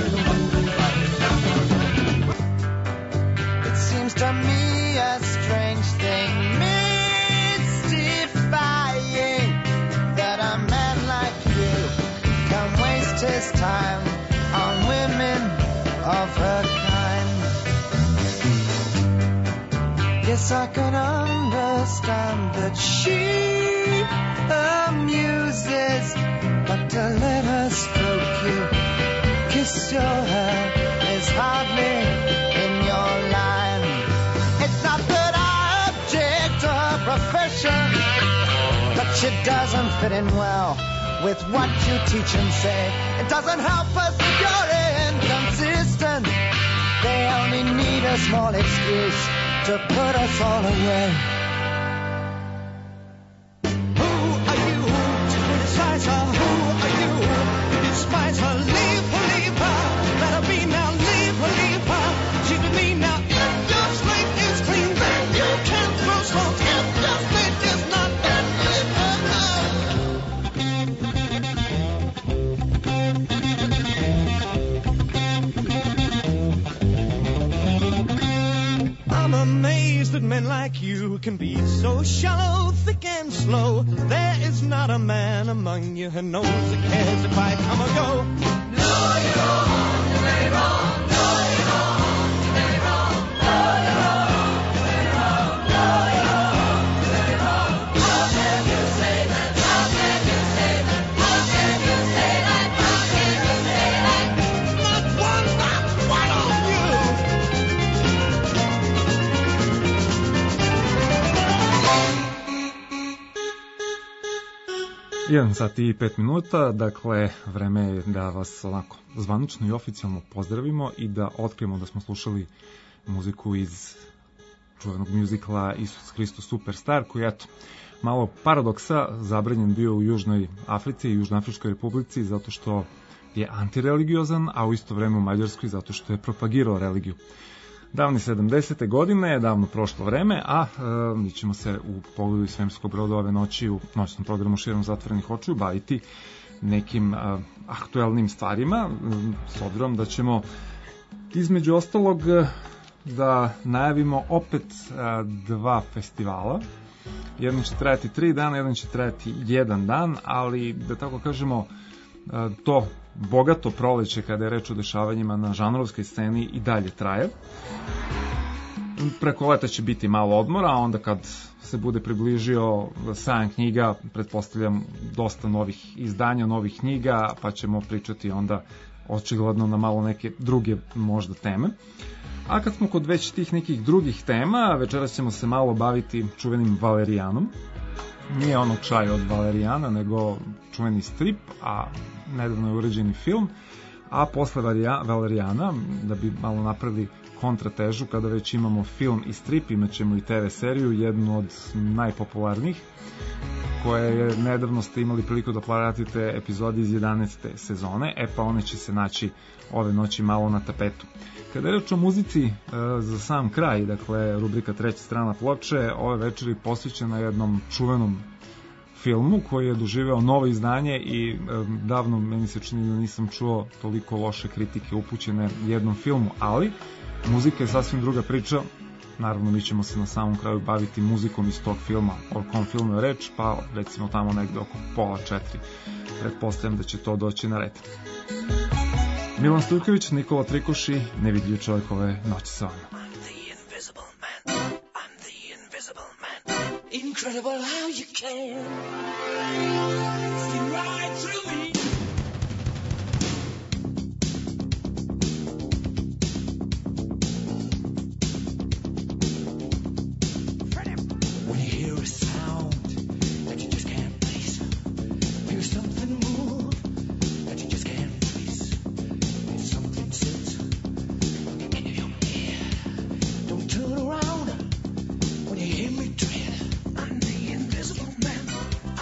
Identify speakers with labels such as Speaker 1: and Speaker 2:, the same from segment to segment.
Speaker 1: It seems to me a strange thing, mystifying, that a man like you can waste his time on women of her kind. Yes, I can understand that she amuses, but to let her stroke you, kiss your hair is hardly in your line. It's not that I object to her profession, but she doesn't fit in well with what you teach and say. It doesn't help us if you're inconsistent. They only need a small excuse to put us all away. Who are you to criticize her? Who are you to despise her? Leave her, let her be now. Leave her. She's with me now. If your slate is clean, then you can throw stones. If your slate is not, then leave her I'm amazed that men like you can be so shallow, thick and slow. There is not a man among you who knows or cares if I come or go. No, you're wrong, you're wrong, no, you're wrong, you're wrong, no, you're wrong, you're wrong, no, you're wrong, you're wrong. How can you say that? How can you say that? How can you say that? How can you say that? Not one of you.
Speaker 2: Jedan sat i 5 minuta, dakle, vreme je da vas onako zvanično i oficijalno pozdravimo i da otkrijemo da smo slušali muziku iz čuvenog mjuzikla Isus Hristos Superstar, koji eto, malo paradoksa, zabranjen bio u Južnoj Africi i Južnoafričkoj republici zato što je antireligiozan, a u isto vreme u Mađarskoj zato što je propagirao religiju. Davne 70. godine, davno prošlo vreme, a mi ćemo se u Pogledu iz svemirskog broda ove noći u noćnom programu Širom zatvorenih očiju baviti nekim aktuelnim stvarima, s obzirom da ćemo između ostalog da najavimo opet dva festivala. Jedan će trajati 3 dana, jedan će trajati 1 dan, ali da tako kažemo to bogato proleće kada je reč o dešavanjima na žanrovskoj sceni i dalje traje. Preko leta će biti malo odmora, a onda kad se bude približio sajam knjiga, pretpostavljam dosta novih izdanja, novih knjiga, pa ćemo pričati onda očigledno na malo neke druge možda teme. A kad smo kod već tih nekih drugih tema, večeras ćemo se malo baviti čuvenim Valerijanom. Nije ono čaj od Valerijana, nego čuveni strip, a nedavno je uređeni film. A posle Valerijana, da bi malo napravili kontratežu, kada već imamo film i strip, imat ćemo i TV seriju, jednu od najpopularnijih, koje je nedavno ste imali priliku da pratite epizode iz 11. sezone, pa one će se naći ove noći malo na tapetu. Kada je reč o muzici za sam kraj, dakle rubrika Treća strana ploče, ove večeri posvećena jednom čuvenom filmu koji je doživeo novo izdanje i davno meni se čini da nisam čuo toliko loše kritike upućene jednom filmu, ali muzika je sasvim druga priča. Naravno, mi ćemo se na samom kraju baviti muzikom iz tog filma. O kom filmu je reč, pa recimo tamo negde oko 3:30. Pretpostavljam da će to doći na red. Milan Stojković, Nikola Trikoši, Nevidljiv čovjek ove noći sa vama.
Speaker 3: Incredible how you can see right through me. When you hear a sound that you just can't place, feel something move that you just can't trace, feel something sit in your ear. Don't turn around when you hear me tread. I'm the invisible man.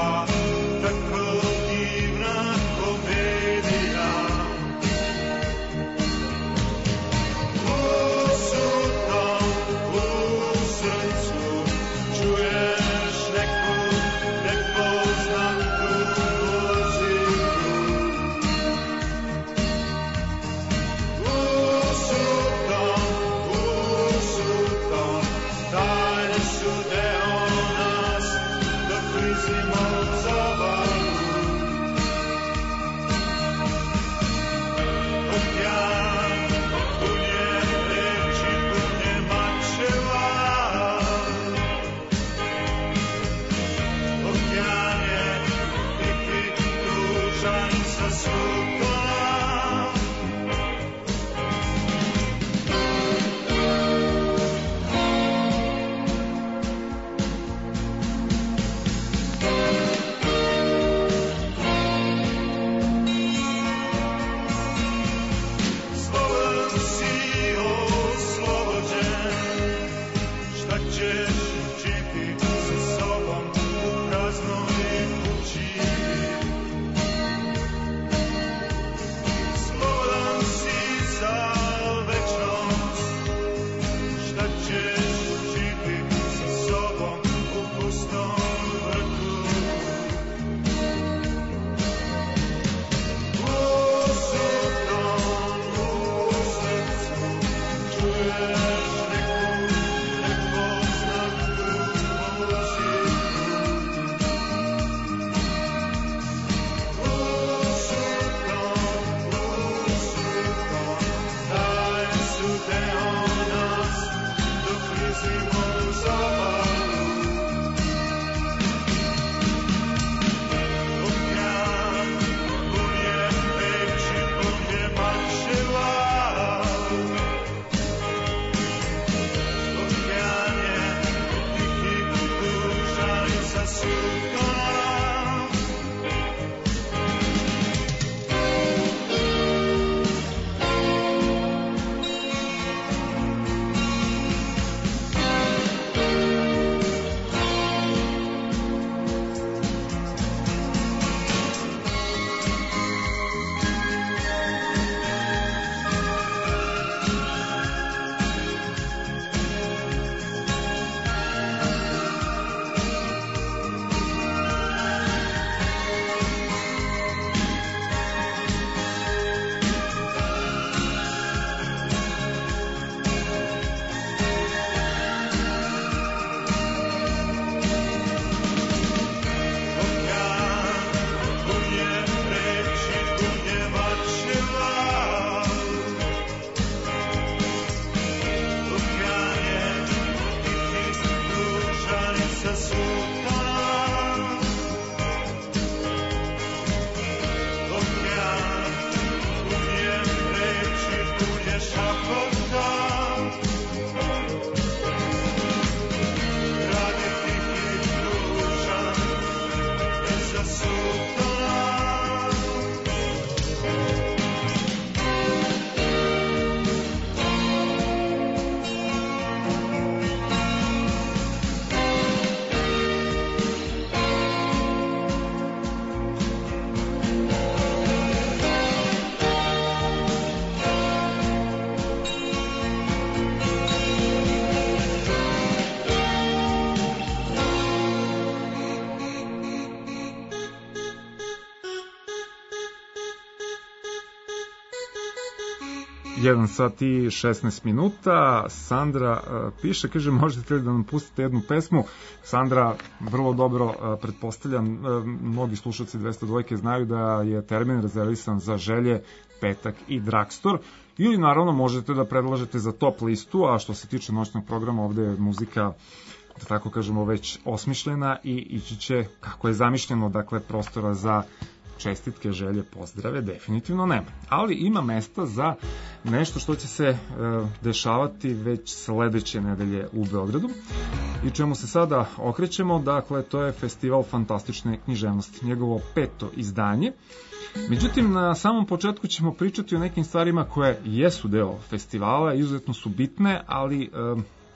Speaker 2: 1 sat i 16 minuta. Sandra piše, kaže, možete li da nam pustite jednu pesmu? Sandra, vrlo dobro, pretpostavljam, mnogi slušalci 202 znaju da je termin rezervisan za Želje, Petak i Dragstor. Ili naravno možete da predlažete za top listu, a što se tiče noćnog programa, ovde je muzika, da tako kažemo, već osmišljena i ići će kako je zamišljeno, dakle prostora za čestitke, želje, pozdrave, definitivno nema. Ali ima mesta za nešto što će se dešavati već sledeće nedelje u Beogradu i čemu se sada okrećemo, dakle to je Festival fantastične književnosti, njegovo 5. izdanje. Međutim, na samom početku ćemo pričati o nekim stvarima koje jesu deo festivala, izuzetno su bitne, ali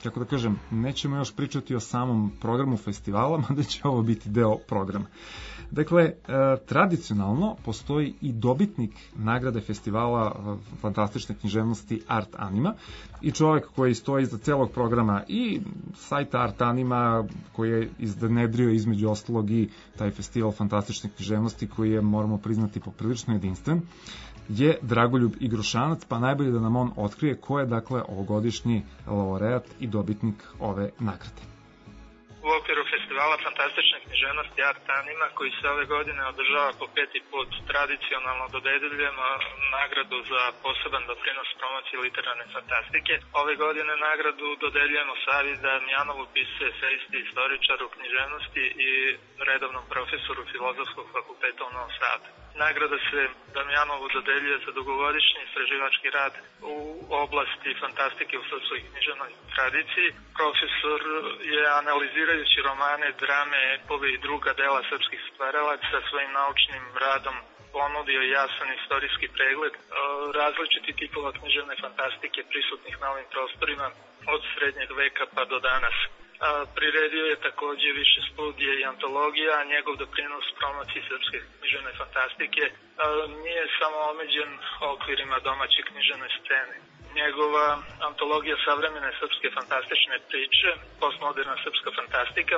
Speaker 2: kako da kažem, nećemo još pričati o samom programu festivala, mada će ovo biti deo programa. Dakle, tradicionalno postoji i dobitnik nagrade festivala fantastične književnosti Art Anima i čovek koji stoji iza celog programa i sajta Art Anima koji je iznedrio između ostalog i taj festival fantastične književnosti koji je, moramo priznati, poprilično jedinstven, je Dragoljub Igrošanac, pa najbolje da nam on otkrije ko je, dakle, ovogodišnji laureat i dobitnik ove nagrade.
Speaker 4: U okviru festivala fantastične književnosti Art Anima, koji se ove godine održava po 5. put, tradicionalno dodeljujemo nagradu za poseban doprinos promociji literarne fantastike. Ove godine nagradu dodeljujemo Savi Damjanovu, piscu, eseisti, istoričaru književnosti i redovnom profesoru Filozofskog fakulteta u Novom Sadu. Nagrada se Damjanovu dodeljuje za dugogodišnji istraživački rad u oblasti fantastike u srpskoj književnoj tradiciji. Profesor je, analizirajući romane, drame, epove i druga dela srpskih stvaralaca, svojim naučnim radom ponudio jasan istorijski pregled različitih tipova književne fantastike prisutnih na ovim prostorima od srednjeg veka pa do danas. Priredio je takođe više studije i antologija, a njegov doprinos promociji srpske književne fantastike nije samo omeđen okvirima domaće književne scene. Njegova antologija savremene srpske fantastične priče, postmoderna srpska fantastika,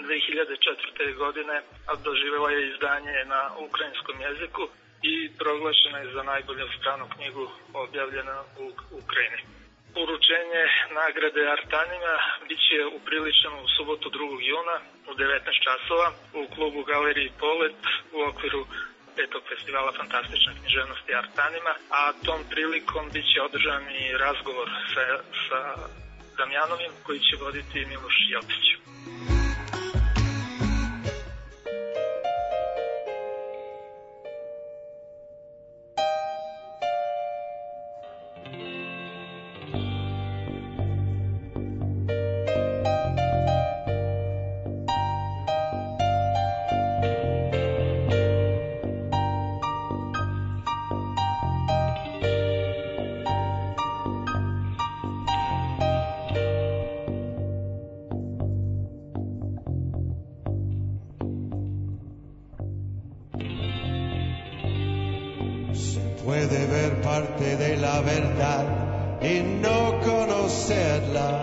Speaker 4: 2004. godine doživjela je izdanje na ukrajinskom jeziku i proglašena je za najbolju stranu knjigu objavljena u Ukrajini. Uručenje nagrade Art Anima biće upriličeno u subotu 2. juna u 19 časova u klubu Galeriji Polet u okviru 5. festivala fantastične književnosti Art Anima, a tom prilikom biće održan i razgovor sa Damjanovim koji će voditi Miloš Jotić.
Speaker 5: Puede ver parte de la verdad y no conocerla.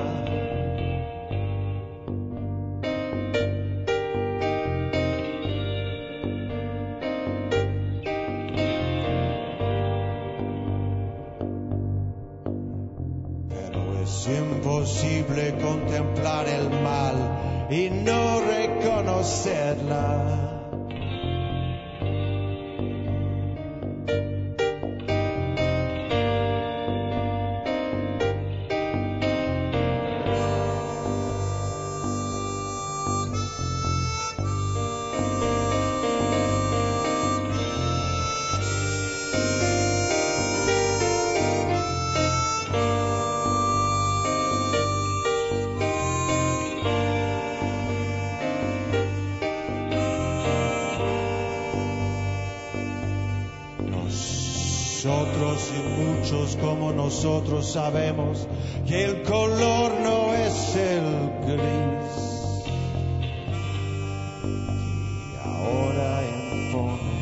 Speaker 5: Pero es imposible contemplar el mal y no reconocerla. Nosotros y muchos como nosotros sabemos que el color no es el gris que ahora impone.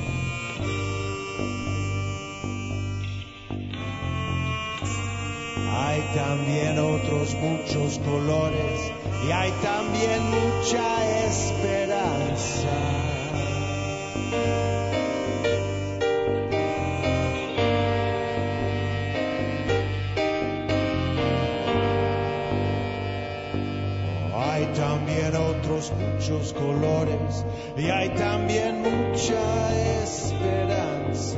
Speaker 5: Hay también otros muchos colores y hay también mucha esperanza. Hay también otros muchos colores y hay también mucha esperanza.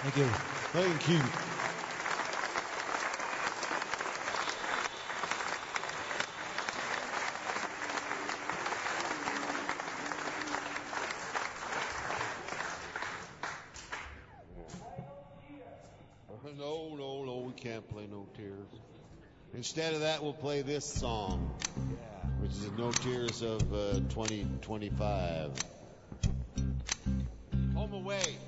Speaker 5: Thank you. Thank you. No, we can't play No Tears. Instead of that, we'll play this song, which is No Tears of 2025. Home Away.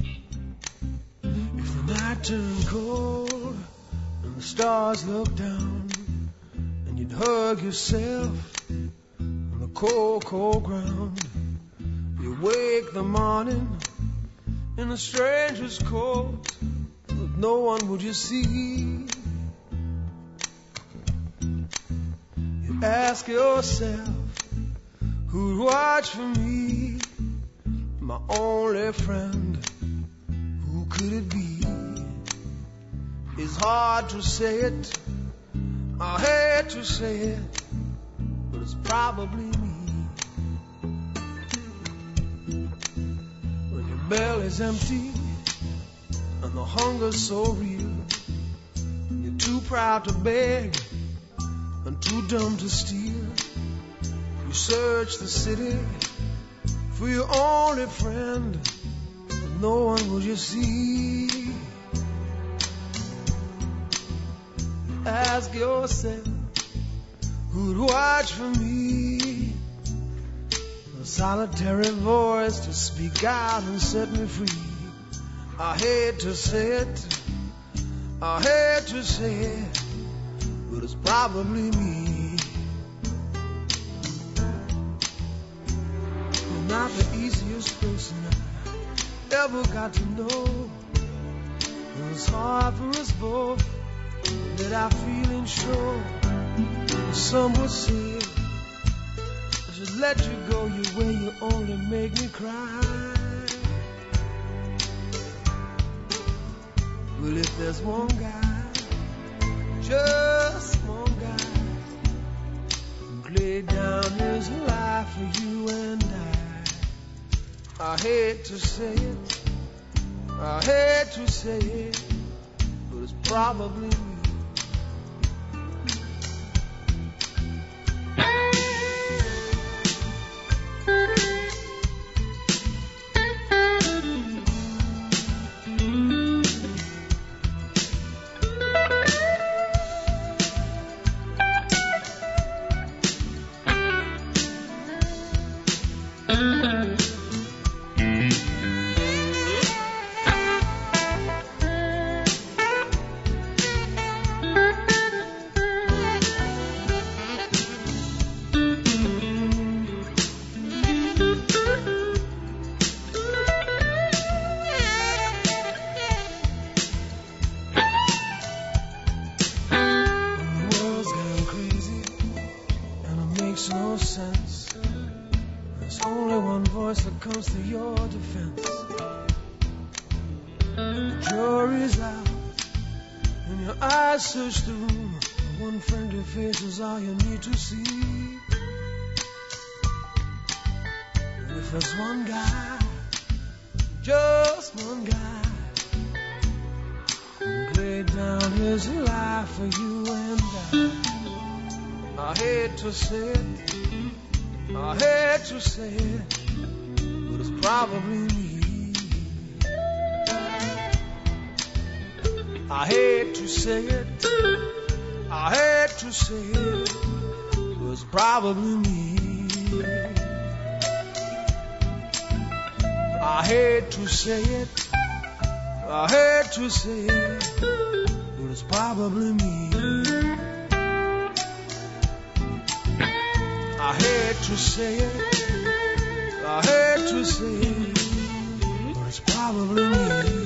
Speaker 6: If the night turned cold and the stars looked down, and you'd hug yourself on the cold, cold ground, you wake the morning in a stranger's coat, but no one would you see. You ask yourself, who'd watch for me, my only friend? Who could it be? It's hard to say it, I hate to say it, but it's probably me. When your belly's empty and the hunger's so real, you're too proud to beg and too dumb to steal. You search the city for your only friend, but no one will you see. You ask yourself, who'd watch for me? A solitary voice to speak out and set me free. I hate to say it, I hate to say it, but it's probably me. You're not the easiest person I ever got to know. It's hard for us both that our feelings show. Some would say I should let you go your way, you only make me cry. Well, if there's one guy, just one guy, who laid down his life for you and I hate to say it, I hate to say it, but it's probably me. Search the room, one friendly face is all you need to see. And if there's one guy, just one guy, who laid down his life for you and I hate to say it, I hate to say it, but it's probably me. I hate to say it, I hate to say it, but it's probably me. I hate to say it, I hate to say it, but it's probably me. I hate to say it, I hate to say it, but it's probably me.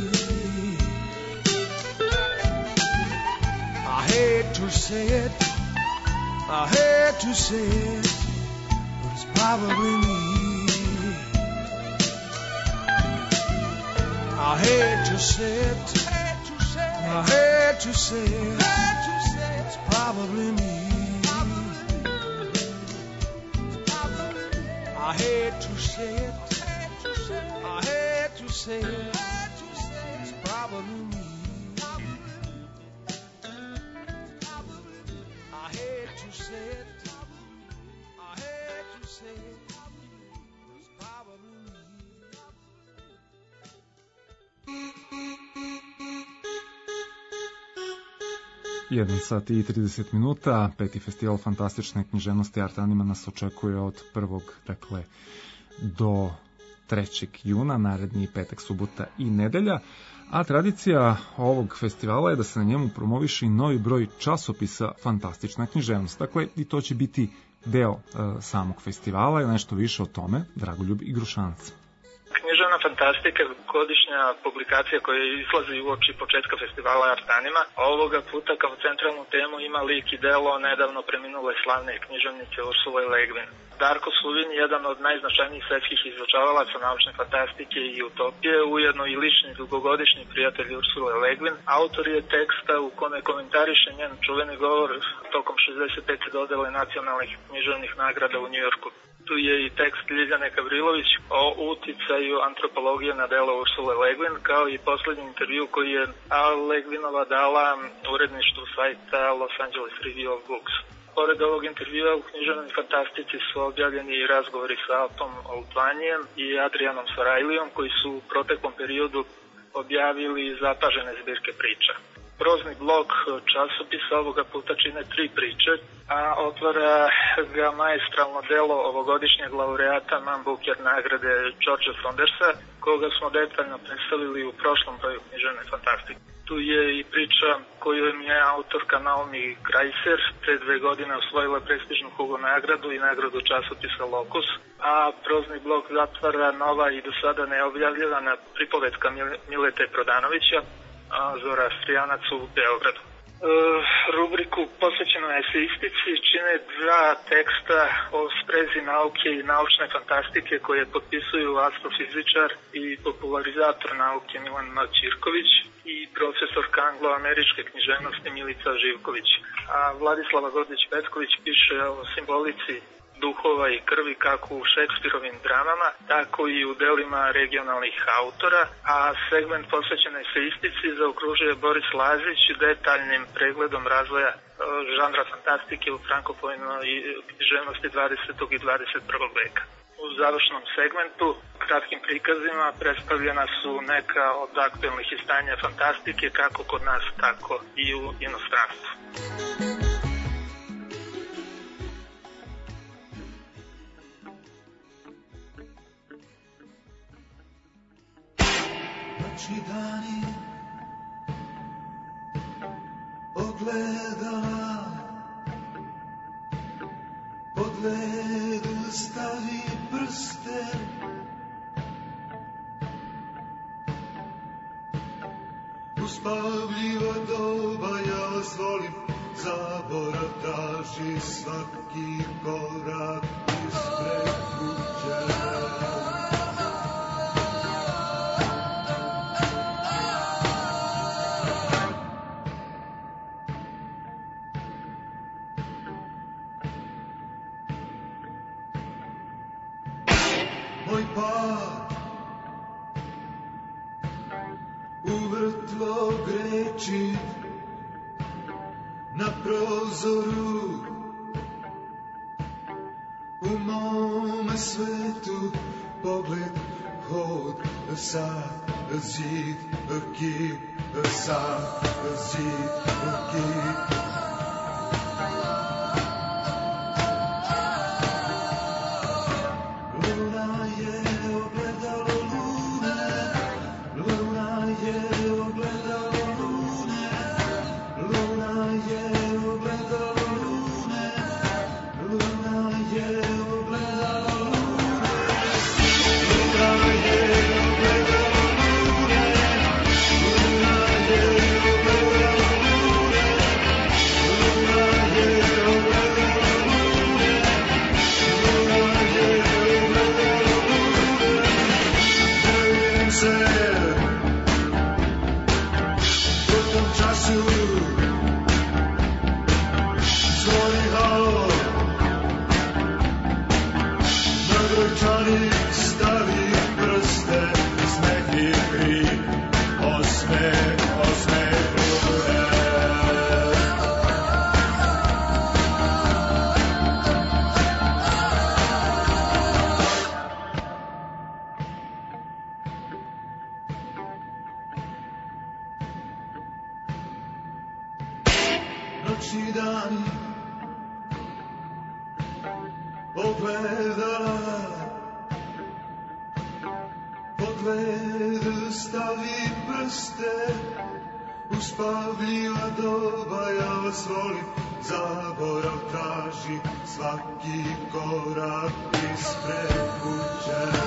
Speaker 6: I hate to say it, I hate to say it, but it's probably me. I hate to say it, I hate to say it, it's probably me. I hate to say it, I hate to say it, it's probably
Speaker 2: 1 sat i 30 minuta, 5. festival fantastične književnosti Art Anima nas očekuje od 1. dakle do 3. juna, naredni petak, subota i nedelja, a tradicija ovog festivala je da se na njemu promoviše i novi broj časopisa fantastična književnost. Dakle, i to će biti deo samog festivala i nešto više o tome Dragoljub Igrušanac.
Speaker 4: Književna fantastika je godišnja publikacija koja izlazi uoči početka festivala Art Anima, a ovoga puta kao centralnu temu ima lik i delo nedavno preminule slavne književnice Ursule Le Guin. Darko Suvin, jedan od najznačajnijih svetskih izučavalaca naučne fantastike i utopije, ujedno i lični dugogodišnji prijatelj Ursule Le Guin, autor je teksta u kome komentariše njen čuveni govor tokom 65. dodele nacionalnih književnih nagrada u Njujorku. Tu je i tekst Ljiljane Gavrilović o uticaju antropologije na delo Ursule Le Guin, kao i poslednji intervju koji je Le Guinova dala uredništvu sajta Los Angeles Review of Books. Pored ovog intervjua u književnoj fantastici su objavljeni i razgovori sa Altom Oldvanjem i Adrianom Sarajlijom, koji su u proteklom periodu objavili zapažene zbirke priča. Prozni blok časopisa ovoga puta čine 3 priče, a otvara ga maestralno delo ovogodišnjeg laureata Man Booker nagrade Georgea Saundersa, koga smo detaljno predstavili u prošlom broju književne fantastike. Tu je i priča kojom je autorka Naomi Kreiser pre 2 godine osvojila prestižnu Hugo nagradu i nagradu časopisa Locus, a prozni blok zatvara nova i do sada neobjavljivana pripovetka Milete Prodanovića, Zora Strijanac u Beogradu. Rubriku posvećenu eseistici čine 2 teksta o sprezi nauke i naučne fantastike koje potpisuju astrofizičar i popularizator nauke Milan Ćirković i profesorka anglo-američke književnosti Milica Živković. A Vladislava Gordić-Petković piše o simbolici duhova i krvi kako u Šekspirovim dramama, tako i u delima regionalnih autora, a segment posvećen eseistici zaokružuje Boris Lazić detaljnim pregledom razvoja žanra fantastike u frankofojnoj književnosti 20. i 21. veka. U završnom segmentu, kratkim prikazima, predstavljena su neka od aktuelnih izdanja fantastike kako kod nas, tako i u inostranstvu.
Speaker 6: Noći dani ogledala pod led stavi prste, uspavljiva doba ja vas volim, zaborav traži svaki korak ispred kuće. Moj pad u vrtlo greči na prozoru, u mome svetu pogled hod sad zid kip sad zid kip. noćni dani, ogledala, pogled stavi prste, uspavljiva doba, ja vas volim, zaborav traži svaki korak ispred kuće.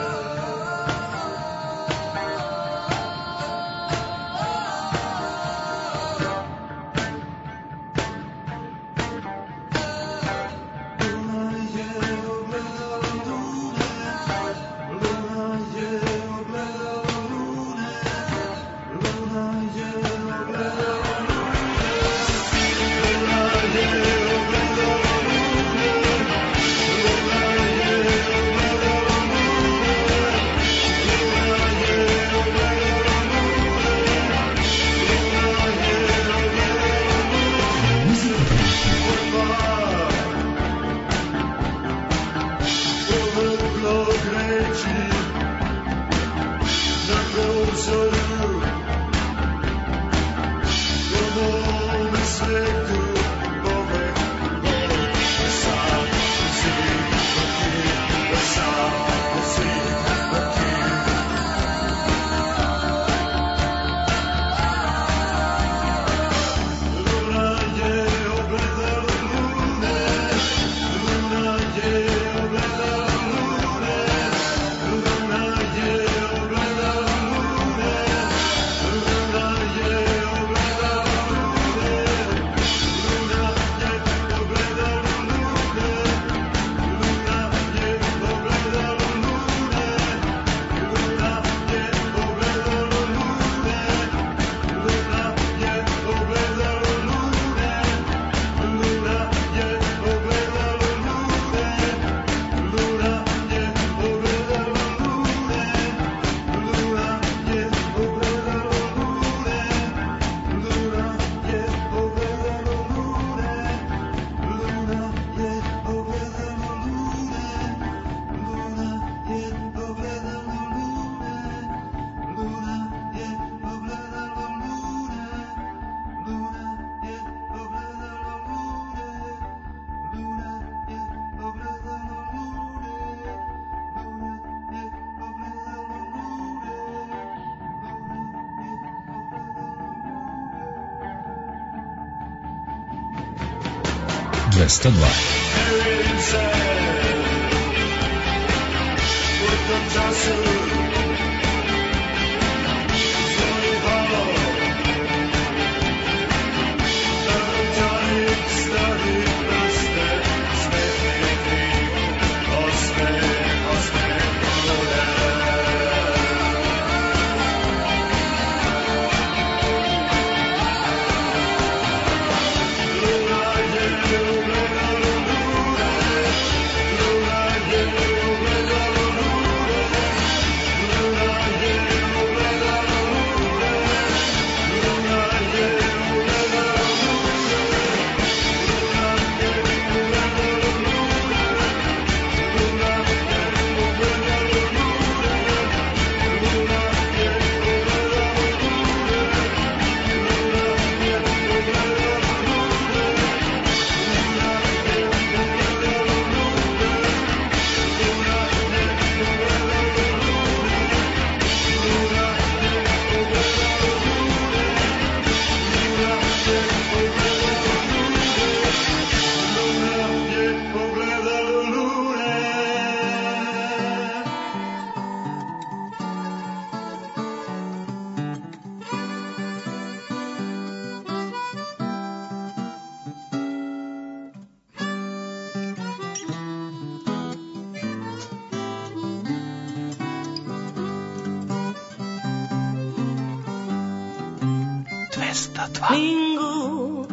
Speaker 7: Minggu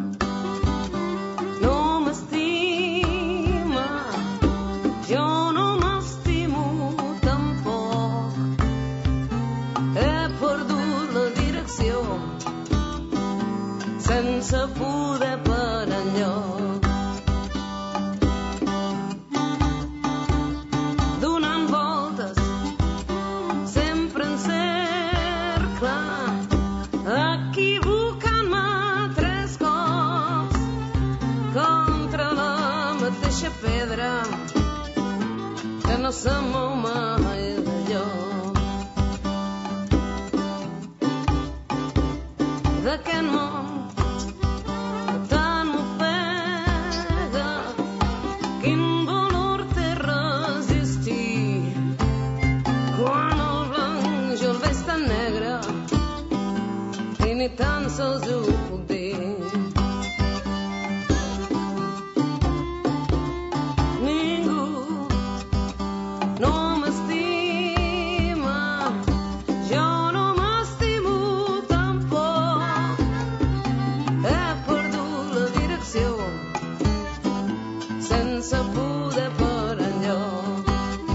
Speaker 7: non mi stima, io non mi stimo tampoco, e perduto la direzione senza pure panagliò. D'una volta sempre in cerca a chi vucan ma tres cos tan sols ho puc dir. Ningú no m'estima, jo no m'estimo tampoc. He perdut la direcció sense poder per enlloc.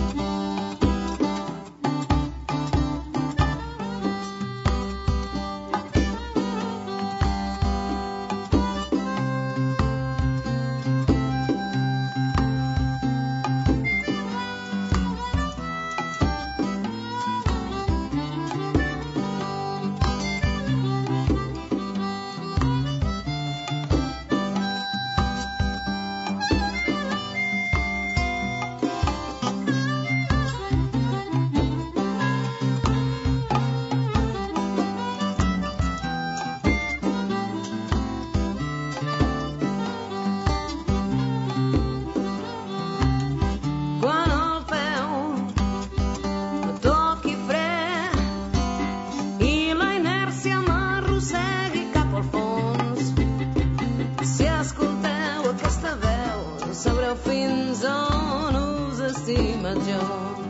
Speaker 7: Quan el peu me toqui fred i la inèrcia m'arrossegui cap al fons, si escolteu aquesta veu sabreu fins on us estimo jo.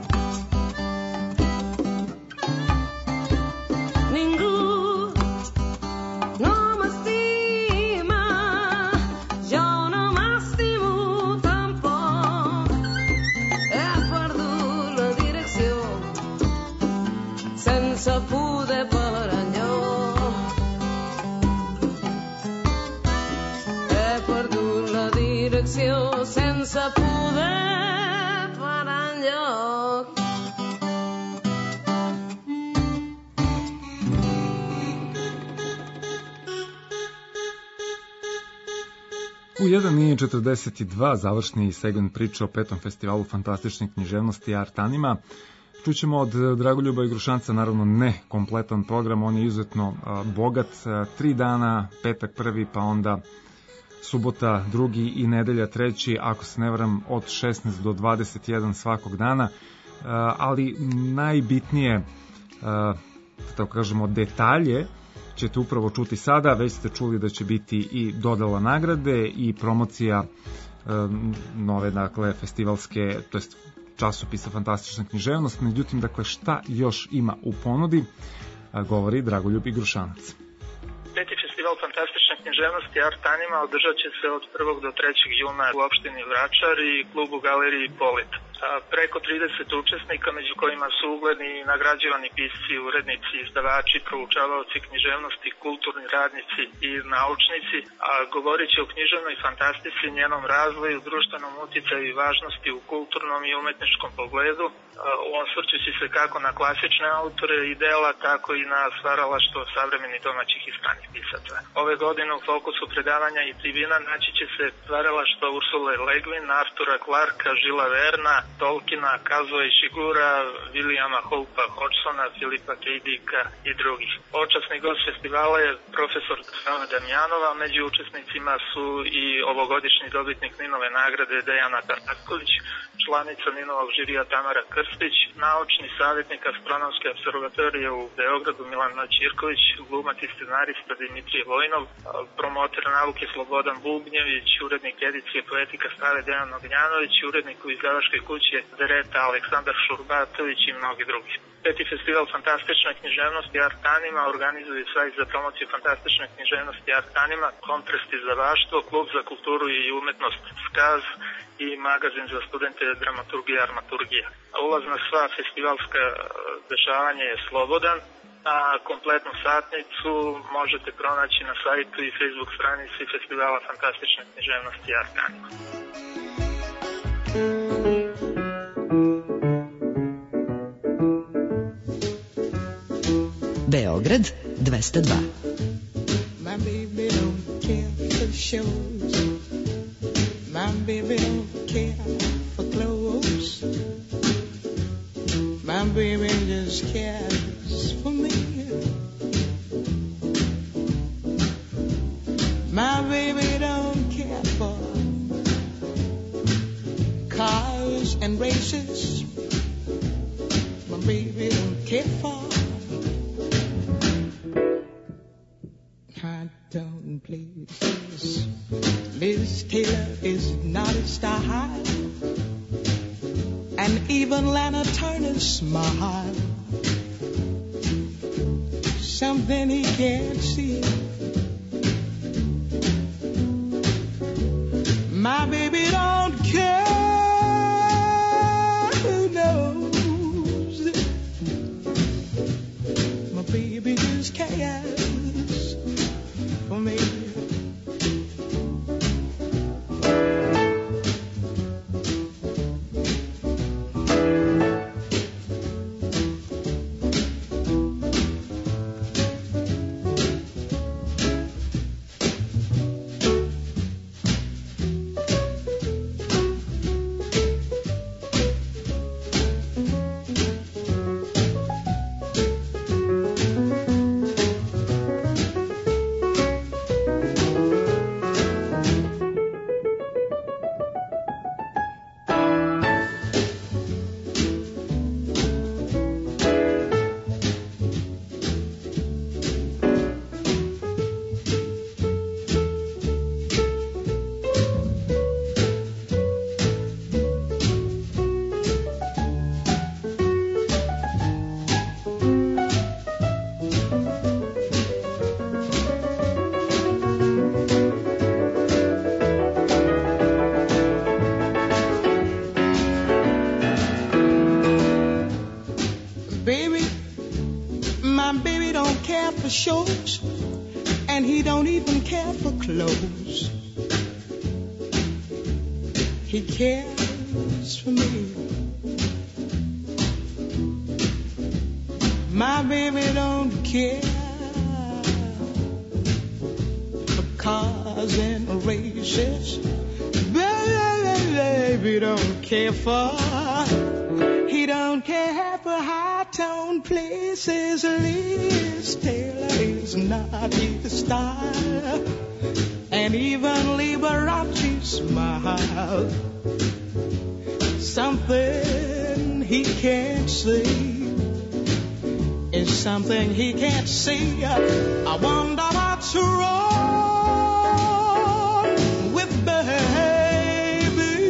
Speaker 7: Ningú no m'estima, jo no m'estimo tampoc. He perdut la direcció sense poder per enlloc. He perdut la direcció sense poder per enlloc.
Speaker 2: U 1:42 završni segment priče o 5. festivalu fantastične književnosti Art Anima. Čućemo od Dragoljuba i Grušanca, naravno ne kompletan program, on je izuzetno bogat, 3 dana, petak prvi, pa onda subota drugi i nedelja treći, ako se ne varam od 16 do 21 svakog dana, ali najbitnije, tako kažemo, detalje ćete upravo čuti sada. Već ste čuli da će biti i dodala nagrade i promocija nove, dakle, festivalske, to jest časopisa Fantastična književnost. Međutim, dakle, šta još ima u ponudi, govori Dragoljub i Grušanac.
Speaker 4: Peti festival fantastične književnosti Art Anima održat će se od 1. do 3. juna u opštini Vračar i klubu Galeriji Polit. Preko 30 učesnika, među kojima su ugledni i nagrađivani pisci, urednici, izdavači, proučavaoci književnosti, kulturni radnici i naučnici, a govorit će o književnoj fantastici, njenom razvoju, društvenom uticaju i važnosti u kulturnom i umetničkom pogledu, osvrćući se kako na klasične autore i dela, tako i na stvaralaštvo savremenih domaćih i stranih pisaca. Ove godine u fokusu predavanja i tribina naći će se stvaralaštvo Ursule Le Guin, Artura Clarka, Žila Verna, Tolkiena, Kazuo Ishigura, Williama Hopa Hodgsona, Filipa K. Dicka i drugih. Počasni gost festivala je profesor Dragana Damjanova, među učesnicima su i ovogodišnji dobitnik Ninove nagrade Dejana Tanasković, članica Ninovog žirija Tamara Krstić, naučni savjetnik Astronomske observatorije u Beogradu Milana Ćirković, glumac i scenarista Dimitrije Vojnov, promoter nauke Slobodan Bubnjević, urednik edicije Poetika Stave Dejan Ognjanović, urednik u izdavačkoj kući Dereta Aleksandar Šurbatović i mnogi drugi. Peti festival fantastične književnosti Art Anima organizuje sajt za promociju fantastične književnosti Art Anima, Kontrast izdavaštvo, klub za kulturu i umetnost Skaz i magazin za studente dramaturgije Armaturgija. Ulaz na sva festivalska dešavanja je slobodan, a kompletnu satnicu možete pronaći na sajtu i Facebook stranici festivala fantastične književnosti Art Anima.
Speaker 8: Beograd 202.
Speaker 9: My baby don't care for shows. My baby don't care for clothes. My baby just cares for me. My baby don't care for cars and races. My baby don't care for certain places. Liz Taylor is not his style, and even Lana Turner's smile, something he can't see. My baby don't care who knows. My baby just cares for me. Shows, and he don't even care for clothes. He cares for me. My baby don't care for cars and races. Baby don't care for. He don't care for high-tone places. Liz Taylor is not his style, and even Liberace smile. Something he can't see is something he can't see. I wonder what's wrong with baby.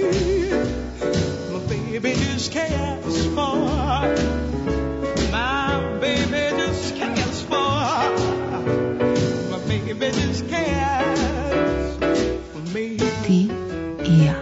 Speaker 9: My baby just cares for. My baby just cares for. My baby just cares for me.
Speaker 8: Ti I ja.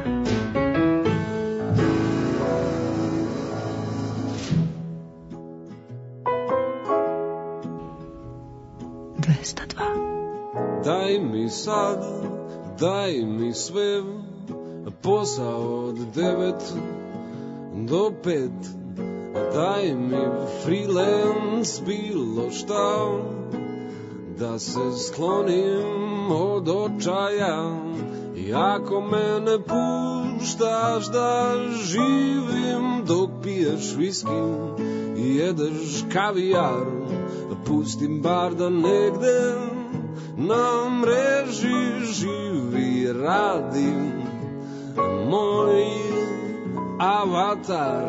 Speaker 10: Daj mi sad, daj mi sve, posao od 9 do 5. Daj mi freelance, bilo šta, da se sklonim od očaja. I ako me puštaš da živim dok piješ viski i jedeš kavijar, pustim bar da negde na mreži živi radim moj avatar.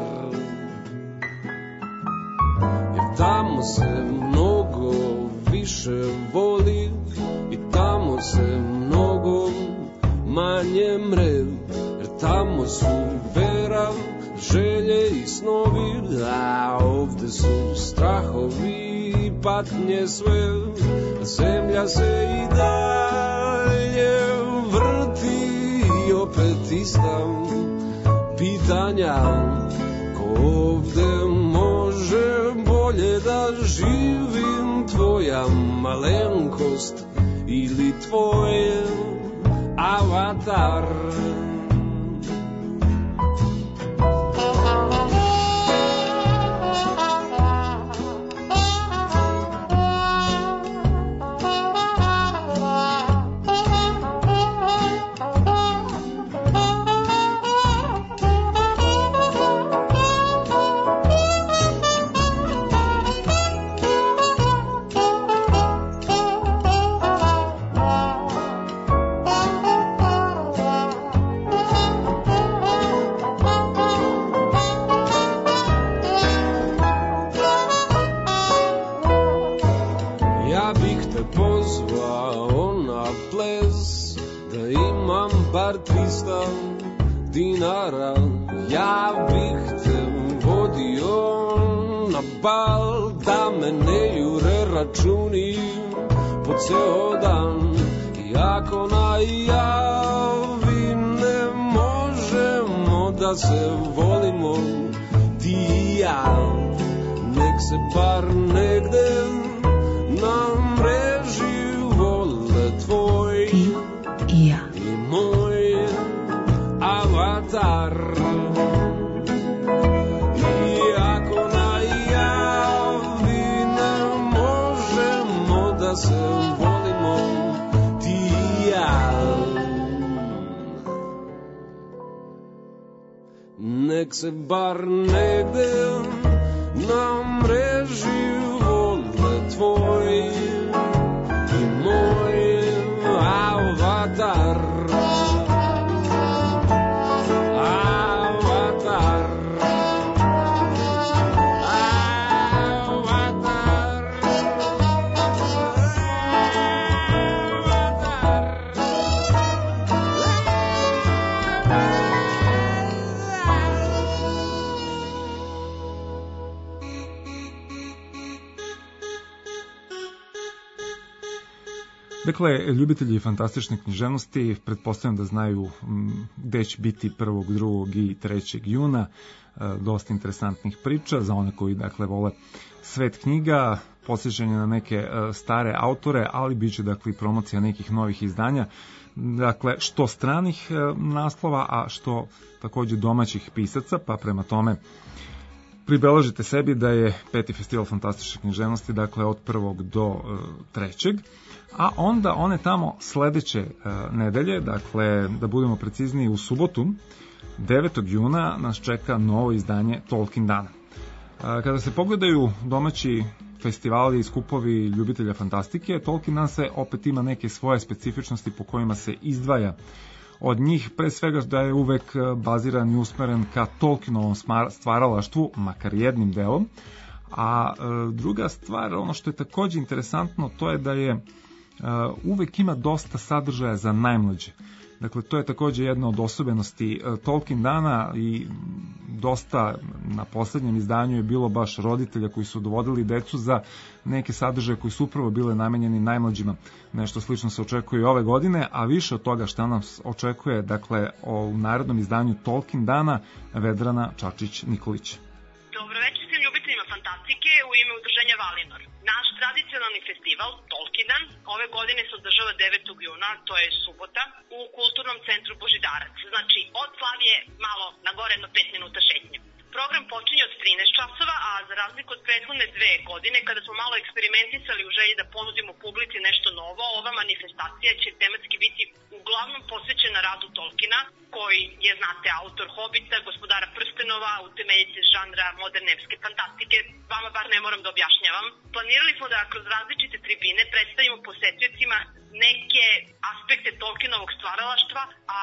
Speaker 10: Jer tamo se mnogo više voli i tamo se mnogo manje mre. Jer tamo su vera, želje i snovi, a ovde su strahovi i patnje sve. Zemlja se i dalje vrti i opet ista pitanja. Ko ovde može bolje da živim, tvoja malenkost ili tvoj avatar? ples, da imam bar 300 dinara. Ja bih te vodio na bal, da me ne jure računi po ceo dan. I ako najavi ne možemo da se volimo ti i ja, nek se bar negde na mreži vole tvoj
Speaker 8: Ti i ja.
Speaker 10: i moj avatar. I ako najavi ne možemo da se volimo ti i ja, nek se bar negde na mreži vole tvoj i moj avatar. Avatar.
Speaker 2: Dakle, ljubitelji fantastične književnosti pretpostavljam da znaju gde će biti 1., 2. i 3. juna. Dosta interesantnih priča za one koji dakle vole svet knjiga, posjećanje na neke stare autore, ali bit će dakle i promocija nekih novih izdanja. Dakle, što stranih naslova, a što takođe domaćih pisaca, pa prema tome pribeležite sebi da je 5. festival fantastične književnosti, dakle od 1. do 3. A onda one tamo sledeće nedelje, dakle da budemo precizniji u subotu, 9. juna nas čeka novo izdanje Tolkien dana. Kada se pogledaju domaći festivali i skupovi ljubitelja fantastike, Tolkien dan se opet ima neke svoje specifičnosti po kojima se izdvaja od njih, pre svega da je uvek baziran i usmeren ka Tolkienovom stvaralaštvu, makar jednim delom. A druga stvar, ono što je takođe interesantno, to je da je uvek ima dosta sadržaja za najmlađe. Dakle, to je takođe jedna od osobenosti Tolkien dana i dosta na poslednjem izdanju je bilo baš roditelja koji su dovodili decu za neke sadržaje koji su upravo bile namenjeni najmlađima. Nešto slično se očekuje i ove godine, a više od toga šta nas očekuje, dakle, u narednom izdanju Tolkien dana Vedrana Čačić-Nikolić.
Speaker 11: Dobro večer svim ljubiteljima fantastike u ime udruženja Valinor. Naš tradicionalni festival Tolkien dan ove godine se održava 9. juna, to je subota, u Kulturnom centru Božidarac. Znači, od Slavije malo na gore, jedno 5 minuta šetnje. Program počinje od 13 časova, a za razliku od prethodne 2 godine, kada smo malo eksperimentisali u želji da ponudimo publici nešto novo, ova manifestacija će tematski biti uglavnom posvećena radu Tolkiena, koji je, znate, autor Hobita, Gospodara prstenova, utemeljice žanra moderne epske fantastike, vama bar ne moram da objašnjavam. Planirali smo da kroz različite tribine predstavimo posetiocima neke aspekte Tolkienovog stvaralaštva, a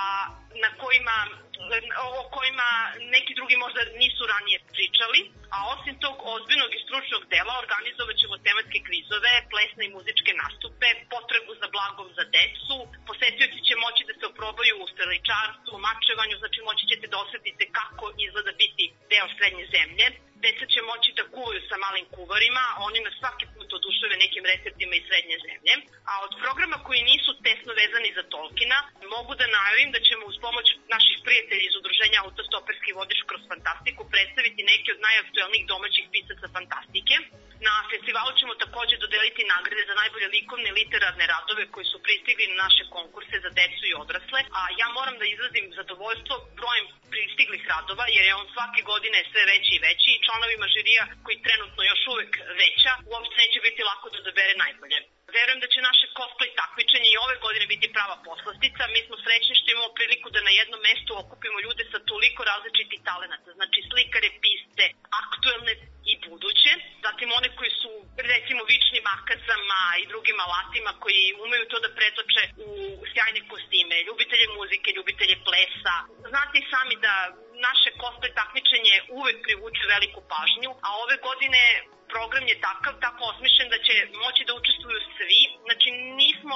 Speaker 11: o kojima neki drugi možda nisu ranije pričali, a osim tog ozbiljnog i stručnog dela organizovat ćemo tematske kvizove, plesne i muzičke nastupe, potragu za blagom za decu, posetioci će moći da se oprobaju u streličarstvu, mačevanju, znači moći ćete da osetite kako izgleda biti deo srednje zemlje. Deca će moći da kuvaju sa malim kuvarima, oni nas svaki put oduševe nekim receptima iz srednje zemlje. A od programa koji nisu tesno vezani za Tolkiena, mogu da najavim da ćemo uz pomoć naših prijatelja iz udruženja Autostoperski vodič kroz fantastiku predstaviti neke od najaktuelnijih domaćih pisaca fantastike. Na festivalu ćemo takođe dodeliti nagrade za najbolje likovne i literarne radove koji su pristigli na naše konkurse za decu i odrasle, a ja moram da izrazim zadovoljstvo brojem pristiglih radova, jer je on svake godine sve veći i veći i članovima žirija koji trenutno još uvek veća, uopšte neće biti lako da odabere najbolje. Verujem da će naše cosplay takmičenje i ove godine biti prava poslastica. Mi smo srećni što imamo priliku da na jednom mestu okupimo ljude sa toliko različitih talenata, znači slikare, pisce, aktuelne i buduće, zatim one koji su recimo vičnim makazama i drugim alatima koji umeju to da pretoče u sjajne kostime, ljubitelje muzike, ljubitelje plesa. Znate i sami da naše cosplay takmičenje uvek privuče veliku pažnju, a ove godine program je tako osmišljen da će moći da učestvuju svi. Znači nismo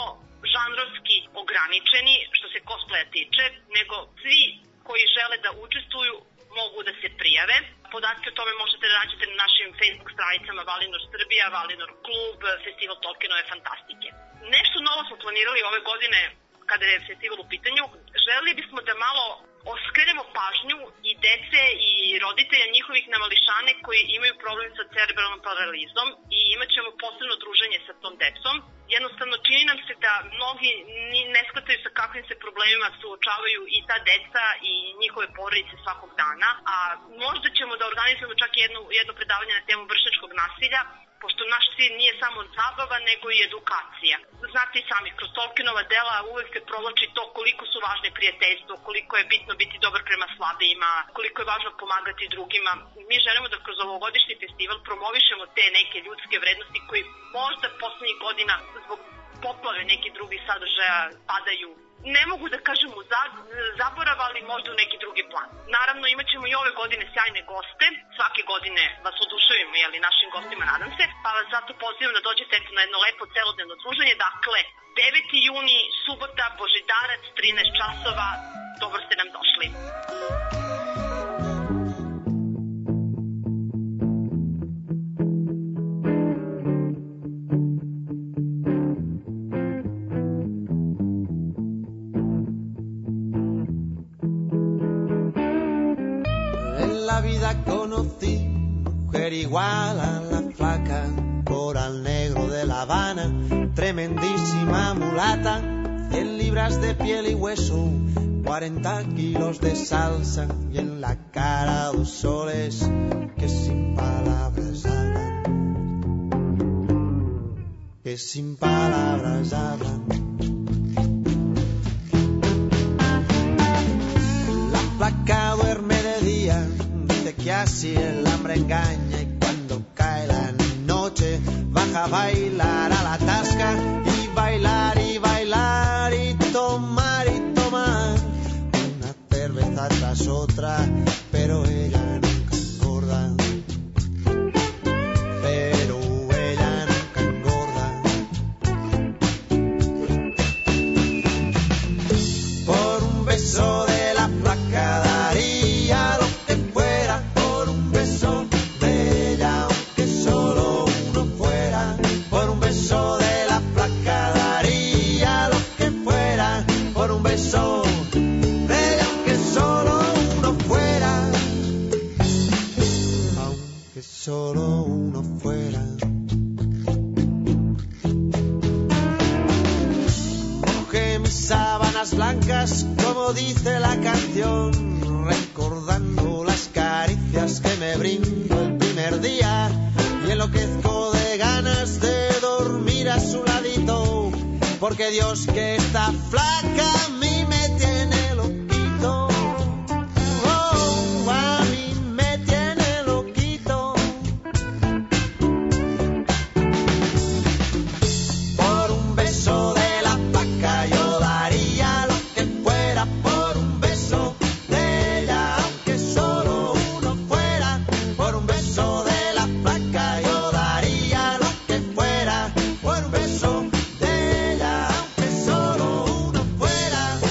Speaker 11: žanrovski ograničeni što se cosplaya tiče, nego svi koji žele da učestvuju mogu da se prijave. Podatke o tome možete da nađete na našim Facebook stranicama Valinor Srbija, Valinor klub, Festival Tolkienove fantastike. Nešto novo smo planirali ove godine kada je festival u pitanju. Želeli bismo da malo skrenemo pažnju i dece i roditelja njihovih na mališane koji imaju problem sa cerebralnom paralizom i imat ćemo posebno druženje sa tom decom. Jednostavno čini nam se da mnogi ne shvataju sa kakvim se problemima suočavaju i ta deca i njihove porodice svakog dana, a možda ćemo da organizujemo čak jedno predavanje na temu vršnjačkog nasilja, pošto naš cilj nije samo zabava, nego i edukacija. Znate i sami, kroz Tolkienova dela uvek se provlači to koliko su važne prijateljstvo, koliko je bitno biti dobar prema slabijima, koliko je važno pomagati drugima. Mi želimo da kroz ovogodišnji festival promovišemo te neke ljudske vrednosti koji možda poslednjih godina zbog poplave nekih drugih sadržaja padaju, ne mogu da kažem u zaborav, ali možda u neki drugi plan. Naravno, imat ćemo i ove godine sjajne goste. Svake godine vas oduševimo, našim gostima, nadam se. Pa vas zato pozivam da dođete na jedno lepo celodnevno druženje. Dakle, 9. juni, subota, Božidarac, 13 časova. Dobro ste nam došli.
Speaker 12: Conocí mujer igual a la flaca, coral negro de La Habana, tremendísima mulata, 100 libras de piel y hueso, 40 kilos de salsa y en la cara 2 soles que sin palabras hablan, que sin palabras hablan. La flaca duerme de día, que así el hambre engaña y cuando cae la noche baja a bailar a la tasca y bailar y bailar y tomar una cerveza tras otra, pero ella nunca engorda, pero ella nunca engorda. Por un beso de la flaca daría lo que fuera, por un beso de ella, aunque solo uno fuera, por un beso de la flaca daría lo que fuera, por un beso de ella, aunque solo uno fuera, aunque solo uno fuera. Mojé mis sábanas blancas, como dice la canción, recordando las caricias que me brindo el primer día y enloquezco de ganas de dormir a su ladito, porque Dios que está flaca a mí me tiene loquito, oh, a mí me tiene loquito. Por un beso de la flaca yo daría lo que fuera, por un beso de ella, aunque solo uno fuera, por un beso de la flaca yo daría lo que fuera, por un beso de ella, aunque solo uno fuera.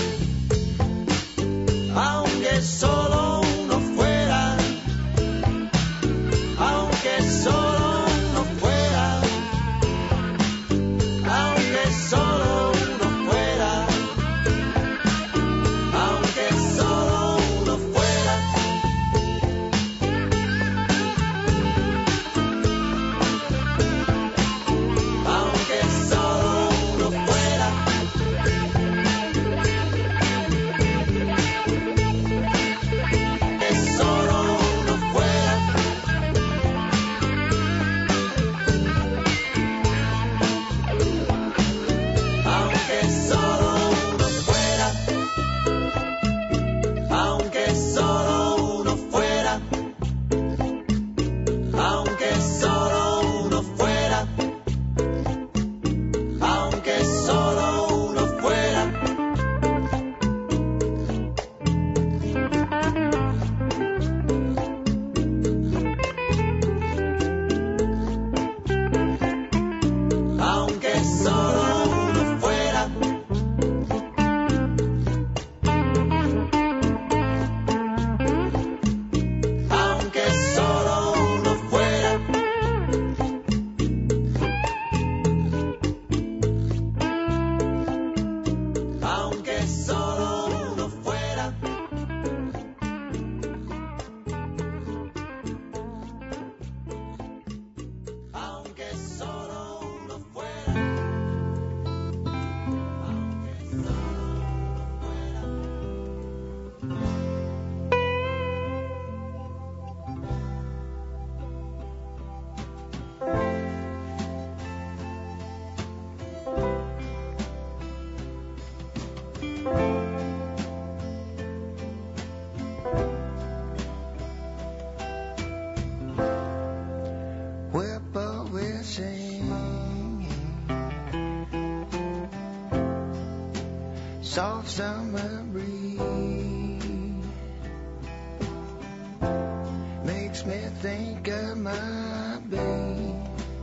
Speaker 13: soft summer breeze makes me think of my babe.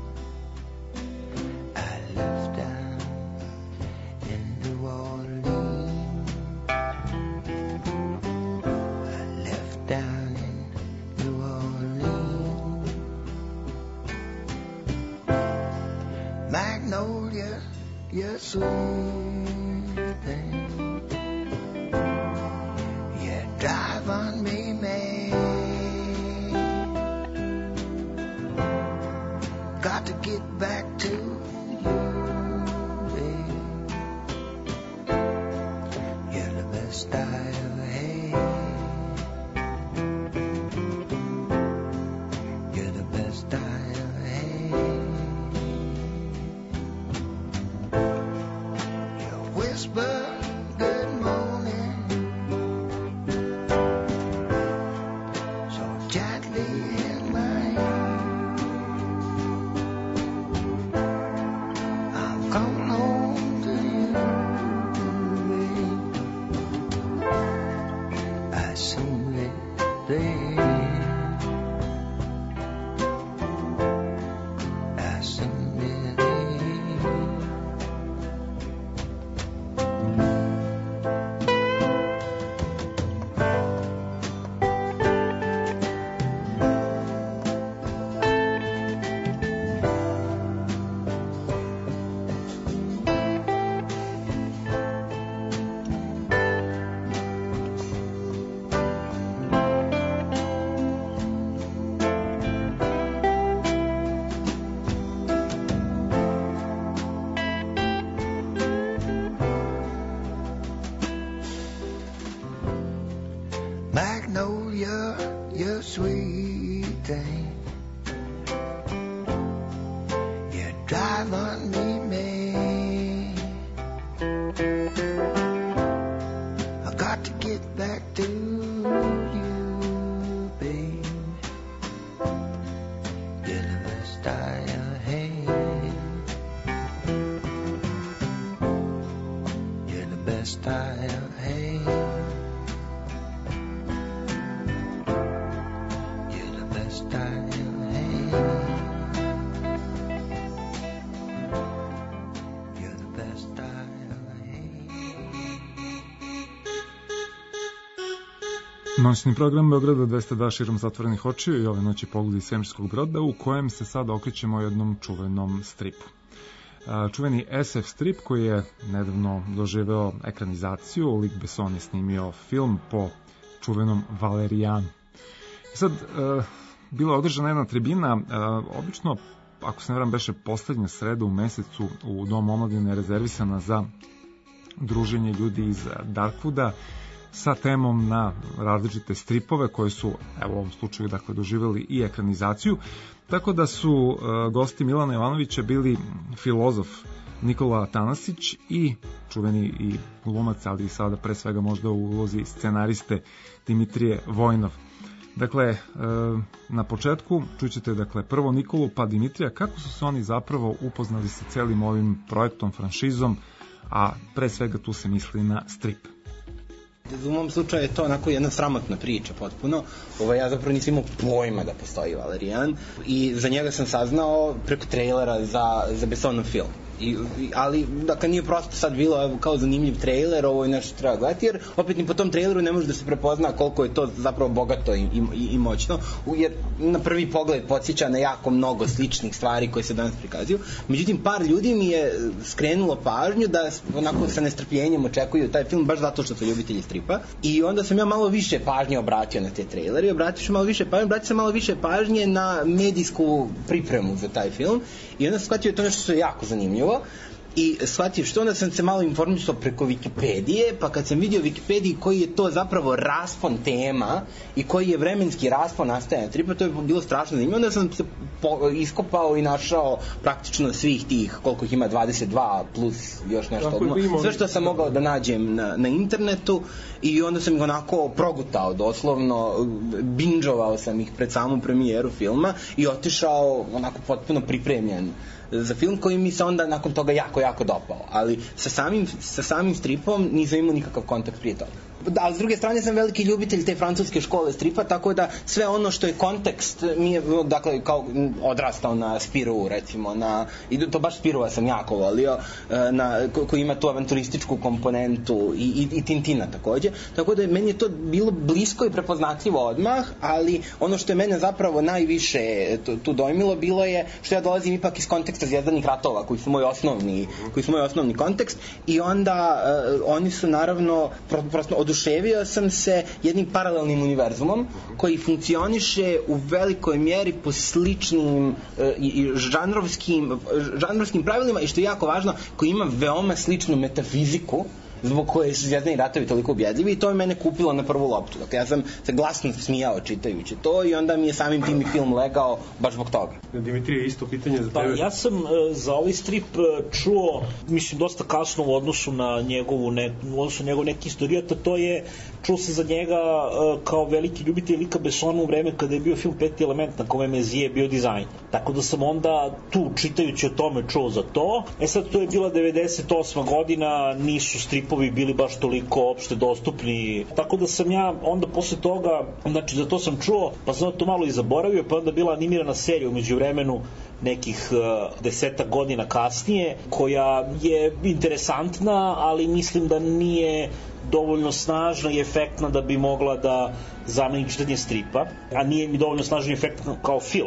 Speaker 13: I left down in New Orleans. I left down in New Orleans. Magnolia, you're sweet thing. You drive on me, man. Got to get back to you, babe. You're the best I ever had. You're the best I ever had. You whisper good morning so gently in my ear. I'm coming home to you, babe. I soon live there. I soon live there. Magnolia, you're sweet thing. You drive on me, man. I got to get back to you, babe. You're the best I ever had. You're the best I ever had.
Speaker 2: Noćni program Beograda 202 širom zatvorenih očiju i ove noći Pogledi svemirskog broda, u kojem se sad okrećemo jednom čuvenom stripu. Čuveni SF strip koji je nedavno doživeo ekranizaciju, Luc Besson je snimio film po čuvenom Valerijanu. Sad, bila je održana jedna tribina, obično, ako se ne varam, beše poslednja sreda u mesecu u Domu omladine rezervisana za druženje ljudi iz Darkwooda, sa temom na različite stripove koje su, evo u ovom slučaju, dakle, doživjeli i ekranizaciju, tako da su gosti Milana Jovanovića bili filozof Nikola Tanasić i čuveni i glumac, ali sada pre svega možda u ulozi scenariste Dimitrije Vojnov. Dakle, na početku čućete, dakle, prvo Nikolu pa Dimitrija, kako su se oni zapravo upoznali sa celim ovim projektom, franšizom, a pre svega tu se misli na strip.
Speaker 14: U mom slučaju je to onako jedna sramotna priča potpuno. Ja zapravo nisam imao pojma da postoji Valerijan i za njega sam saznao preko trailera za Bessonov film. Ali, dakle, nije prosto sad bilo kao zanimljiv trailer, ovo je nešto treba gledati, jer opet ni po tom traileru ne može da se prepozna koliko je to zapravo bogato i moćno, jer na prvi pogled podsjeća na jako mnogo sličnih stvari koje se danas prikazuju. Međutim, par ljudi mi je skrenulo pažnju da onako sa nestrpljenjem očekuju taj film baš zato što su ljubitelji stripa, i onda sam ja malo više pažnje obratio na te trailere i obratio sam malo više pažnje na medijsku pripremu za taj film, i onda sam shvatio to nešto što je jako zanimljivo. I shvatio što, onda sam se malo informisao preko Wikipedije, pa kad sam vidio Wikipediji koji je to zapravo raspon tema i koji je vremenski raspon nastajanja stripa, to je bilo strašno zanimljivo. Onda sam se iskopao i našao praktično svih tih, koliko ih ima, 22 plus još nešto, sve što sam mogao da nađem na internetu, i onda sam ih onako progutao doslovno, binđovao sam ih pred samu premijeru filma i otišao onako potpuno pripremljen za film koji mi se onda nakon toga jako jako dopao, ali sa samim stripom nisam imao nikakav kontakt prije toga. Ali s druge strane sam veliki ljubitelj te francuske škole stripa, tako da sve ono što je kontekst mi je, dakle, kao odrastao na Spirou, recimo, i to baš Spirou sam jako volio, koji ima tu avanturističku komponentu i Tintina takođe, tako da meni je to bilo blisko i prepoznatljivo odmah, ali ono što je mene zapravo najviše tu dojmilo bilo je što ja dolazim ipak iz konteksta Zvjezdanih ratova, koji su moj osnovni kontekst, i onda oni su naravno prosto oduševio sam se jednim paralelnim univerzumom koji funkcioniše u velikoj mjeri po sličnim i žanrovskim pravilima, i što je jako važno, koji ima veoma sličnu metafiziku zbog koje su Zvijezdani ratovi toliko ubjedljivi, i to je mene kupilo na prvu loptu. Dakle, ja sam se glasno smijao čitajući to, i onda mi je samim tim i film legao baš zbog toga.
Speaker 15: Dimitrije, isto pitanje za tebe.
Speaker 16: Ja sam za ovaj strip čuo, mislim, dosta kasno u odnosu na njegov neki istorijat, a to je, čuo se za njega kao veliki ljubitelj Lika Bessona u vreme kada je bio film Peti element, na kome Mezije bio dizajn. Tako da sam onda tu, čitajući o tome, čuo za to. Sad, to je bila 98. godina, nisu stripovi bili baš toliko opšte dostupni, tako da sam ja onda posle toga, znači za to sam čuo, pa sam to malo i zaboravio, pa onda bila animirana serija umeđu vremenu nekih 10 godina kasnije, koja je interesantna, ali mislim da nije dovoljno snažna i efektna da bi mogla zameni čitanje stripa, a nije mi dovoljno snažna i efektna kao film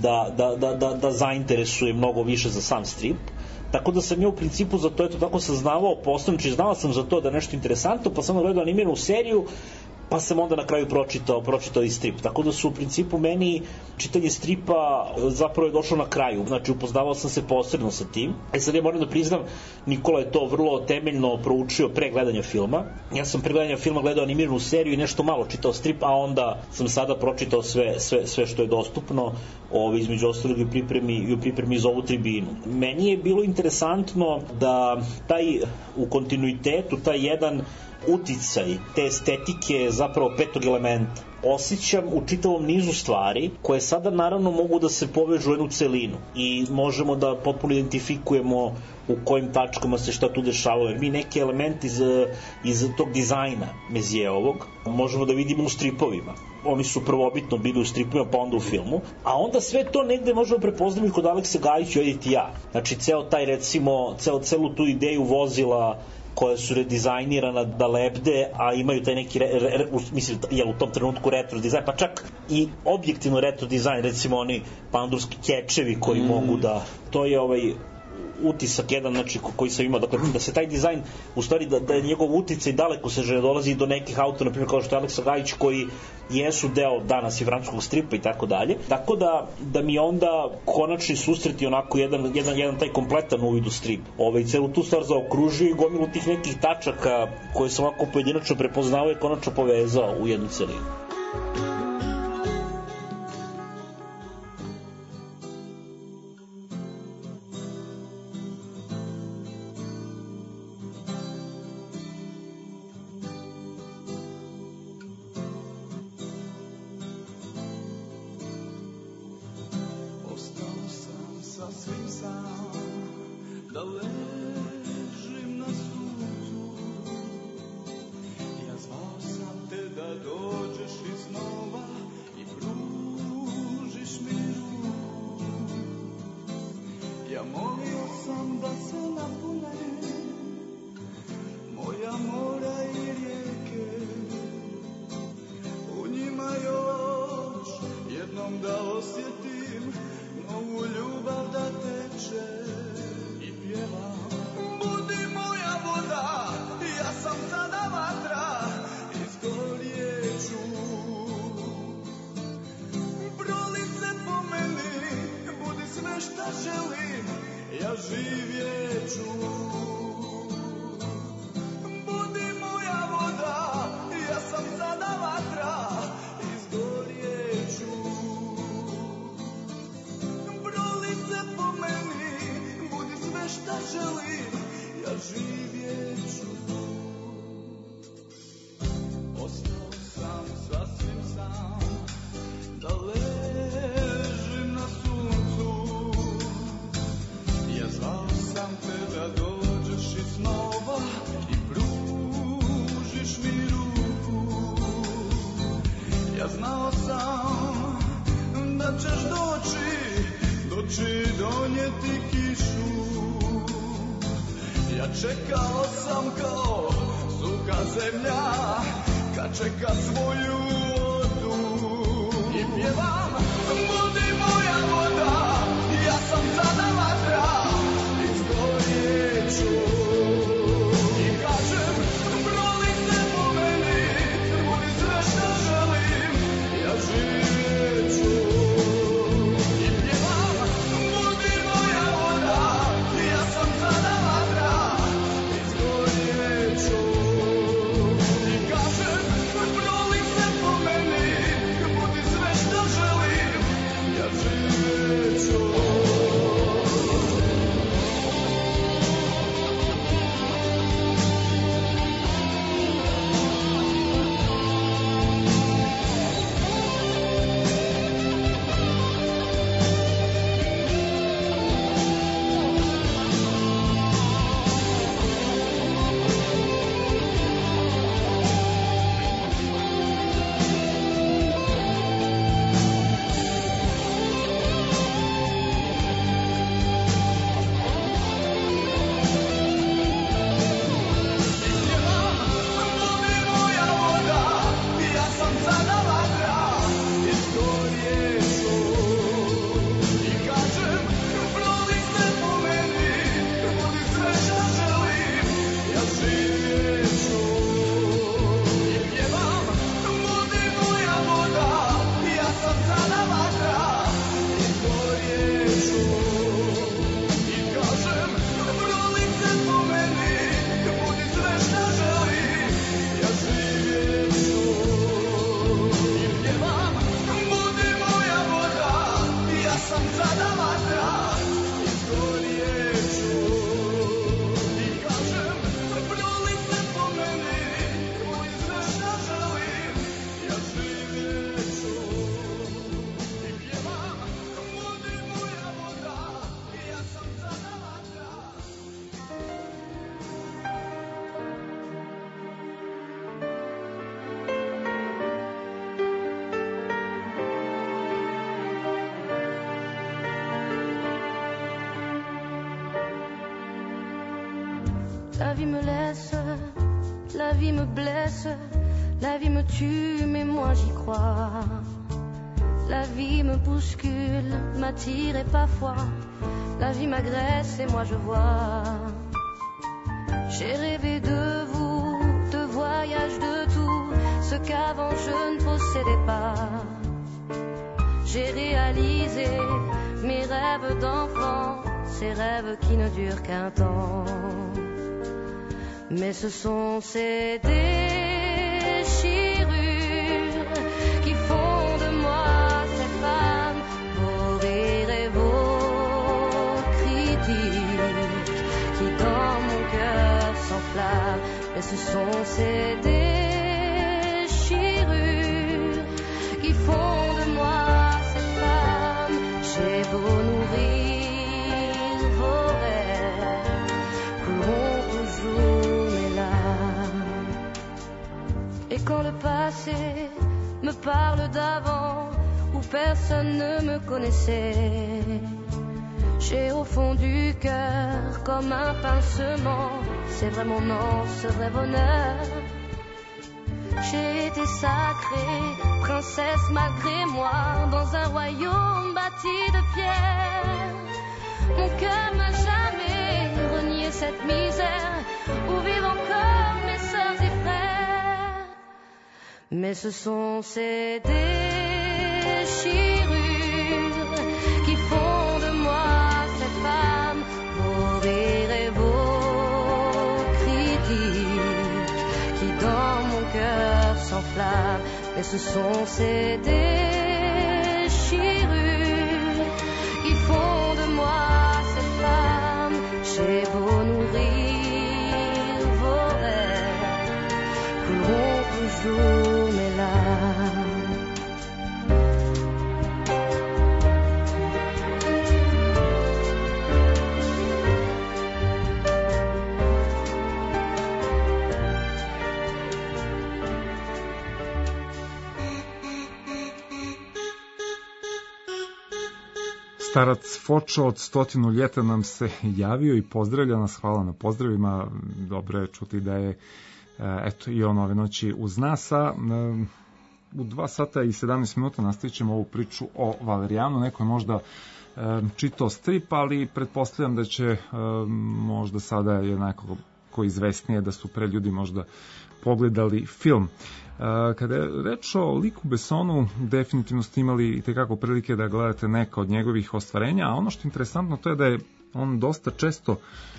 Speaker 16: da zainteresuje mnogo više za sam strip. Tako da sam ja u principu za to, eto, tako saznavao postavniči, znala sam za to da je nešto interesantno, pa sam gledao animiranu seriju, pa sam onda na kraju pročitao i strip. Tako da su u principu meni čitanje stripa zapravo je došlo na kraju, znači upoznavao sam se posredno sa tim. Sad ja moram da priznam, Nikola je to vrlo temeljno proučio pre gledanja filma. Ja sam pre gledanja filma gledao animiranu seriju i nešto malo čitao strip, a onda sam sada pročitao sve što je dostupno, između ostalog i u pripremi za ovu tribinu. Meni je bilo interesantno da u kontinuitetu taj jedan uticaj te estetike zapravo petog elementa osjećam u čitavom nizu stvari koje sada naravno mogu da se povežu u jednu celinu i možemo da potpuno identifikujemo u kojim tačkama se šta tu dešavalo, jer mi neki elementi iz tog dizajna Mezijeovog možemo da vidimo u stripovima. Oni su prvobitno bili u stripovima, pa onda u filmu, a onda sve to negde možemo prepoznati kod Alekse Gajića i ja. Znači ceo taj, recimo, celu tu ideju vozila koje su redizajnirana da lebde, a imaju taj neki, mislim, u tom trenutku retro dizajn, pa čak i objektivno retro dizajn, recimo oni pandurski kečevi koji mogu da, to je utisak jedan, znači, koji sam imao, dakle, da se taj dizajn, u stvari da je njegov uticaj daleko seže, dolazi do nekih autora, na primjer kao što je Aleksa Gajić, koji jesu deo danas i francuskog stripa i tako dalje, tako da mi onda konačni susreti onako jedan taj kompletan uvid u strip, celu tu stvar zaokružio i gomilu tih nekih tačaka koje sam ovako pojedinačno prepoznao i konačno povezao u jednu celinu.
Speaker 17: Zvao čekao sam kao suha zemlja kad čeka svoju vodu i pjevam budi moja voda, ja sam sada vatra, izgorjeću i kažem proli se po meni, budi sve što želim, ja živjeću i pjevam budi moja voda, ja sam sada vatra, izgorjeću i kažem proli se po meni, budi sve što želim, ja živjeću.
Speaker 18: La vie me laisse, la vie me blesse, la vie me tue, mais moi j'y crois. La vie me bouscule, m'attire et parfois, la vie m'agresse et moi je vois. J'ai rêvé de vous, de voyage, de tout, ce qu'avant je ne possédais pas. J'ai réalisé mes rêves d'enfant, ces rêves qui ne durent qu'un temps. Mais ce sont ces déchirures qui font de moi cette femme, vos rires et vos critiques qui dans mon cœur s'enflamment. Mais ce sont ces déchirures qui font de moi cette femme. J'ai beau nourrir vos rêves, courons toujours. Et quand le passé me parle d'avant, où personne ne me connaissait, j'ai au fond du cœur comme un pincement, c'est vrai mon nom, ce vrai bonheur. J'ai été sacrée, princesse malgré moi, dans un royaume bâti de pierre. Mon cœur n'a jamais renié cette misère, où vivent encore mes sœurs et frères. Mais ce sont ces déchirures qui font de moi cette femme, vos rires et vos critiques qui dans mon cœur s'enflamment. Mais ce sont ces déchirures qui font de moi cette femme. J'ai beau nourrir vos rêves, courons toujours mes larmes.
Speaker 2: Starac Fočo od 100 ljeta nam se javio i pozdravlja nas, hvala na pozdravima, dobro je čuti da je eto i on ove noći uz nas, a u 2 sata i 17 minuta nastavit ćemo ovu priču o Valerijanu. Neko je možda čitao strip, ali pretpostavljam da će možda sada je nekako izvesnije da su pre ljudi možda pogledali film. Kada je reč o liku Bessonu, definitivno ste imali i tekako prilike da gledate neka od njegovih ostvarenja, a ono što je interesantno to je da je on dosta često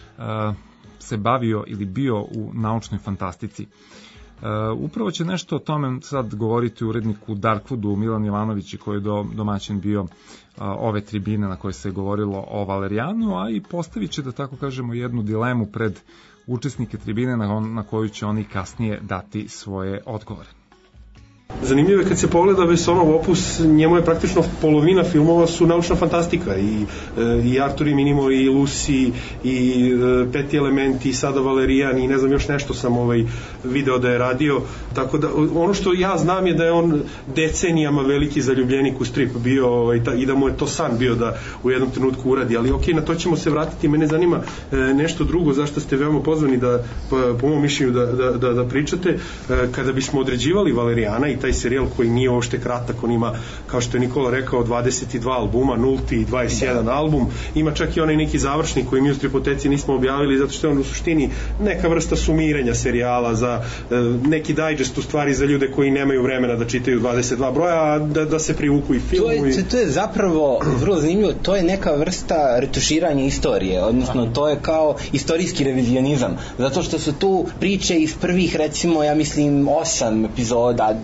Speaker 2: se bavio ili bio u naučnoj fantastici. Upravo će nešto o tome sad govoriti uredniku Darkwoodu Milan Jovanović, koji je domaćin bio ove tribine na kojoj se govorilo o Valerijanu, a i postavit će, da tako kažemo, jednu dilemu pred učesnike tribine na koju će oni kasnije dati svoje odgovore.
Speaker 15: Zanimljivo je kad se pogleda Bessonov opus, njemu je praktično polovina filmova su naučna fantastika, i Artur i Minimo i Lucy i Peti elementi i sada Valerijan i ne znam još nešto sam video da je radio, tako da ono što ja znam je da je on decenijama veliki zaljubljenik u strip bio i da mu je to san bio da u jednom trenutku uradi, ali ok, na to ćemo se vratiti. Mene zanima nešto drugo, zašto ste veoma pozvani da po mom mišljenju da pričate. Kada bismo određivali Valerijana i taj serijal koji nije uopšte kratak, on ima, kao što je Nikola rekao, 22 albuma, nulti i 21 album, ima čak i onaj neki završni koji mi u Stripoteci nismo objavili, zato što je on u suštini neka vrsta sumiranja serijala za neki digest, u stvari za ljude koji nemaju vremena da čitaju 22 broja, da se privuku i filmu.
Speaker 14: To je zapravo vrlo zanimljivo, to je neka vrsta retuširanja istorije, odnosno to je kao istorijski revizionizam, zato što su tu priče iz prvih, recimo, ja mislim 8 epizoda,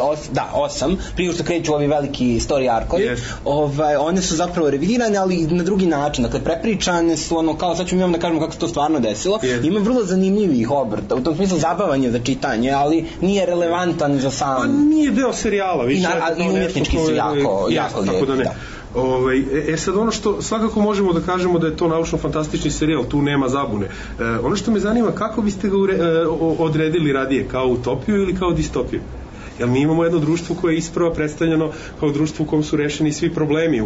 Speaker 14: 8, prije što kreću ovi veliki story arkovi, one su zapravo revidirane, ali na drugi način, dakle prepričane su ono kao, sad ćemo imam da kažemo kako se to stvarno desilo, ima vrlo zanimljivih obrta, u tom smislu zabavanje za čitanje, ali nije relevantan za sam...
Speaker 15: Nije deo serijala,
Speaker 14: i umjetnički su jako lijepi.
Speaker 15: Sad ono što svakako možemo da kažemo da je to naučno-fantastični serijal, tu nema zabune. Ono što me zanima, kako biste ga odredili radije, kao utopiju ili kao distopiju? Jer mi imamo jedno društvo koje je isprva predstavljeno kao društvo u kom su rešeni svi problemi,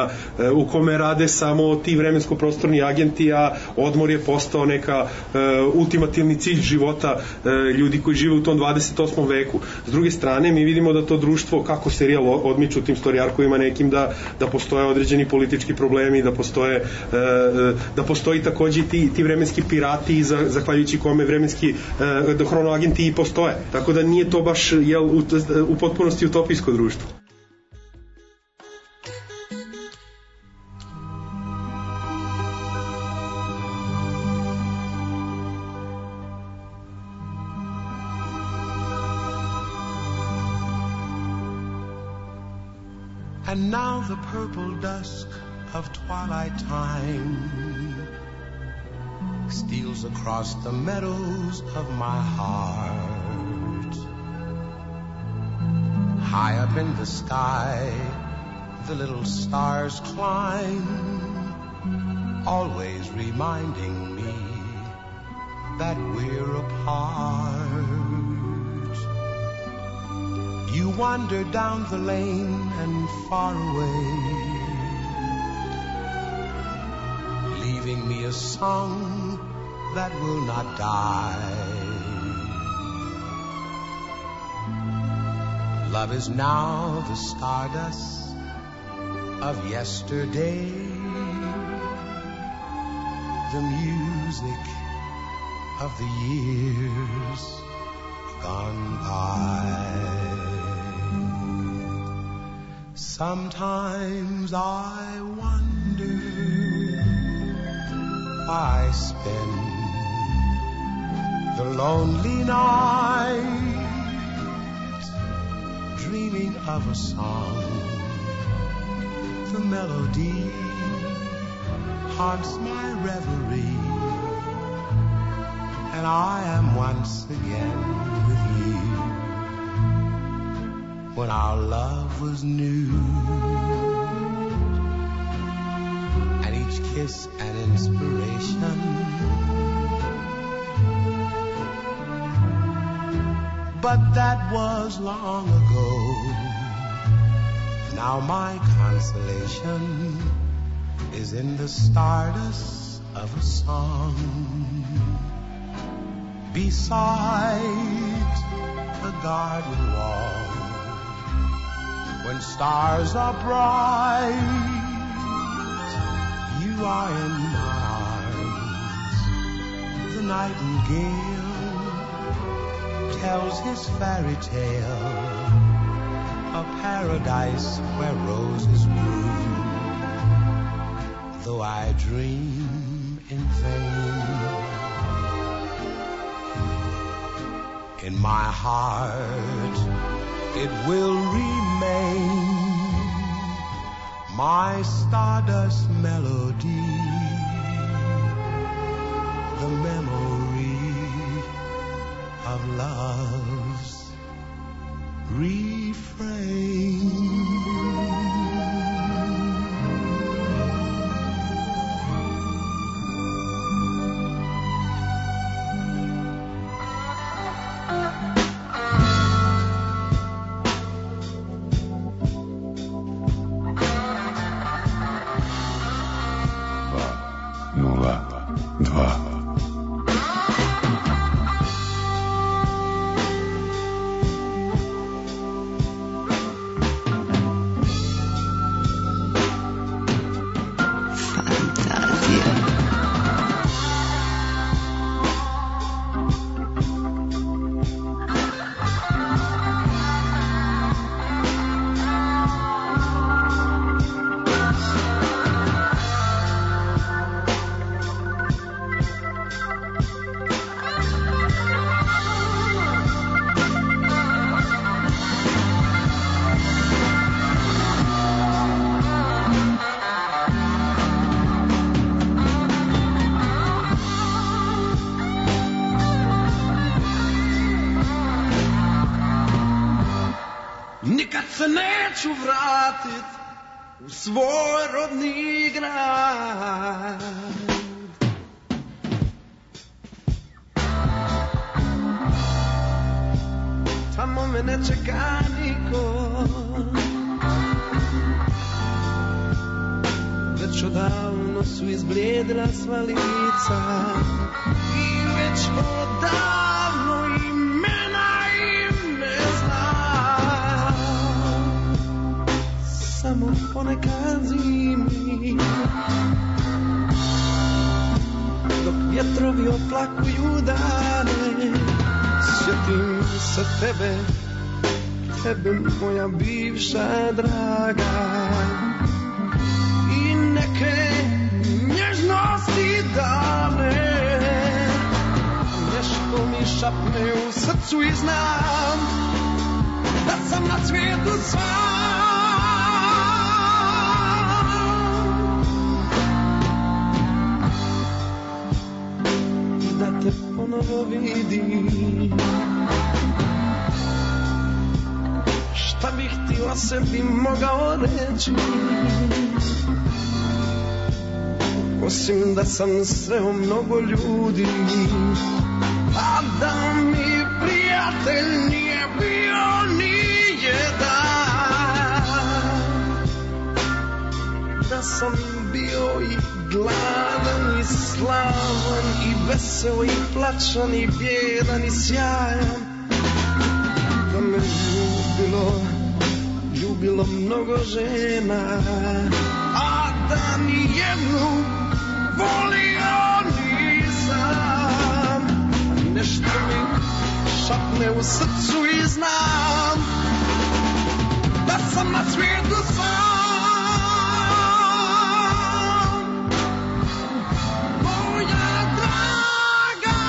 Speaker 15: u kome rade samo ti vremensko-prostorni agenti, a odmor je postao neka ultimativni cilj života ljudi koji žive u tom 28. veku. S druge strane, mi vidimo da to društvo, kako serijal odmiče u tim story arkovima nekim, da postoje određeni politički problemi, da postoji takođe ti vremenski pirati, zahvaljujući kome vremenski hronoagenti i postoje. Tako da nije to baš u potpunosti utopijsko društvo.
Speaker 6: And now the purple dusk of twilight time steals across the meadows of my heart. High up in the sky, the little stars climb, always reminding me that we're apart. You wander down the lane and far away, leaving me a song that will not die. Love is now the stardust of yesterday, the music of the years gone by. Sometimes I wonder why I spend the lonely night dreaming of a song. The melody haunts my reverie, and I am once again with you when our love was new, and each kiss an inspiration. But that was long ago. Now my consolation is in the stardust of a song beside the garden wall. When stars are bright, you are in my arms. The nightingale tells his fairy tale, a paradise where roses bloom. Though I dream in vain, in my heart it will remain, my stardust melody, the memory of love's refrain. se neću vratit u svoj rodni grad. Tamo me ne čeka niko, već odavno su izblijedila sva lica i već odavno imena im ne znam. Samo ponekad zimi, dok vjetrovi oplakuju dane, sjetim se tebe, tebe moja bivša draga, i neke nježnosti dane. Nešto mi šapne u srcu i znam da sam na svijetu sam, da te ponovo vidim. Šta bih ti o sebi mogao reći, osim da sam sreo mnogo ljudi, a da mi prijatelj nije bio nijedan. Da sam bio i gladan i slavan i veseo i plačan i bjedan i sjajan. Da me ljubilo mnogo žena, a da nijednu volio nisam. Nešto mi šapne u srcu i znam da sam na svijetu sam. Moja draga,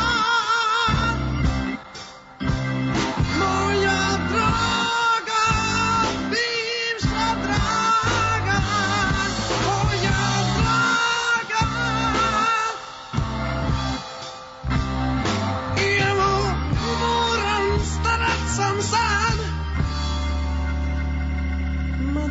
Speaker 6: moja draga, bivša draga, moja draga. I evo moram, starat sam sad,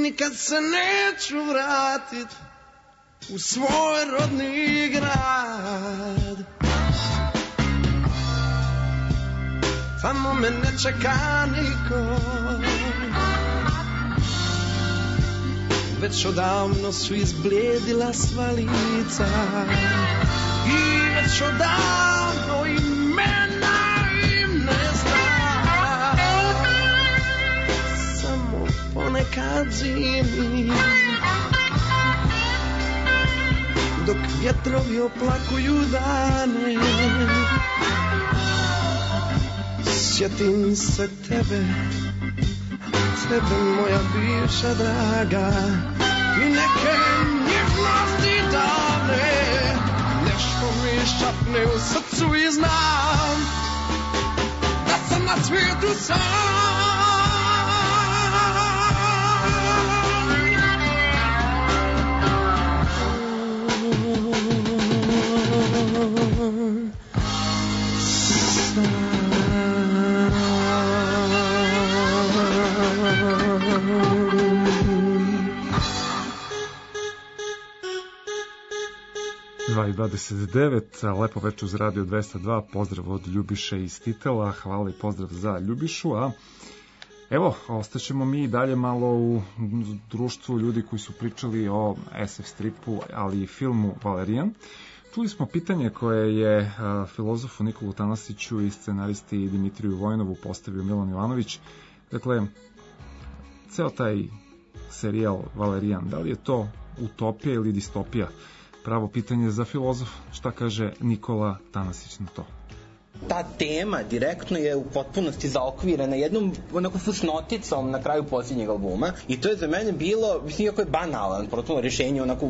Speaker 6: nikad se neću vratit u svoj rodni grad. Tamo me ne čeka niko, već odavno su izblijedila sva lica i već odavno imena im ne znam. Samo ponekad zimi, dok vjetrovi oplakuju dane, sjetim se tebe moja bivša draga, i neke nježnosti davne, nešto mi šapne u srcu i znam da sam na svijetu sam.
Speaker 2: I 29, lepo večer uz Radio 202, pozdrav od Ljubiše iz Titela, hvala i pozdrav za Ljubišu, a evo, ostaćemo mi dalje malo u društvu ljudi koji su pričali o SF stripu, ali i filmu Valerijan. Čuli smo pitanje koje je filozofu Nikolu Tanasiću i scenaristi Dimitriju Vojnovu postavio Milan Ivanović. Dakle, ceo taj serijal Valerijan, da li je to utopija ili distopija? Pravo pitanje za filozof, šta kaže Nikola Tanasić na to?
Speaker 14: Ta tema direktno je u potpunosti zaokvirena jednom onako fusnoticom na kraju posljednjeg albuma i to je za mene bilo, mislim, iako je banalan potpuno rješenje, onako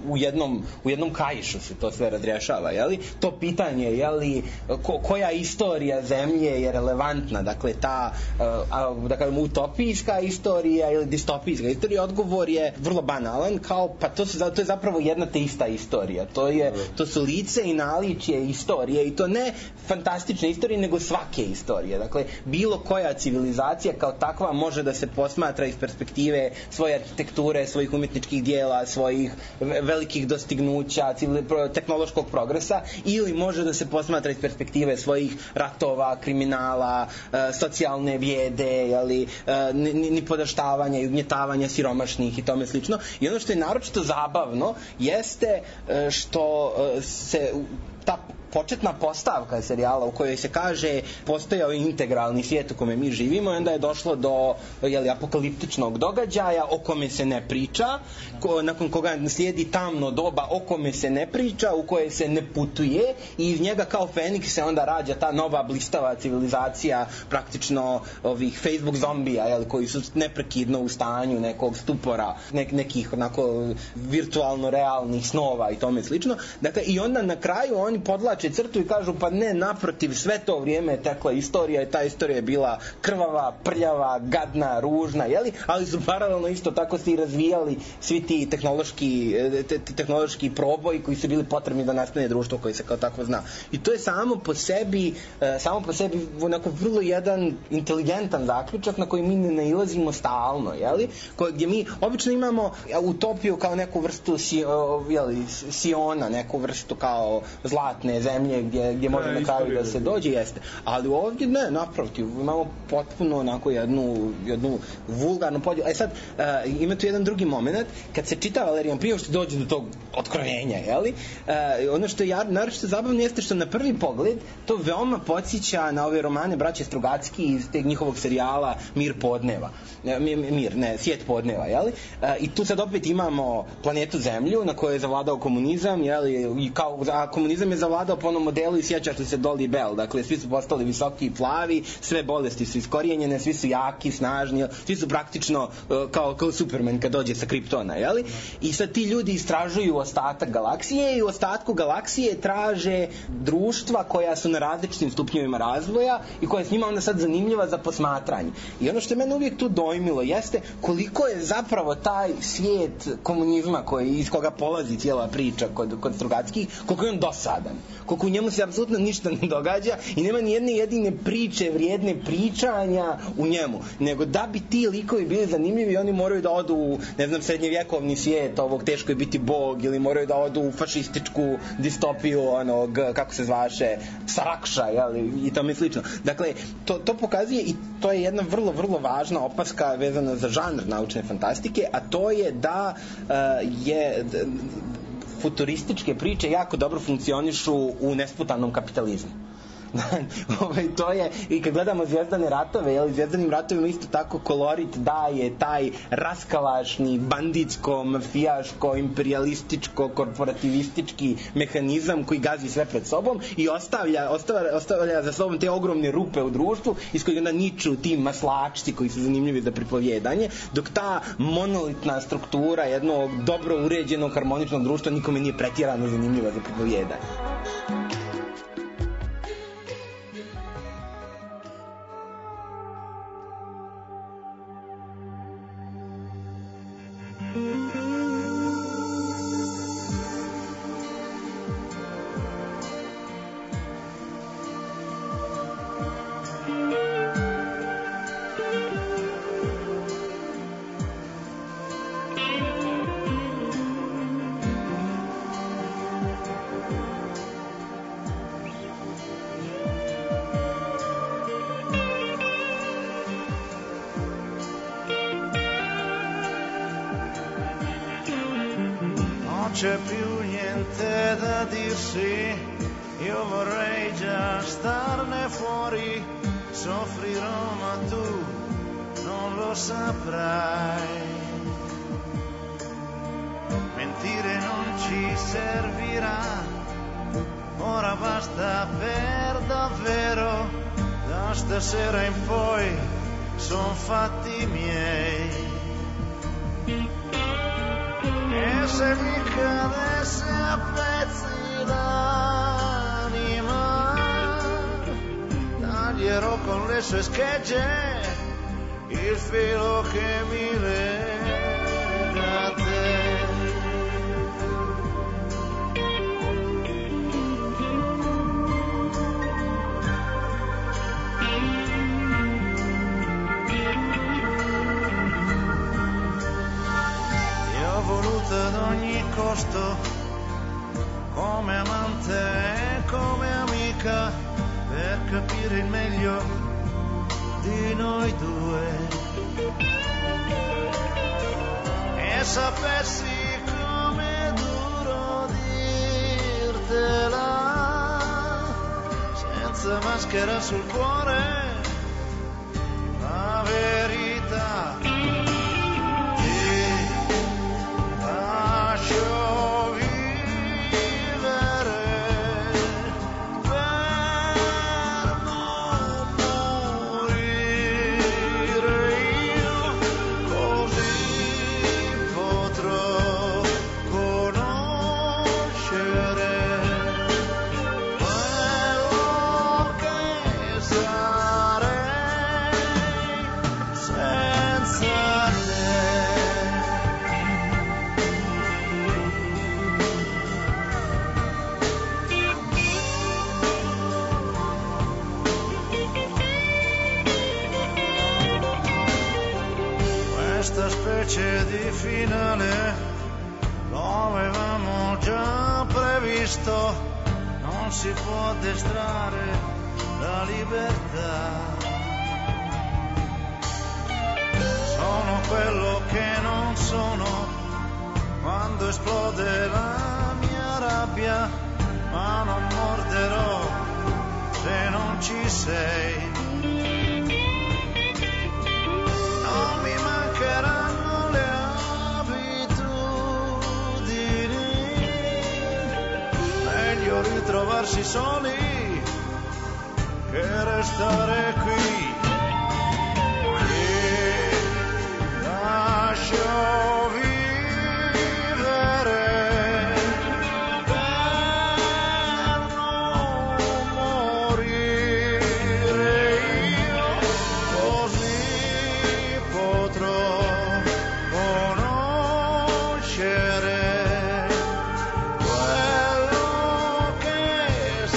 Speaker 14: u jednom kaišu se to sve razrješava, jeli? To pitanje, jeli, koja istorija zemlje je relevantna, dakle ta da kažem utopijska istorija ili distopijska istorija, odgovor je vrlo banalan, kao pa to je zapravo jedna te ista istorija, to su lice i naličje istorije i to ne fantastične istorije, nego svake istorije. Dakle, bilo koja civilizacija kao takva može da se posmatra iz perspektive svoje arhitekture, svojih umjetničkih dijela, svojih velikih dostignuća, tehnološkog progresa, ili može da se posmatra iz perspektive svojih ratova, kriminala, socijalne bijede, nipodaštavanja i ugnjetavanja siromašnih i tome slično. I ono što je naročito zabavno jeste što se ta početna postavka serijala u kojoj se kaže postojao je integralni svijet u kome mi živimo i onda je došlo do apokaliptičnog događaja o kome se ne priča, nakon koga slijedi tamno doba o kome se ne priča, u koje se ne putuje i iz njega kao Feniks se onda rađa ta nova blistava civilizacija praktično ovih Facebook zombija koji su neprekidno u stanju nekog stupora, nekih onako virtualno realnih snova i tome slično. Dakle, i onda na kraju oni podlače crtu i kažu pa ne, naprotiv, sve to vrijeme je tekla istorija i ta istorija je bila krvava, prljava, gadna, ružna, ali su paralelno isto tako se i razvijali svi ti tehnološki proboji koji su bili potrebni da nastane društvo koje se kao tako zna. I to je samo po sebi onako vrlo jedan inteligentan zaključak na koji mi ne nailazimo stalno, gdje mi obično imamo utopiju kao neku vrstu Siona, neku vrstu kao zlatne zemlje gdje može na kraju da se dođe, jeste. Ali ovdje ne, naprotiv, imamo potpuno onako jednu vulgarnu podjelu. Sad, ima tu jedan drugi moment, kad se čita Valerijan prije što dođe do tog otkrovenja, ono što je naročito zabavno jeste što na prvi pogled to veoma podsjeća na ove romane braće Strugacki iz teg njihovog serijala Mir podneva. Svijet podneva, i tu sad opet imamo planetu Zemlju na kojoj je zavladao komunizam, a komunizam je zavladao po onom modelu i sjećaš li se Dolly Bell, dakle svi su postali visoki i plavi, sve bolesti su iskorijenjene, svi su jaki, snažni, svi su praktično kao Superman kad dođe sa Kriptona, i sad ti ljudi istražuju ostatak galaksije i u ostatku galaksije traže društva koja su na različitim stupnjevima razvoja i koja je s njima onda sad zanimljiva za posmatranje. I ono što je mene uvijek tu dojmilo jeste koliko je zapravo taj svijet komunizma iz koga polazi cijela priča kod Strugackih, koliko je on dosadan, koliko u njemu se apsolutno ništa ne događa i nema ni jedne jedine priče vrijedne pričanja u njemu, nego da bi ti likovi bili zanimljivi oni moraju da odu u, ne znam, srednjevjekovni svijet ovog teško je biti bog, ili moraju da odu u fašističku distopiju onog, kako se zvaše, Sarakša, jeli, i tome slično. Dakle, to pokazuje i to je jedna vrlo, vrlo važna opaska vezana za žanr naučne fantastike, a to je da je futurističke priče jako dobro funkcionišu u nesputanom kapitalizmu. To je, i kad gledamo Zvezdane ratove, jel, Zvezdanim ratovima isto tako kolorit daje taj raskalašni, banditsko, mafijaško, imperialističko, korporativistički mehanizam koji gazi sve pred sobom i ostavlja za sobom te ogromne rupe u društvu iz kojeg onda niču ti maslačci koji su zanimljivi za pripovjedanje, dok ta monolitna struktura jednog dobro uređenog, harmoničnog društva nikome nije pretjerano zanimljiva za pripovjedanje.
Speaker 19: c'è più niente da dirsi, io vorrei già starne fuori, soffrirò ma tu non lo saprai. Mentire non ci servirà, ora basta per davvero, da stasera in poi son fatti miei. E se mi cadesse a pezzi l'anima, taglierò con le sue schegge il filo che mi lega a te. Ad ogni costo, come amante e come amica, per capire il meglio di noi due. E sapessi come duro dirtela, senza maschera sul cuore, la verità. Lascio vivere per non morire io, così potrò conoscere quello che sarei senza te. Questa specie di finale lo avevamo già previsto, non si può addestrare la libertà. Sono quello che non sono quando esplode la mia rabbia, ma non morderò se non ci sei. Non mi mancheranno le abitudini, meglio ritrovarsi soli che restare qui. Lascio vivere per non morire io, così potrò conoscere quello che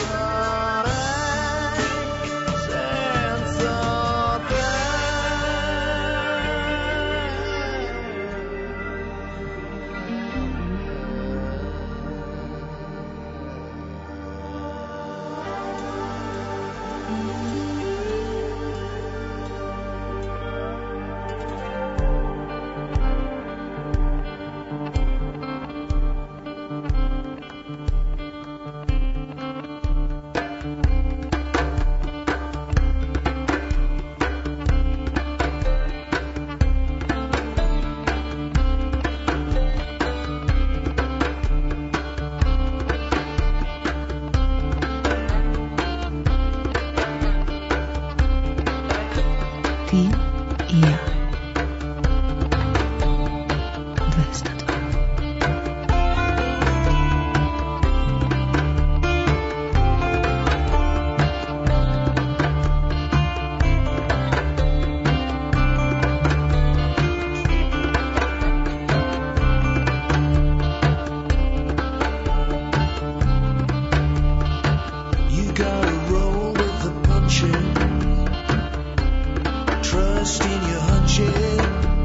Speaker 17: trust in your hunches.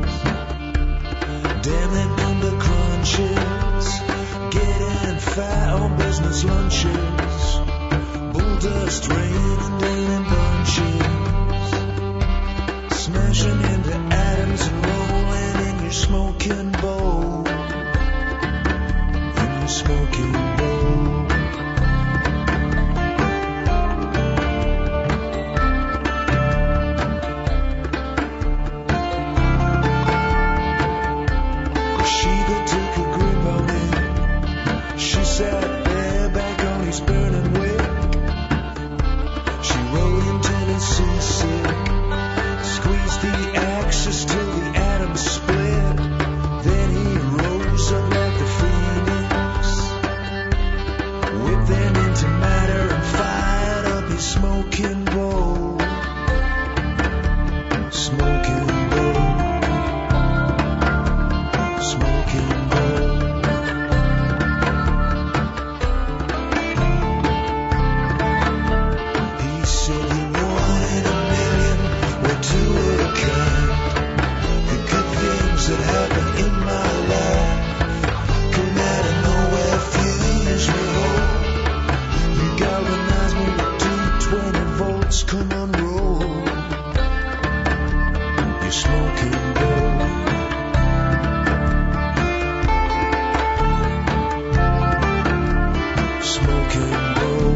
Speaker 17: Damn them number crunches. Getting fat on business lunches. Bull dust raining down in bunches. Smashing into atoms and rolling in your smoking bowl. In your smoking bowl. Sheba took a grip on it. She sat there back on his burning wick. She rode him till he seasick. Squeezed the axis till the atoms split. Then he rose up like the phoenix. Whipped them into matter and fired up his smoking bowl. Smoking bowl. Smoking bowl. He said you're one in a million, we're two of a kind. The good things that happen in my life come out of nowhere, fuse me whole. You galvanize me with 220 volts, come on roll. You're smoking bowl. Smoking bowl.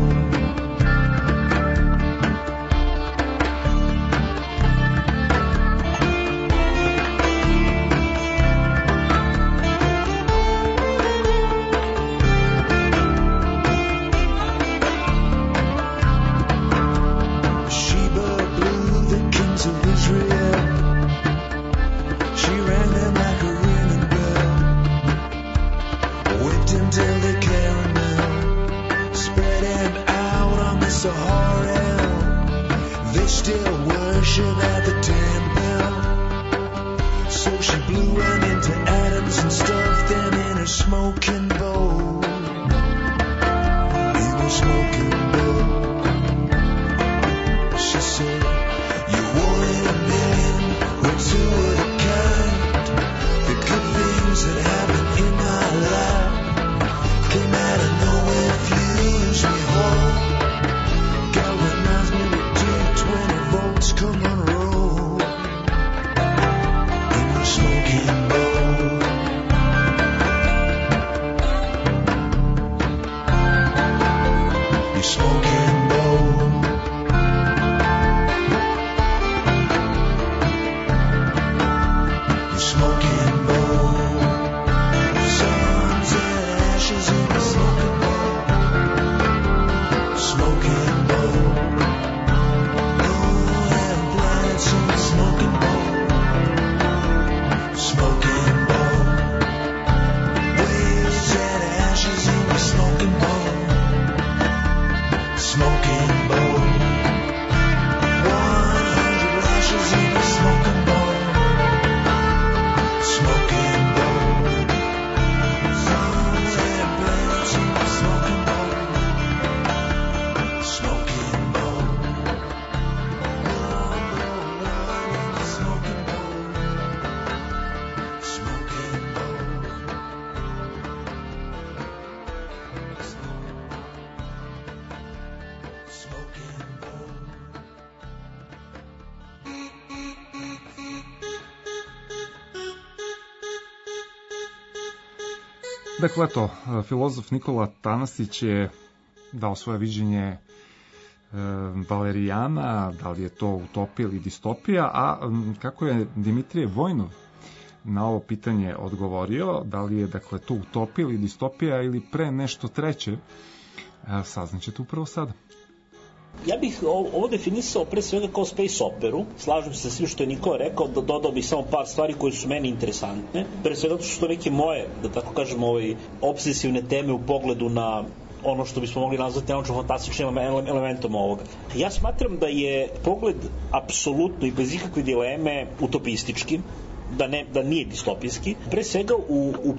Speaker 17: Sheba blew the kings of Israel. She rang them like a ringing bell. Whipped him till the caramel. Spread him out on the Sahara. They still worship at the temple. So she blew him into atoms and stuffed them in her smoking bowl. In her smoking bowl. She said, you're one in a million, we're two of a kind. The good things that happen in my life came out of nowhere, fuse me whole. Galvanize me with 220 volts, come on roll. In your smoking bowl. Your smoking bowl. Your smoking bowl. Suns and ashes in the smoking bowl. Smoking bowl. Moon and planets in the smoking bowl. Smoking bowl. Waves and ashes in the smoking bowl. Smoking bowl. 100 lashes in the smoking bowl. Smoking bowl. Suns and planets in the smoking bowl. Smoking bowl. Number one in the smoking bowl. Smoking bowl. Smoking bowl.
Speaker 2: Dakle, eto, filozof Nikola Tanasić je dao svoje viđenje Valerijana, da li je to utopija ili distopija, a kako je Dimitrije Vojnov na ovo pitanje odgovorio, da li je dakle to utopija ili distopija ili pre nešto treće, saznaćete upravo sada.
Speaker 16: Ja bih ovo definisao pre svega kao space operu, slažem se sa svim što je Nikola rekao, da dodao bih samo par stvari koje su meni interesantne, pre svega zato što neke moje, da tako kažem, obsesivne teme u pogledu na ono što bismo mogli nazvati naučno-fantastičnim elementom ovoga. Ja smatram da je pogled apsolutno i bez ikakve dileme utopistički, da nije distopijski, pre svega u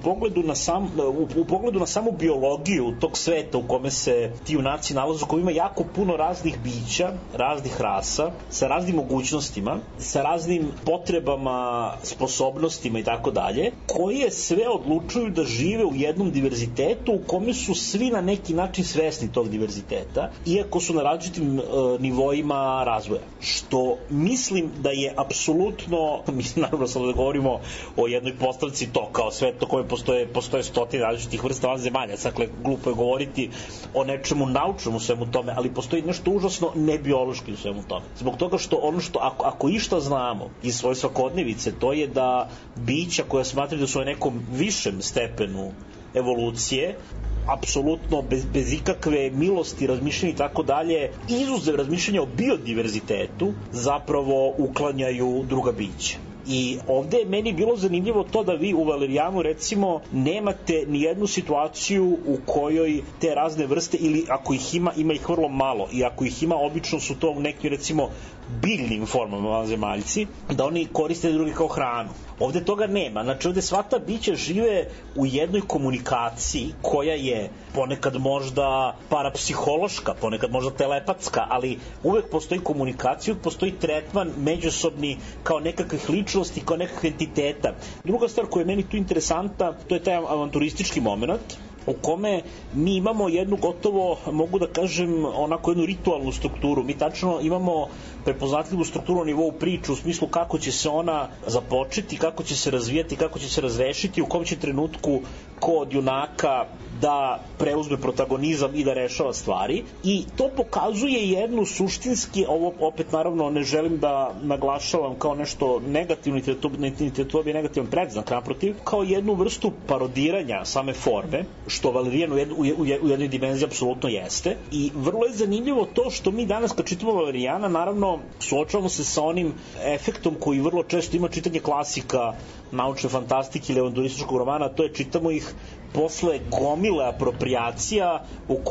Speaker 16: pogledu na samu biologiju tog sveta u kome se ti junaci nalaze, u kojem ima jako puno raznih bića, raznih rasa, sa raznim mogućnostima, sa raznim potrebama, sposobnostima i tako dalje, koje sve odlučuju da žive u jednom diverzitetu u kome su svi na neki način svesni tog diverziteta, iako su na različitim nivoima razvoja. Što mislim da je apsolutno, mislim naravno sad da govorimo o jednoj postavci to kao svet u kojem postoje stotine različitih vrsta vanzemalja, dakle glupo je govoriti o nečemu naučnom u svemu tome, ali postoji nešto užasno nebiološki u svemu tome. Zbog toga što ono što ako išta znamo iz svoje svakodnevice, to je da bića koja smatraju da su na nekom višem stepenu evolucije, apsolutno bez ikakve milosti, razmišljanja i tako dalje, izuzev razmišljanja o biodiverzitetu, zapravo uklanjaju druga bića. I ovde je meni bilo zanimljivo to da vi u Valerijanu recimo nemate ni jednu situaciju u kojoj te razne vrste, ili ako ih ima ih vrlo malo, i ako ih ima obično su to neki recimo biljnim formama vanzemaljci, da oni koriste drugi kao hranu. Ovde toga nema, znači ovde sva ta bića žive u jednoj komunikaciji koja je ponekad možda parapsihološka, ponekad možda telepatska, ali uvek postoji komunikacija, uvek postoji tretman međusobni kao nekakvih ličnosti, kao nekakvih entiteta. Druga stvar koja je meni tu interesantna, to je taj avanturistički moment, u kome mi imamo jednu gotovo, mogu da kažem, onako jednu ritualnu strukturu. Mi tačno imamo prepoznatljivu strukturu na nivou priče u smislu kako će se ona započeti, kako će se razvijati, kako će se razrešiti, u kom će trenutku ko od junaka da preuzme protagonizam i da rešava stvari. I to pokazuje jednu suštinski, ovo opet naravno ne želim da naglašavam kao nešto negativno, niti to bi negativan predznak, naprotiv, kao jednu vrstu parodiranja same forme, što Valerijan u jednoj dimenziji apsolutno jeste. I vrlo je zanimljivo to što mi danas kad čitamo Valerijana, naravno suočavamo se sa onim efektom koji vrlo često ima čitanje klasika naučne fantastike ili avanturističkog romana, to je čitamo ih posle gomile apropriacija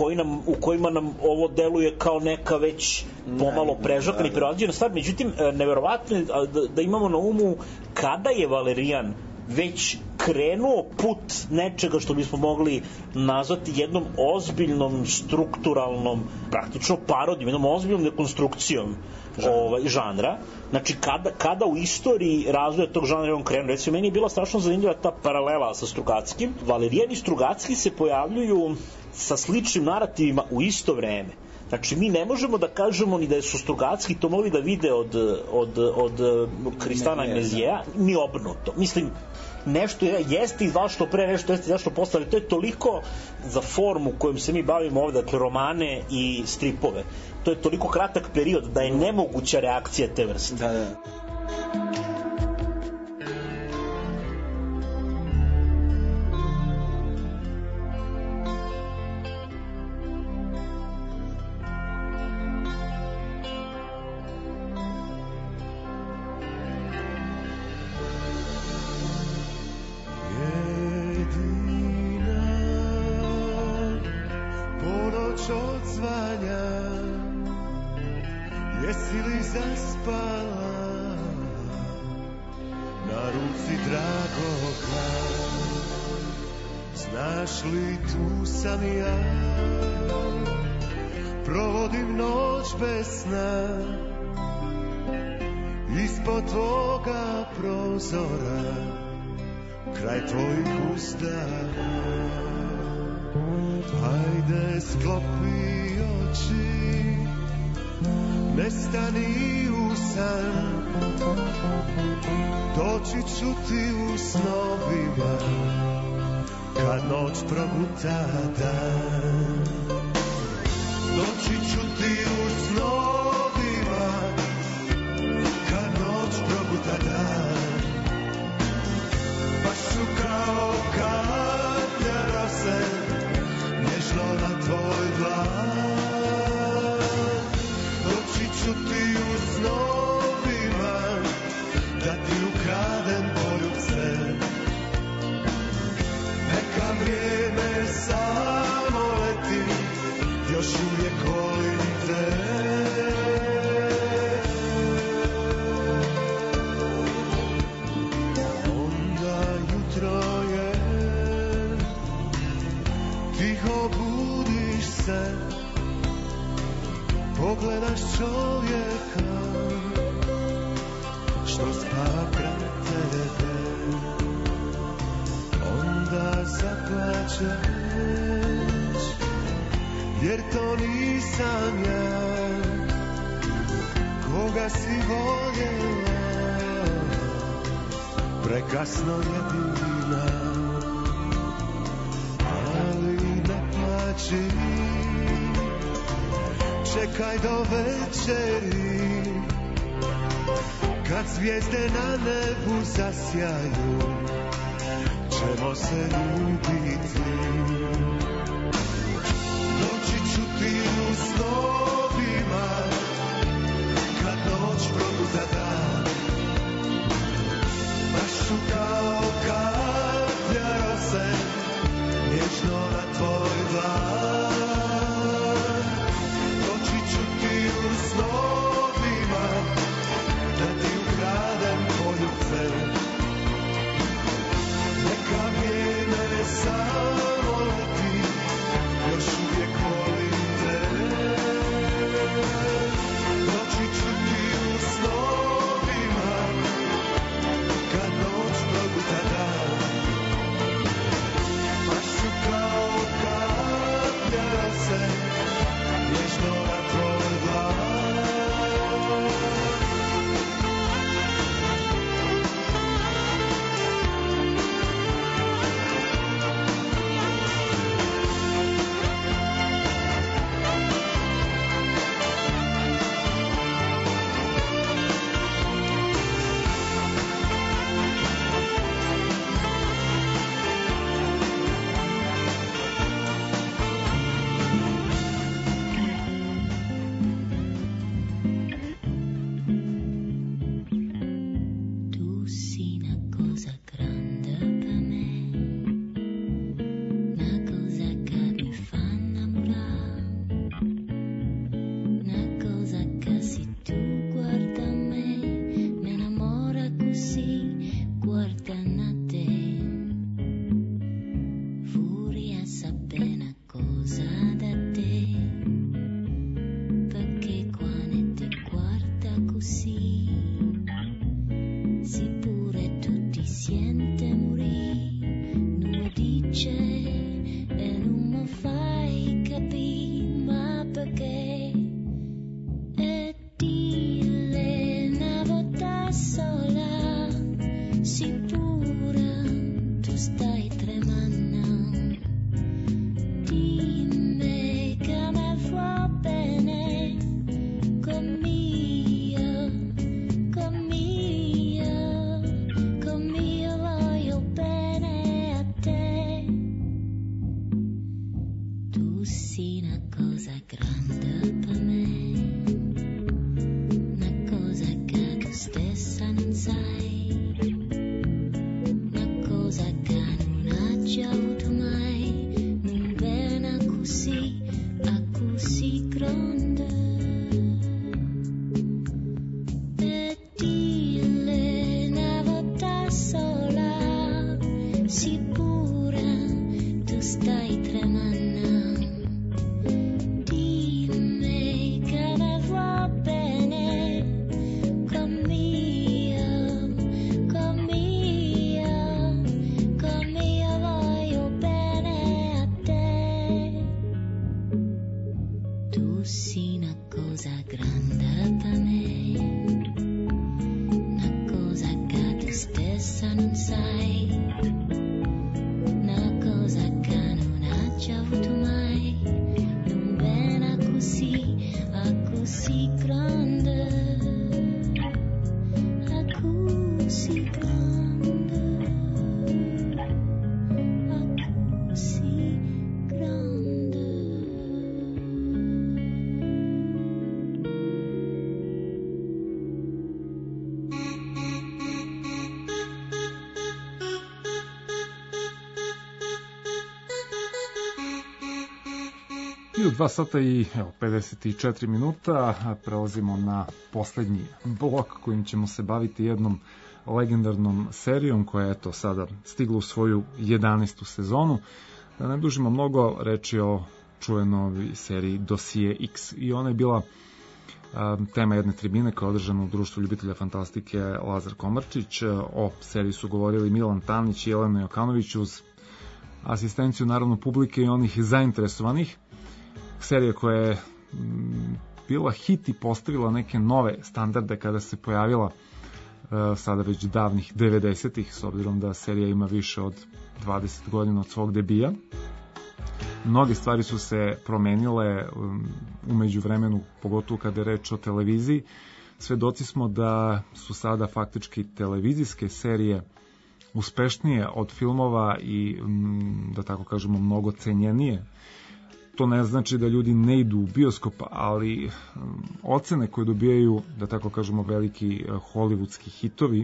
Speaker 16: u kojima nam ovo deluje kao neka već pomalo prežakana i prevaziđena stvar. Međutim, neverovatno je da imamo na umu kada je Valerijan već krenuo put nečega što bismo mogli nazvati jednom ozbiljnom strukturalnom, praktično parodijom, jednom ozbiljnom dekonstrukcijom žanra. Znači, kada u istoriji razvoja tog žanra on krenu, recimo, meni je bila strašno zanimljiva ta paralela sa Strugatskim. Valerijan i Strugacki se pojavljuju sa sličnim narativima u isto vreme. Znači, mi ne možemo da kažemo ni da su Strugacki to mogli da vide od Kristana Mezija, ni obrnuto. Mislim, nešto jeste izašlo pre, nešto jeste izašlo posle, ali to je toliko za formu kojom se mi bavimo ovde, dakle romane i stripove, to je toliko kratak period da je nemoguća reakcija te vrste.
Speaker 14: Da.
Speaker 17: Jesi li zaspala na ruci dragoga? Znaš li tu sam ja, provodim noć bez sna ispod tvoga prozora, kraj tvojih uzdaha. Hajde sklopi oči, nestani u san, doći ću ti u snovima kad noć proguta dan. Doći ću ti u snovima kad noć proguta dan. Baš su kao kaplja rose nježno na tvoj dlan. Doći ću ti u snovima da ti ukradem poljubce. Neka vrijeme samo leti, još uvijek volim što spava kraj tebe, onda zaplačeš, jer to nisam ja koga si voljela, prekasno jedina, ali ne plači, čekaj do večeri, kad zvijezde na nebu zasjaju, ćemo se ljubiti. Doći ću ti u snovima, kad noć probuda dan, baš ću kao kaplja rose, nježno na tvoj dlan. Doći ću ti u snovima, da ti ukradem poljubce, neka vrijeme samo leti, još uvijek volim te. Doći ću ti u snovima, kad noć probuda dan, baš ću kao kaplja rose, nježno na tvoj dlan.
Speaker 2: I u 2 sata i 54 minuta prelazimo na poslednji blok kojim ćemo se baviti jednom legendarnom serijom koja je eto sada stigla u svoju 11. sezonu. Da ne dužimo mnogo, reč je o čuvenoj seriji Dosije X i ona je bila tema jedne tribine koja je održana u Društvu ljubitelja fantastike Lazar Komarčić. O seriji su govorili Milan Tanić i Jelena Jokanović uz asistenciju naravno publike i onih zainteresovanih. Serija koja je bila hit i postavila neke nove standarde kada se pojavila sada već davnih 90-ih, s obzirom da serija ima više od 20 godina od svog debija. Mnoge stvari su se promenile umeđu vremenu, pogotovo kada je reč o televiziji. Svedoci smo da su sada faktički televizijske serije uspešnije od filmova i, da tako kažemo, mnogo cenjenije. To ne znači da ljudi ne idu u bioskop, ali ocene koje dobijaju, da tako kažemo, veliki hollywoodski hitovi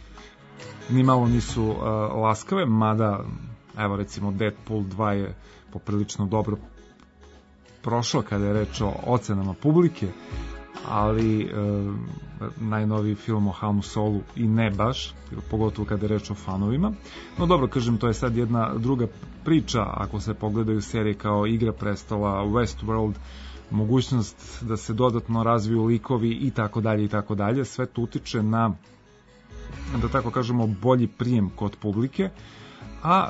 Speaker 2: nimalo nisu laskave, mada evo recimo Deadpool 2 je poprilično dobro prošao kada je reč o ocenama publike, ali najnoviji film o Hanu Solu i ne baš, pogotovo kada je reč o fanovima. No dobro, kažem, to je sad jedna druga priča. Ako se pogledaju serije kao Igra prestola, Westworld, mogućnost da se dodatno razviju likovi i tako dalje i tako dalje, sve to utiče na, da tako kažemo, bolji prijem kod publike, a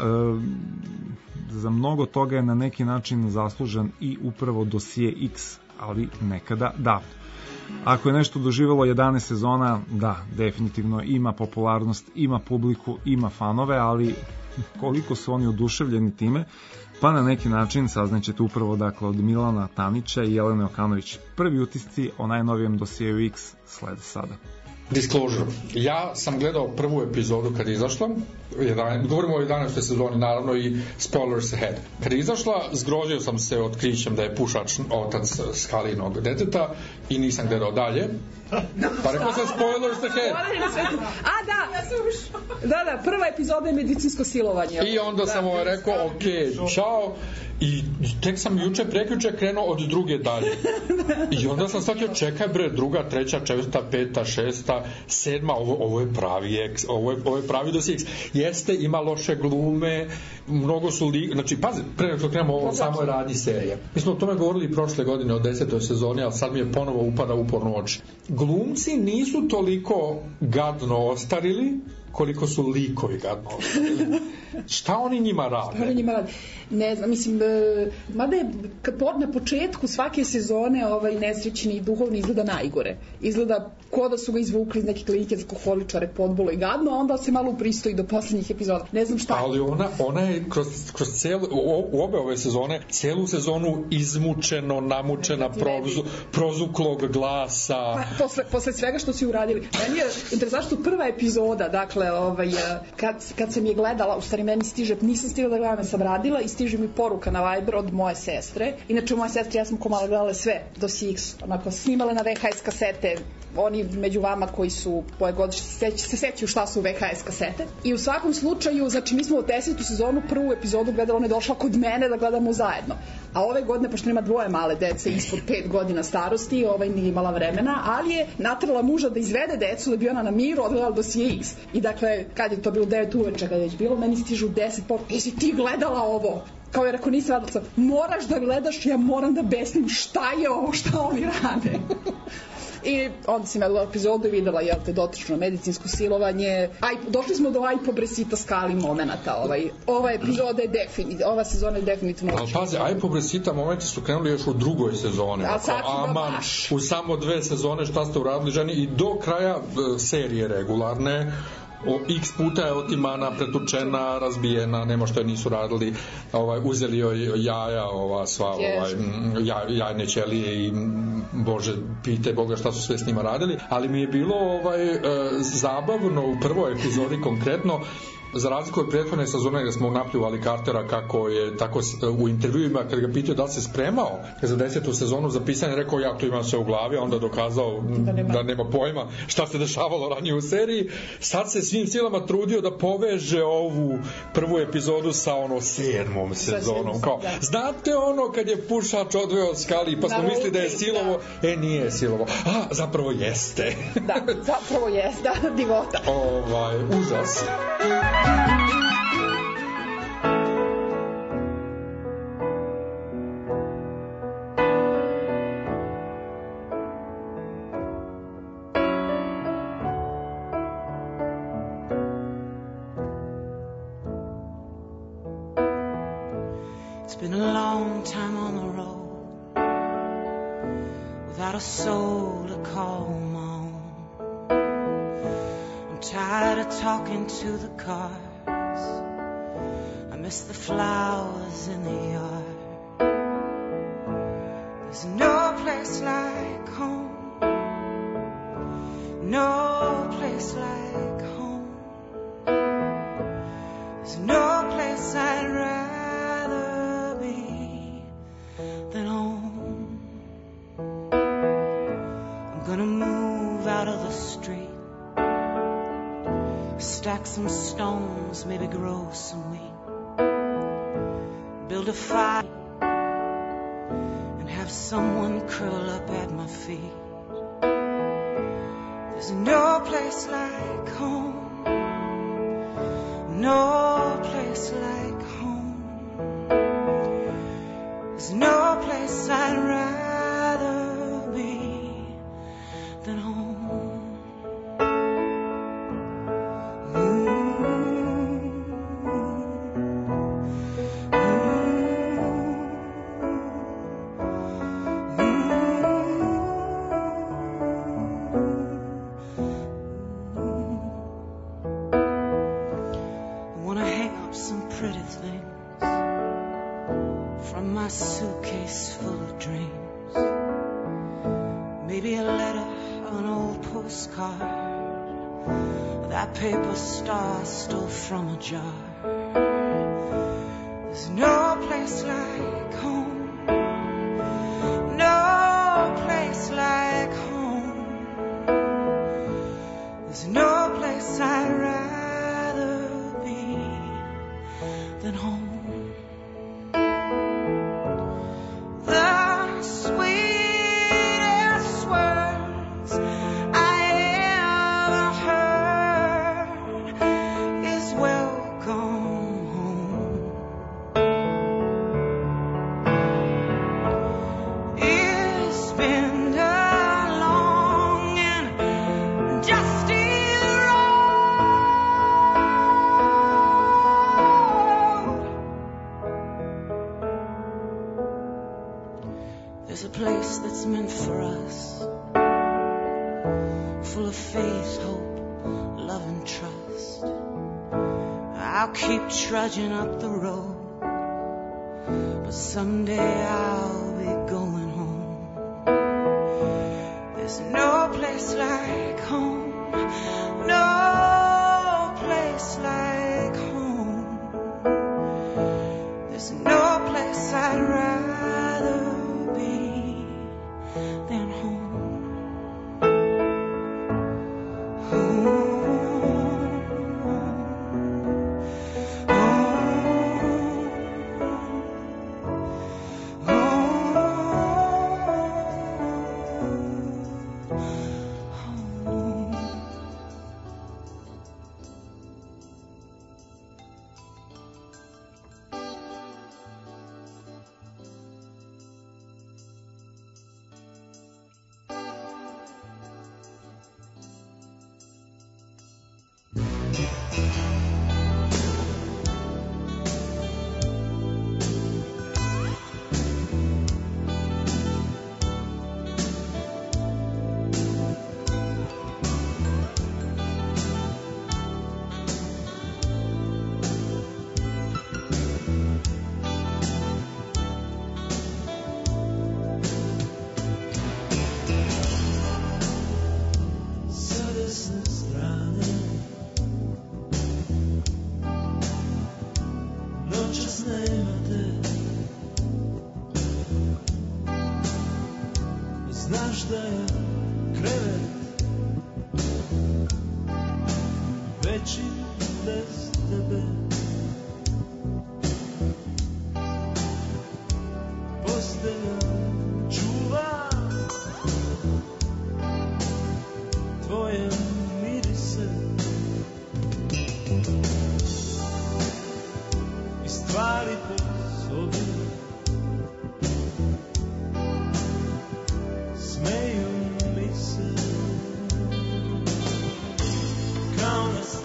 Speaker 2: za mnogo toga je na neki način zaslužan i upravo dosije X, ali nekada davno. Ako je nešto doživelo 11 sezona, da, definitivno ima popularnost, ima publiku, ima fanove, ali koliko su oni oduševljeni time, pa na neki način saznaćete upravo, dakle, od Milana Tanića i Jelene Jokanović. Prvi utisci o najnovijem dosijeju X slede sada.
Speaker 20: Disclosure. Ja sam gledao prvu epizodu kad je izašla, govorimo o 11. sezoni naravno i spoilers ahead. Kad je izašla, zgrozio sam se otkrićem da je pušač otac Skalinog deteta i nisam gledao dalje. Pa rekao sam spoilers ahead.
Speaker 21: A da, prva epizoda je medicinsko silovanje.
Speaker 20: I onda sam rekao, ok, čao. I tek sam juče prekjuče krenuo od druge dalje. I onda sam shvatio, čekaj bre, druga, treća, četvrta, peta, šesta, sedma, ovo je pravi X, ovo je pravi dosije X. Jeste, ima loše glume, mnogo su znači, pazi, pre nego što krenemo o samoj radnji serije. Mi smo o tome govorili prošle godine o 10. sezoni, ali sad mi je ponovo upada uporno oči. Glumci nisu toliko gadno ostarili koliko su likovi gadno ostarili. Šta oni njima rade?
Speaker 21: Ne znam, mislim, mada je na početku svake sezone nesrećni duhovni izgleda najgore. Izgleda ko da su ga izvukli iz neke klinike za alkoholičare, podbolo i gadno, a onda se malo upristoji do poslednjih epizoda. Ne znam šta.
Speaker 20: Ali ona je kroz u obe ove sezone, celu sezonu izmučeno, namučena, prozuklog glasa.
Speaker 21: Posle svega što su uradili. Meni je interesantno prva epizoda, dakle, kad sam je gledala, u stvari meni nisam stigla da gledam, sam radila i stiže mi poruka na Viber od moje sestre. Inače, moje sestre, ja sam ko malo gledala sve do X, onako snimale na VHS kasete. Oni među vama koji su moje godišnje se sećaju šta su VHS kasete. I u svakom slučaju, znači mi smo u 10. sezonu prvu epizodu gledala, ona je došla kod mene da gledamo zajedno. A ove godine, pošto nema dvoje male dece ispod 5 godina starosti, nije imala vremena, ali je natrala muža da izvede decu da bi ona na miru odgledala dosije X. I dakle, kad je to bilo 9 uveče, kad je već bilo, meni stižu 10 poruka, jesi ti gledala ovo? Kao je rekao, nisam radila, moraš da gledaš, ja moram da besnim šta je ovo, šta oni rade. I onda sam ja gledala epizodu i videla, jel te, dotično medicinsko silovanje. Došli smo do Ajpobresita Skali momenata. Ova epizoda je definitivno, ova sezona je definitivno.
Speaker 20: Ali pazi, Ajpobresita momenti su krenuli još u drugoj sezoni. U samo 2 sezone šta ste uradili, ženi, i do kraja serije regularne X puta je otimana, pretučena, razbijena, nema što je nisu radili, uzeli joj jaja, jajne ćelije i Bože, pite Boga šta su sve s njima radili, ali mi je bilo zabavno u prvoj epizodi konkretno, za razliku od prethodne sezone gdje smo napljuvali Cartera kako je tako u intervjuima kad ga pitao da li se spremao za 10. sezonu za pisanje, rekao ja to imam sve u glavi, a onda dokazao da nema pojma šta se dešavalo ranije u seriji. Sad se svim silama trudio da poveže ovu prvu epizodu sa 7. sezonom. Kao, znate kad je pušač odveo Skali pa smo mislili da je silovo, nije silovo. Zapravo jeste.
Speaker 21: Da, zapravo jeste, divota.
Speaker 20: Užas.
Speaker 9: been a long time on the road without a soul to call my own. I'm tired of talking to the cars. I miss the flowers in the yard. There's no place like home. No place like home. There's no place I'd rather be than home. I'm gonna move out of the street, stack some stones, maybe grow some wheat, build a fire and have someone curl up at my feet. There's no place like home. No place like home. There's no place I'd rather be than home. Suitcase full of dreams, maybe a letter of an old postcard, that paper star stole from a jar. There's no place like home. No place like home. There's no place I'd rather be than home. Meant for us, full of faith, hope, love and trust. I'll keep trudging up the road, but someday I'll be going home. There's no place like home. No place like home. There's no place I'd rather than home.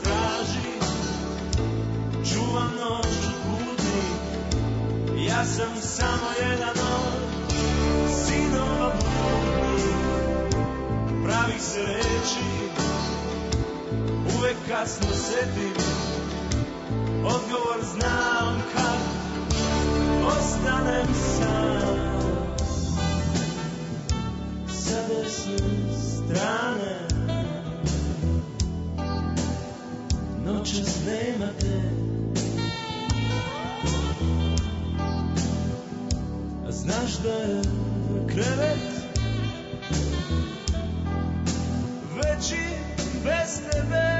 Speaker 17: Ja sam samo jedan od sinova bludnih, pravih se reči uvek kasno setim, odgovor znam kad ostanem sam. Sa desne strane noćas nema te, a znaš da je krevet veći bez tebe.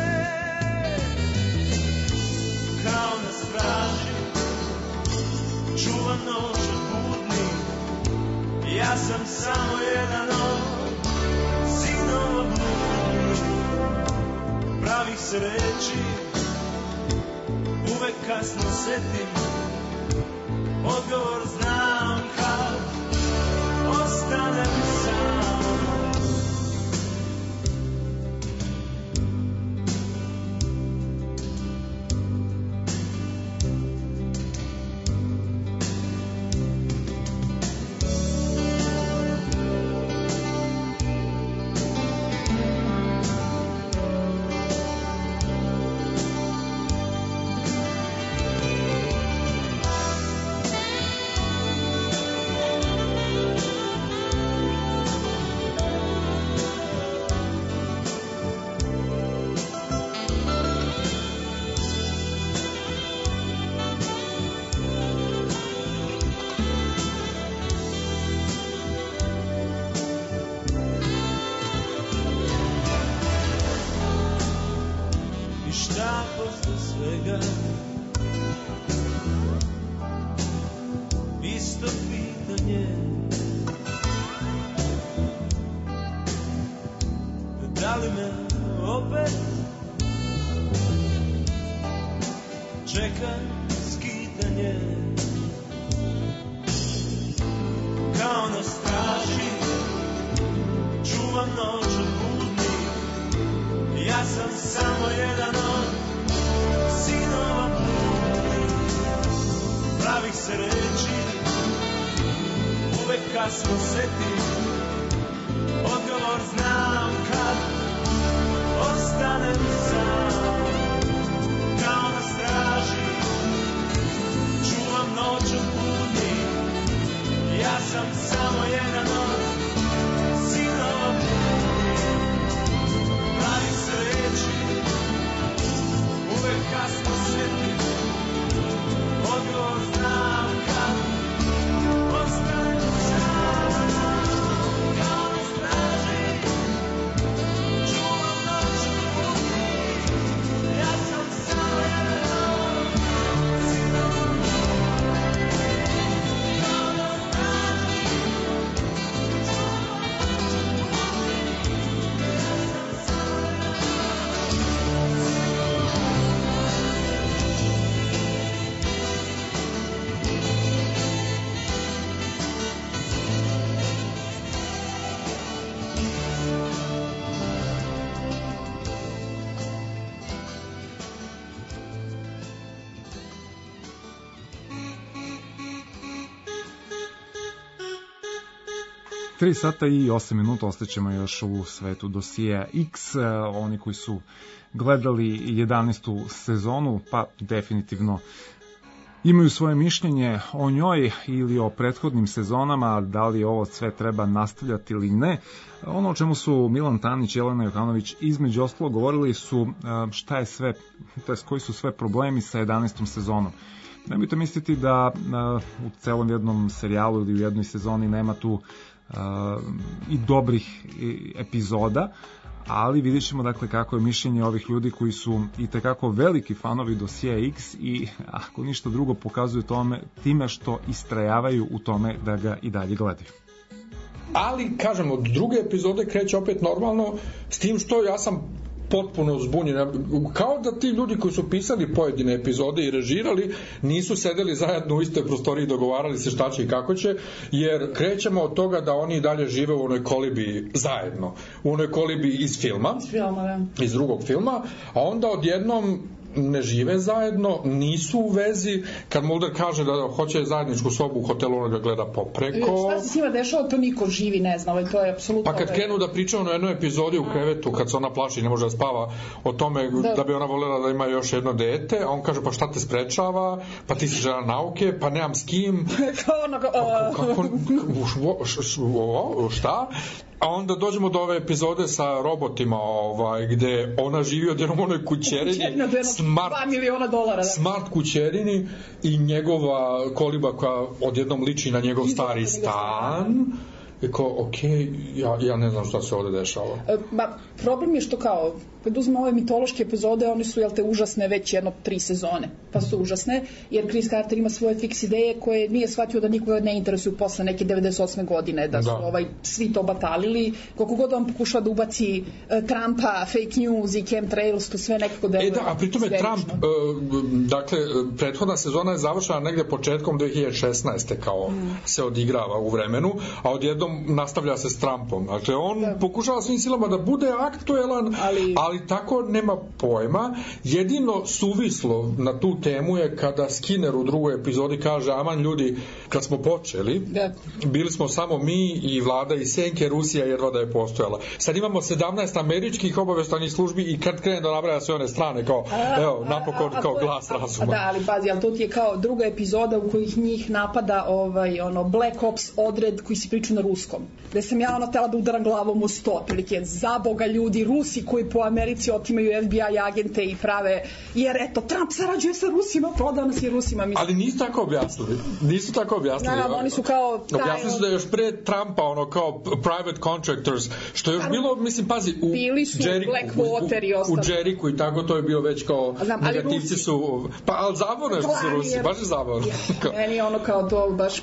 Speaker 17: Kao na straži čuvam noć od budnih, ja sam samo jedan od sinova bludnih, pravih se reči uvek kasno setim, odgovor znam kad ostanem sam.
Speaker 2: Tri sata i 8 minuta ostaćemo još u svetu dosije X. Oni koji su gledali 11. sezonu, pa definitivno imaju svoje mišljenje o njoj ili o prethodnim sezonama, da li ovo sve treba nastavljati ili ne. Ono o čemu su Milan Tanić i Jelena Johanović između ostalo govorili su šta je sve, to jest koji su sve problemi sa 11. sezonom. Nemojte misliti da u celom jednom serijalu ili u jednoj sezoni nema tu i dobrih epizoda, ali vidjet ćemo dakle kako je mišljenje ovih ljudi koji su i tekako veliki fanovi dosije X i ako ništa drugo pokazuju time što istrajavaju u tome da ga i dalje gledaju.
Speaker 20: Ali, kažem, od druge epizode kreće opet normalno, s tim što ja sam potpuno zbunjen. Kao da ti ljudi koji su pisali pojedine epizode i režirali nisu sedeli zajedno u istoj prostoriji i dogovarali se šta će i kako će, jer krećemo od toga da oni dalje žive u onoj kolibi zajedno. U onoj kolibi iz filma. Iz drugog filma. A onda odjednom ne žive zajedno, nisu u vezi. Kad Mulder kaže da hoće zajedničku sobu u hotelu, ona ga gleda popreko.
Speaker 21: Šta se s njima dešava, to niko živi ne zna, to je apsolutno...
Speaker 20: Pa kad krenu da pričaju na jednoj epizodi u krevetu, kad se ona plaši i ne može da spava, o tome da bi ona voljela da ima još jedno dete, a on kaže pa šta te sprečava, pa ti si žena nauke, pa nemam s kim. Šta? A onda dođemo do ove epizode sa robotima, gde ona živi od jednom onoj kućerini,
Speaker 21: $2 miliona, da.
Speaker 20: Smart kućerini i njegova koliba koja odjednom liči na njegov stari stan. I kao, okej, ja ne znam šta se ovde dešava.
Speaker 21: Problem je što kao, kad uzmemo ove mitološke epizode, one su, užasne već 3 sezone. Pa su užasne, jer Chris Carter ima svoje fiks ideje koje nije shvatio da nikoga ne interesuju posle neke 98. godine, da su svi to batalili. Koliko god on pokušava da ubaci Trumpa, fake news i chemtrails, to sve nekako deluje.
Speaker 20: A pritom je Trump, dakle, prethodna sezona je završena negde početkom 2016. kao se odigrava u vremenu, a odjednom nastavlja se s Trumpom. Dakle, on pokušava svim silama da bude aktuelan, ali tako nema pojma. Jedino suvislo na tu temu je kada Skinner u drugoj epizodi kaže, aman ljudi, kad smo počeli, bili smo samo mi i vlada i senke, Rusija jedva da je postojala. Sad imamo 17 američkih obaveštajnih službi i kad krene da nabraja sve one strane, kao, evo, napokon, kao glas razuma.
Speaker 21: Da, ali pazi, ali to ti je kao druga epizoda u kojih njih napada Black Ops odred koji si pričao na ruskom. Gde sam ja tela da udaram glavom u sto, prilike, za Boga ljudi, Rusi koji po Americi otimaju FBI agente i prave, jer eto, Trump sarađuje sa Rusima, prodao nas je Rusima. Mislim.
Speaker 20: Ali nisu tako objasnili.
Speaker 21: Oni su kao...
Speaker 20: Objasnili su da je još pre Trumpa, kao private contractors, što je još bilo, mislim, pazi, u Jeriku i tako, to je bio već kao negativci su... Pa, ali zavorno je što su Rusi, baš je zavorno.
Speaker 21: Meni je kao to baš...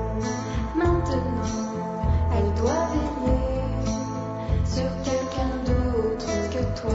Speaker 18: Maintenant, elle doit veiller sur quelqu'un d'autre. toi.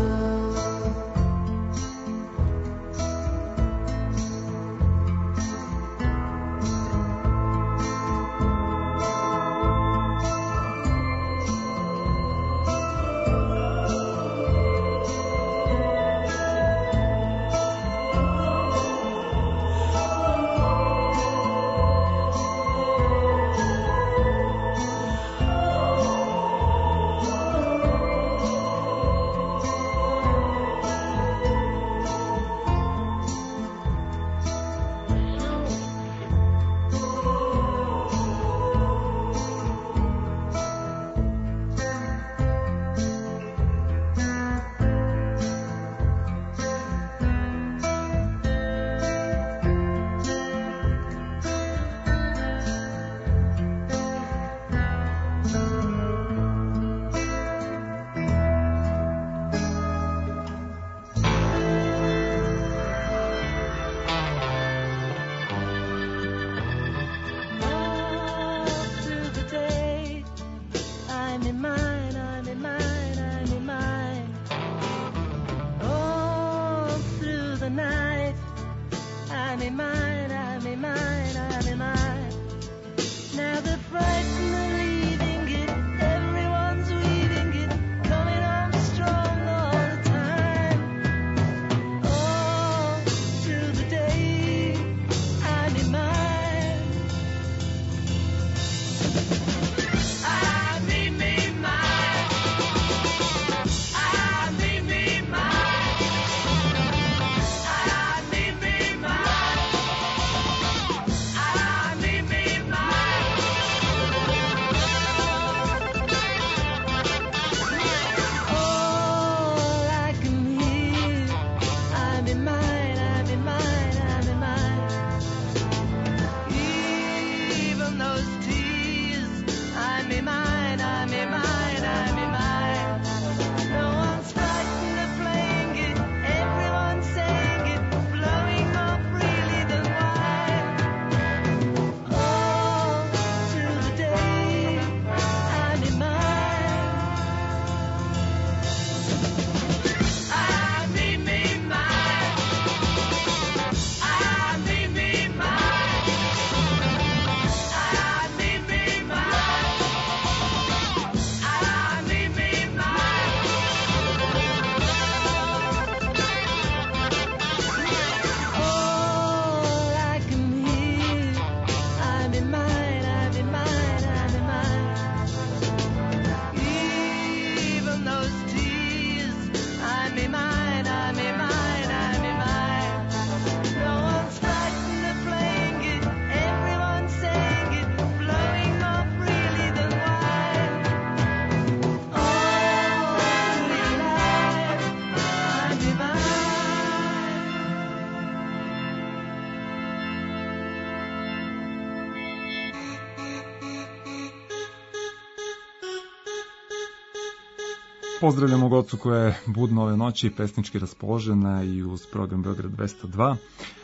Speaker 2: Pozdravljamo gocu koja je budna ove noći, pesnički raspoložena i uz program Beograd 202.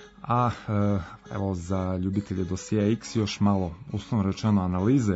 Speaker 2: A evo za ljubitelje dosija X još malo uslovno rečeno analize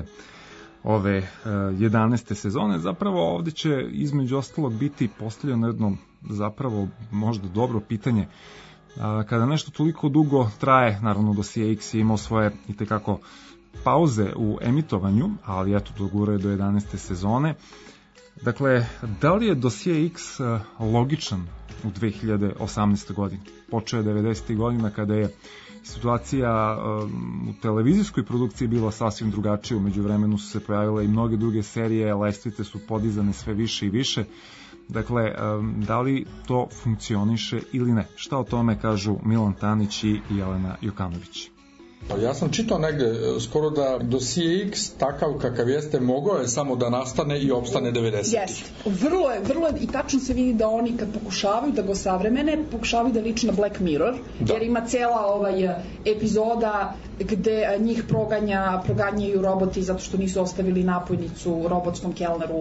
Speaker 2: ove 11. sezone. Zapravo ovdje će između ostalog biti postavljeno jedno zapravo možda dobro pitanje. Kada nešto toliko dugo traje, naravno dosija X je imao svoje itekako pauze u emitovanju, ali eto dogurao je do 11. sezone. Dakle, da li je dosije X logičan u 2018. godini? Počeo je 90. godina kada je situacija u televizijskoj produkciji bila sasvim drugačija. Umeđu vremenu su se pojavile i mnoge druge serije, lestvice su podizane sve više i više. Dakle, da li to funkcioniše ili ne? Šta o tome kažu Milan Tanić i Jelena Jokanović?
Speaker 20: Ja sam čitao negde skoro da dosije X takav kakav jeste mogao je samo da nastane i opstane 90-ih.
Speaker 21: Jeste. Vrlo je i tačno se vidi da oni kad pokušavaju da ga savremene, pokušavaju da liči na Black Mirror, jer ima cela epizoda gde njih proganjaju roboti zato što nisu ostavili napojnicu robotskom kelneru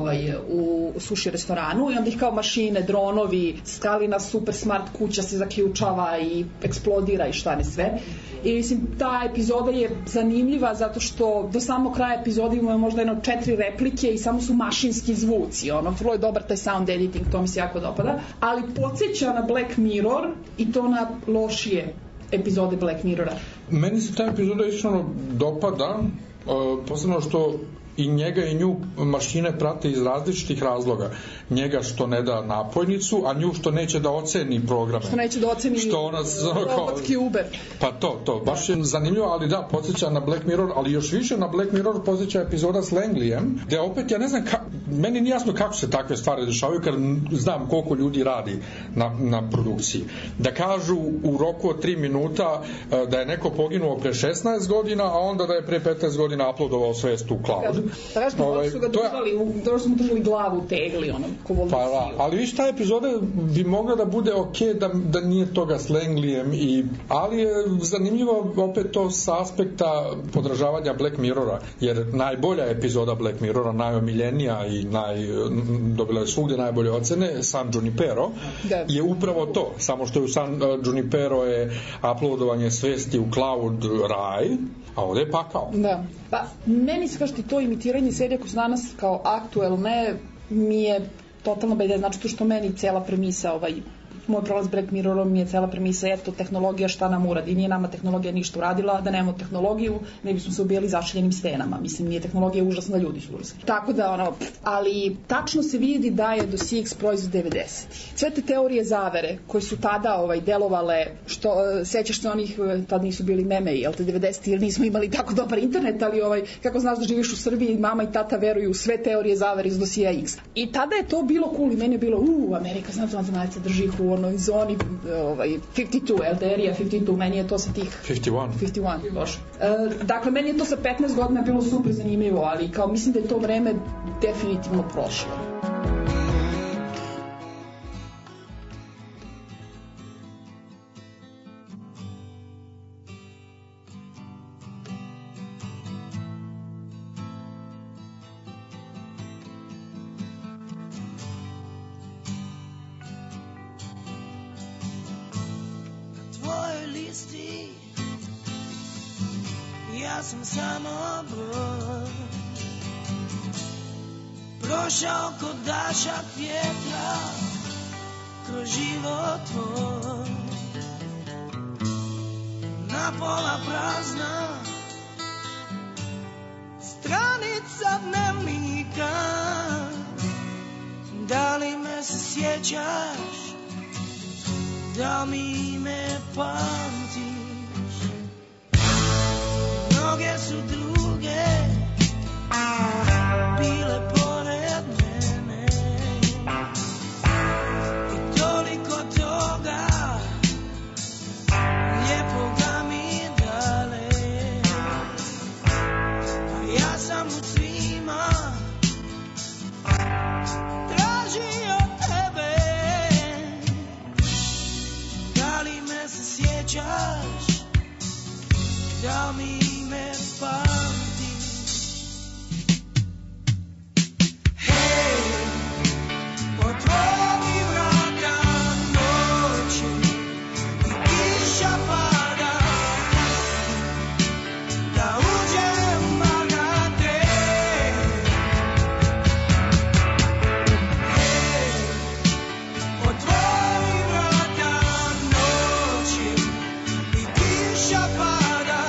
Speaker 21: u suši restoranu i onda ih kao mašine, dronovi, skalina super smart kuća se zaključava i eksplodira i šta ne sve. I mislim, ta epizoda je zanimljiva zato što do samog kraja epizode imamo možda 4 replike i samo su mašinski zvuci, vrlo je dobar taj sound editing, to mi se jako dopada, ali podsjeća na Black Mirror i to na lošije epizode Black Mirrora.
Speaker 20: Meni se ta epizoda iskreno dopada, posebno što i njega i nju mašine prate iz različitih razloga. Njega što ne da napojnicu, a nju što neće da oceni programe.
Speaker 21: Što neće da oceni robotski Uber.
Speaker 20: Pa to, baš je zanimljivo, ali da, podsjeća na Black Mirror, ali još više na Black Mirror podsjeća epizoda s Langleyem, gde opet, ja ne znam, meni nije jasno kako se takve stvari dešavaju, kad znam koliko ljudi radi na produkciji. Da kažu u roku od 3 minuta da je neko poginuo pre 16 godina, a onda da je pre 15 godina uploadovao svest u cloud.
Speaker 21: Da su ga držali glavu u tegli, ko voli
Speaker 20: ali viš, ta epizoda bi mogla da bude da nije toga s Langleyem, ali je zanimljivo opet to sa aspekta podražavanja Black Mirrora, jer najbolja epizoda Black Mirrora, najomiljenija i dobila je svugde najbolje ocene, San Junipero, je upravo to, samo što je u San Junipero je uploadovanje svesti u cloud raj, a ovde je pakao.
Speaker 21: Da. Pa, meni se kažete to imitiranje serija koje su danas kao aktuelne mi je totalno beda, znači to što meni cela premisa moj prolaz Black Mirrorom je cela premisa, eto, tehnologija šta nam uradi. Nije nama tehnologija ništa uradila, da nemamo tehnologiju, ne bismo se ubijali zašiljenim stenama. Mislim, nije tehnologija užasna, ljudi su užasni. Tako da, ali tačno se vidi da je dosije proizvod 90. Sve te teorije zavere koje su tada delovale, što, sećaš se onih, tad nisu bili meme, jel te 90. jer nismo imali tako dobar internet, ali kako znaš da živiš u Srbiji, mama i tata veruju u sve teorije zavere iz dosija X. I tada je to bilo cool i meni je bilo, Amerika znate drži u onoj zoni 52, Area 52, meni je to sa tih 51, bože. Dakle, meni je to sa 15 godina bilo super zanimljivo, ali kao mislim da je to vreme definitivno prošlo.
Speaker 6: Ja sam samo brod, prošao kod dašak vjetra kroz život tvoj, na pola prazna stranica dnevnika. Da li me se sjećaš, da mi me pamtiš? Mnoge su druge bile pored mene i toliko toga lijepoga mi dale, a ja sam u svima tražio tebe. Da li me se sjećaš, da mi me pamtiš? Hej, otvori vrata noći i kiša pada, da uđem na te. Hej, otvori vrata noći i kiša pada.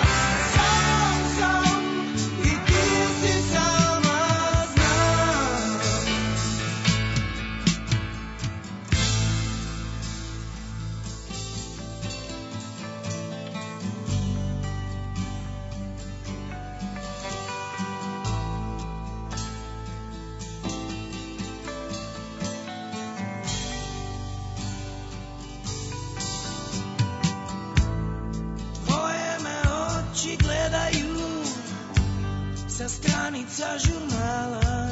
Speaker 6: Sa stranica žurnala,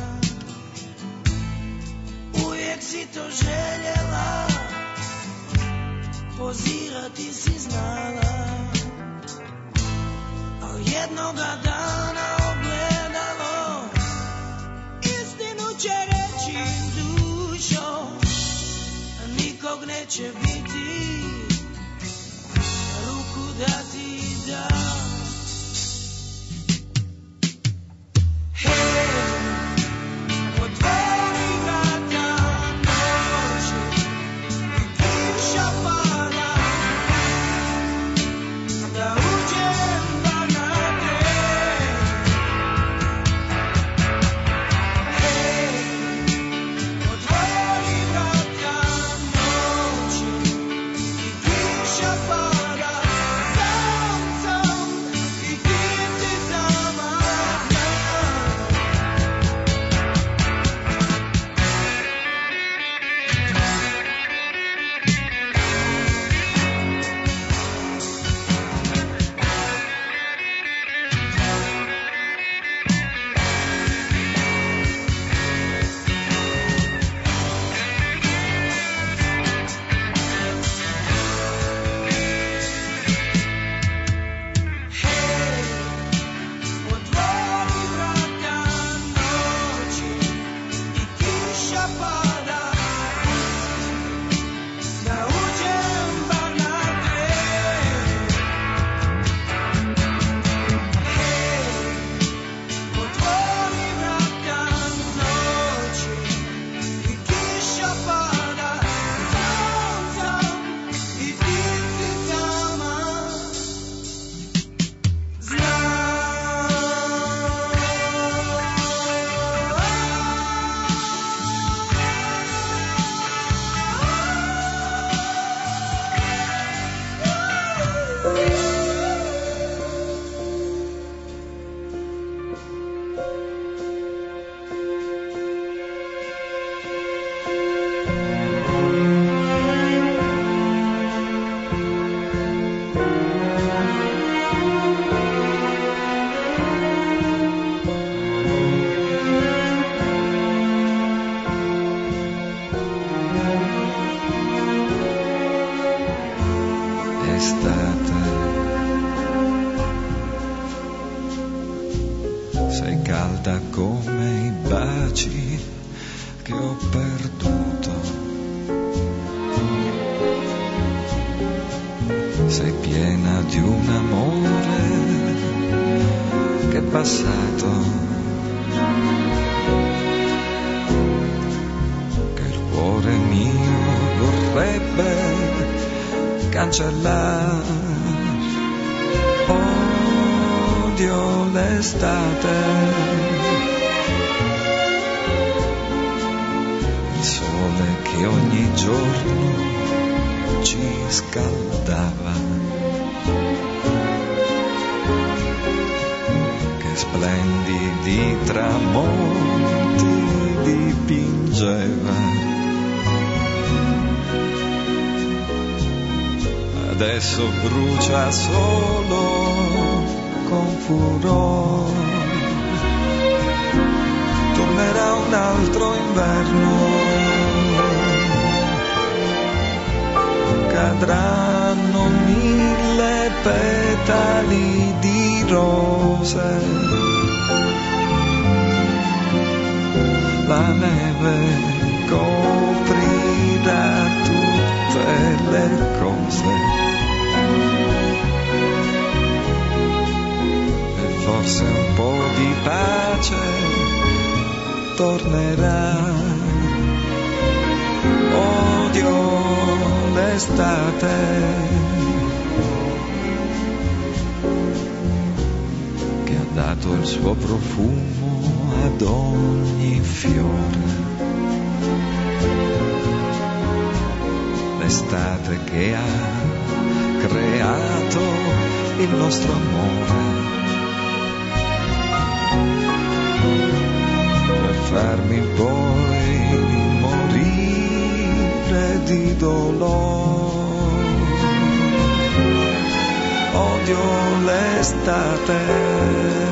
Speaker 6: uvijek si to željela, pozirati si znala, al jednoga dana ogledalo istinu će reći dušo, nikog neće biti, ruku da ti da.
Speaker 1: baci che ho perduto. Sei piena di un amore che è passato, che il cuore mio vorrebbe cancellare. Odio l'estate, il sole che ogni giorno ci scaldava, che splendidi tramonti dipingeva. Adesso brucia solo con furore. Tornerà un altro inverno, cadranno 1000 petali di rose, la neve coprirà tutte le cose. Forse un po' di pace tornerà. Odio l'estate, che ha dato il suo profumo ad ogni fiore. L'estate che ha creato il nostro amore, farmi poi morire di dolore. Odio l'estate.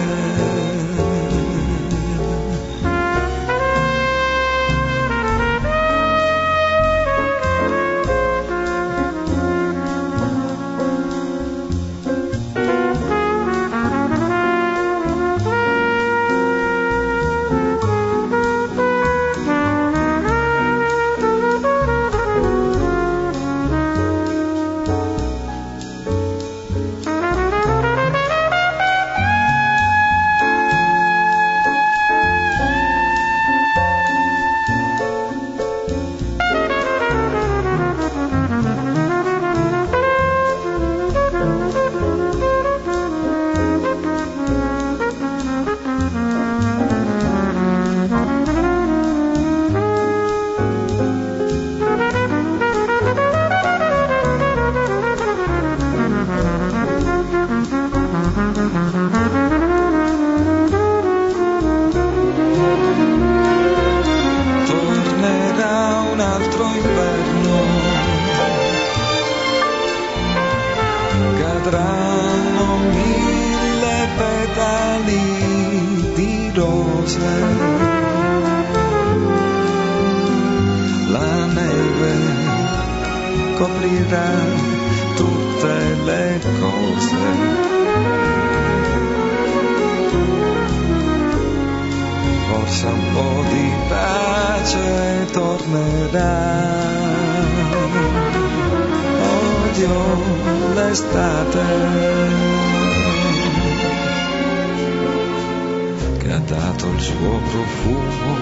Speaker 1: Che ha dato il suo profumo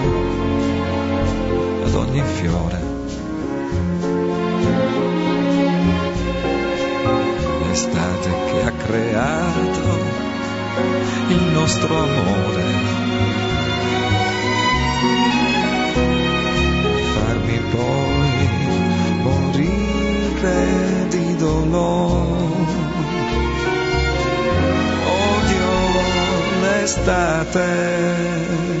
Speaker 1: ad ogni fiore. L'estate che ha creato il nostro amore. Farmi poi morire di dolore. Odio l'estate.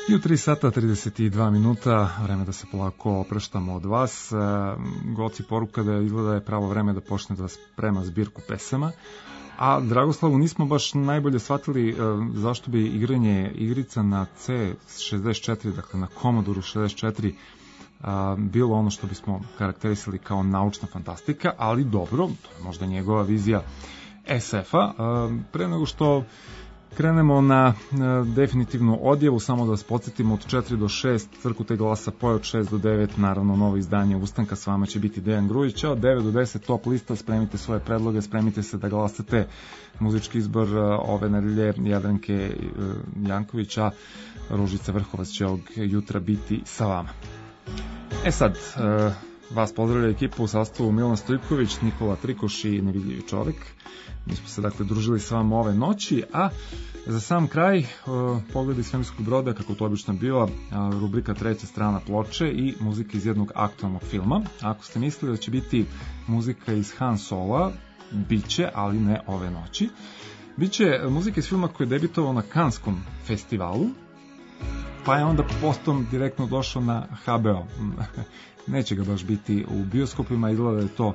Speaker 2: I u 3 sata 32 minuta, vreme da se polako opraštamo od vas. Goci poruka da izgleda je pravo vreme da počne da sprema zbirku pesama. A Dragoslavu nismo baš najbolje shvatili zašto bi igranje igrica na C64, dakle na Commodore 64, bilo ono što bismo karakterisali kao naučna fantastika, ali dobro, to je možda njegova vizija SF-a. Pre nego što krenemo na definitivnu odjevu, samo da vas podsjetimo, od 4 do 6 Crkute glasa, poje od 6 do 9, naravno novo izdanje Ustanka, s vama će biti Dejan Grujić, a od 9 do 10 top lista, spremite svoje predloge, spremite se da glasate. Muzički izbor ove nedelje Jadranke Jankovića, Ružica Vrhovac će ovog jutra biti sa vama. Sad, vas pozdravlja ekipa u sastavu Milan Stojković, Nikola Trikoš i Nevidljivi čovek. Mi smo se dakle družili s vama ove noći, a za sam kraj pogledi svemirskog broda, kako to obično biva, rubrika treća strana ploče i muzika iz jednog aktualnog filma. Ako ste mislili da će biti muzika iz Han Sola, biće, ali ne ove noći. Biće muzika iz filma koji je debitovao na Kanskom festivalu, pa je onda potom direktno došao na HBO. Neće ga baš biti u bioskopima, izgleda da je to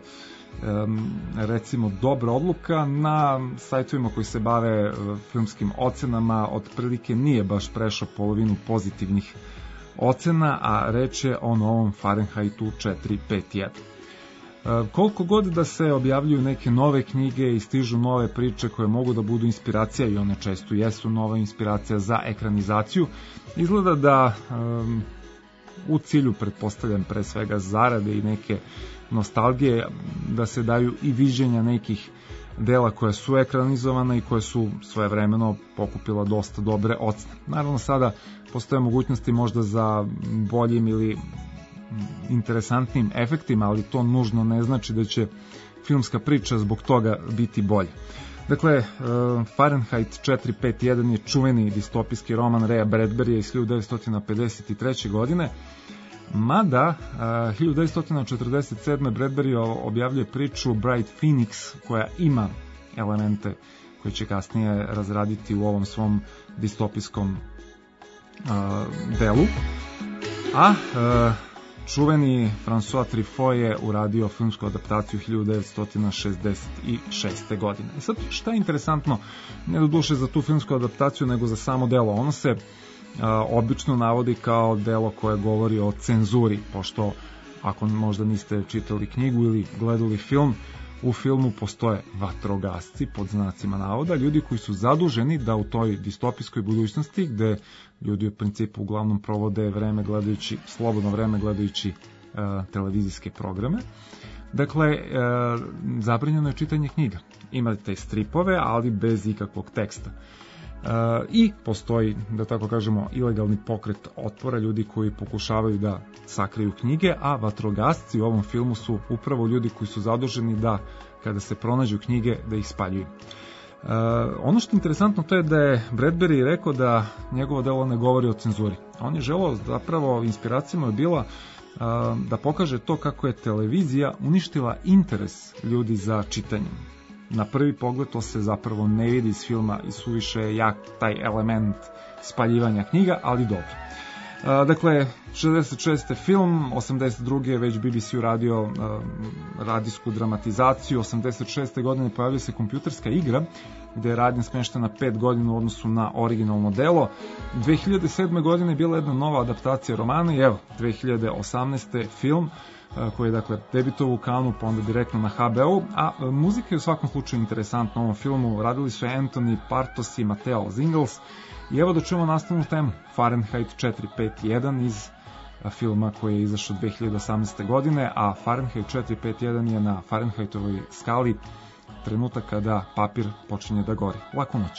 Speaker 2: recimo dobra odluka. Na sajtovima koji se bave filmskim ocenama otprilike nije baš prešao polovinu pozitivnih ocena, a reč je o novom Fahrenheitu 451. Koliko god da se objavljuju neke nove knjige i stižu nove priče koje mogu da budu inspiracija, i one često jesu nova inspiracija za ekranizaciju, izgleda da u cilju, pretpostavljam, pre svega zarade i neke nostalgije, da se daju i viđenja nekih dela koja su ekranizovana i koje su svojevremeno pokupila dosta dobre ocene. Naravno, sada postoje mogućnosti možda za boljim ili interesantnim efektima, ali to nužno ne znači da će filmska priča zbog toga biti bolja. Dakle, Fahrenheit 451 je čuveni distopijski roman Raya Bradburya iz 1953. godine, mada 1947. Bradbury objavljuje priču Bright Phoenix, koja ima elemente koje će kasnije razraditi u ovom svom distopijskom delu. A čuveni François Truffaut je uradio filmsku adaptaciju 1966. godine. I sad, šta je interesantno, ne do duše za tu filmsku adaptaciju, nego za samo delo. Ono se obično navodi kao delo koje govori o cenzuri, pošto ako možda niste čitali knjigu ili gledali film, u filmu postoje vatrogasci, pod znacima navoda, ljudi koji su zaduženi da u toj distopijskoj budućnosti, gde ljudi u principu uglavnom provode slobodno vreme gledajući televizijske programe. Dakle, zabranjeno je čitanje knjiga. Imate stripove, ali bez ikakvog teksta. I postoji, da tako kažemo, ilegalni pokret otpora, ljudi koji pokušavaju da sakriju knjige, a vatrogasci u ovom filmu su upravo ljudi koji su zaduženi da, kada se pronađu knjige, da ih spaljuju. Ono što je interesantno, to je da je Bradbury rekao da njegovo delo ne govori o cenzuri. On je želeo, zapravo inspiracijama je bila da pokaže to kako je televizija uništila interes ljudi za čitanjem. Na prvi pogled to se zapravo ne vidi iz filma i suviše jak taj element spaljivanja knjiga, ali dobro. Dakle, 66. film, 82. je već BBC uradio radijsku dramatizaciju, 86. godine pojavila se kompjuterska igra, gde je radnja smeštena 5 godina u odnosu na originalno delo. 2007. godine je bila jedna nova adaptacija romana i evo, 2018. film koji je dakle debitovao u Cannesu, pa onda direktno na HBO, a muzika je u svakom slučaju interesantna u ovom filmu. Radili su Anthony Partos i Matteo Zingels i evo da čujemo nastavnu temu Fahrenheit 451 iz filma koji je izašao 2018. godine, a Fahrenheit 451 je na Fahrenheitovoj skali trenutak kada papir počinje da gori. Laku noć.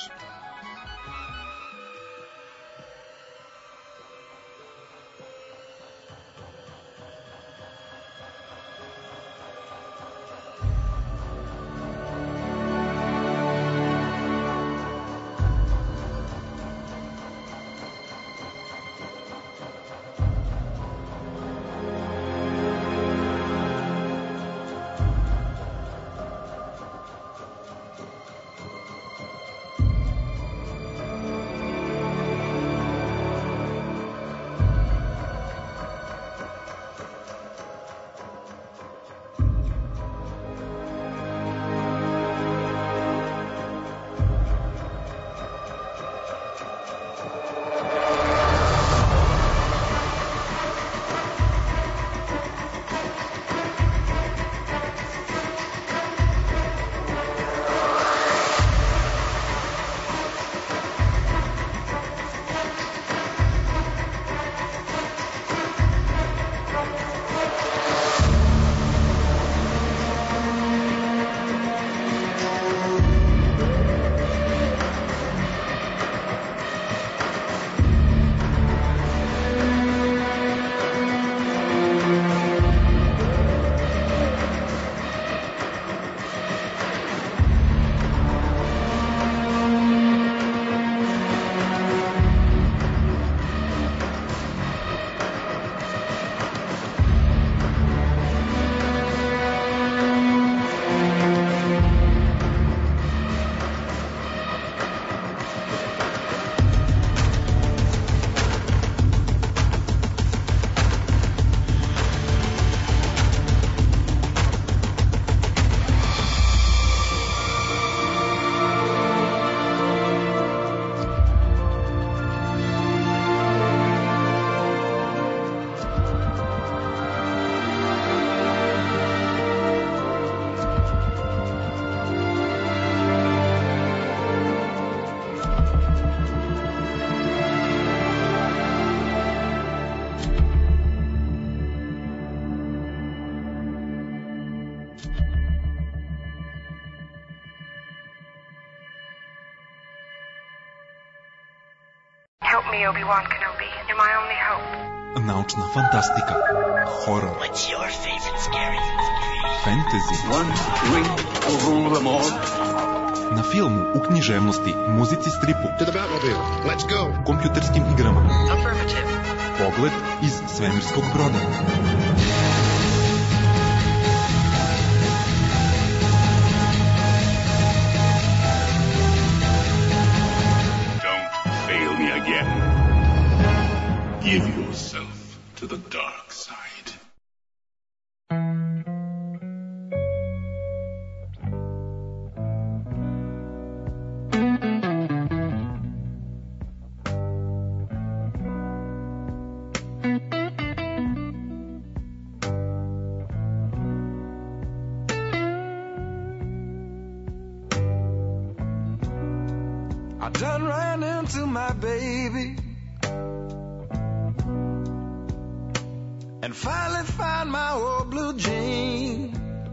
Speaker 3: me, Obi-Wan Kenobi. You're my only hope.
Speaker 22: Naučna fantastika, horor,
Speaker 23: What's your favorite scary?
Speaker 22: fantasy,
Speaker 23: One ring will rule them all.
Speaker 22: na filmu, u književnosti, muzici, stripu,
Speaker 5: To the Batmobile. Let's go.
Speaker 22: kompjuterskim igrama.
Speaker 3: Affirmative.
Speaker 22: Pogled iz svemirskog broda.
Speaker 23: Don't fail me again. Give yourself to the dark side.
Speaker 6: I done ran into my baby and finally found my old blue jean.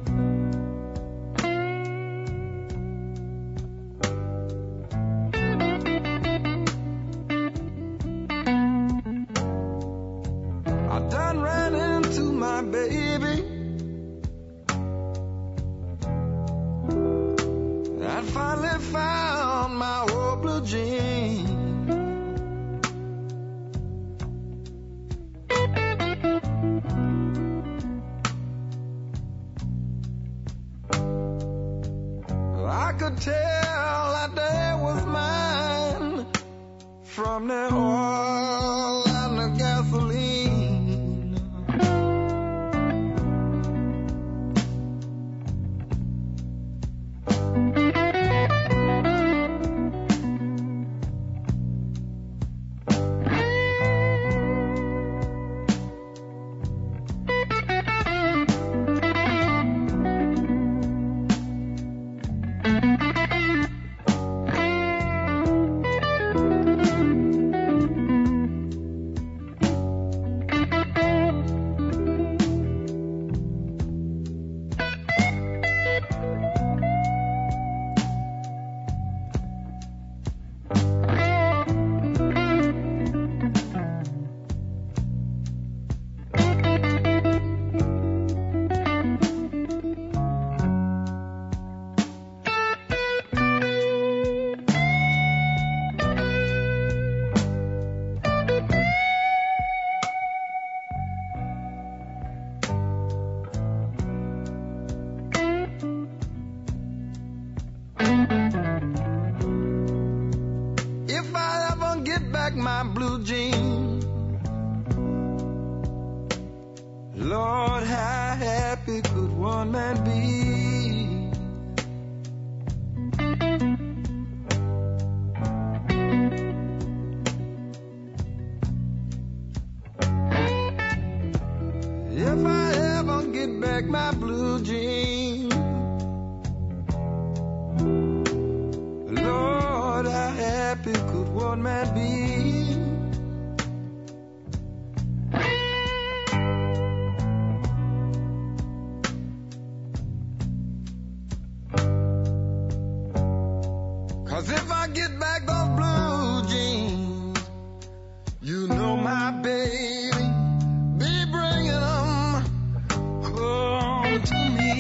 Speaker 6: I done ran into my baby and finally found my old blue jean. I could tell that day was mine from the oil and the gasoline. If I ever get back my blue jeans, Lord, how happy could one man be? If I ever get back my blue jeans, Lord, how happy could one man be? Cause if I get back those blue jeans, you know my baby be bringing them home to me.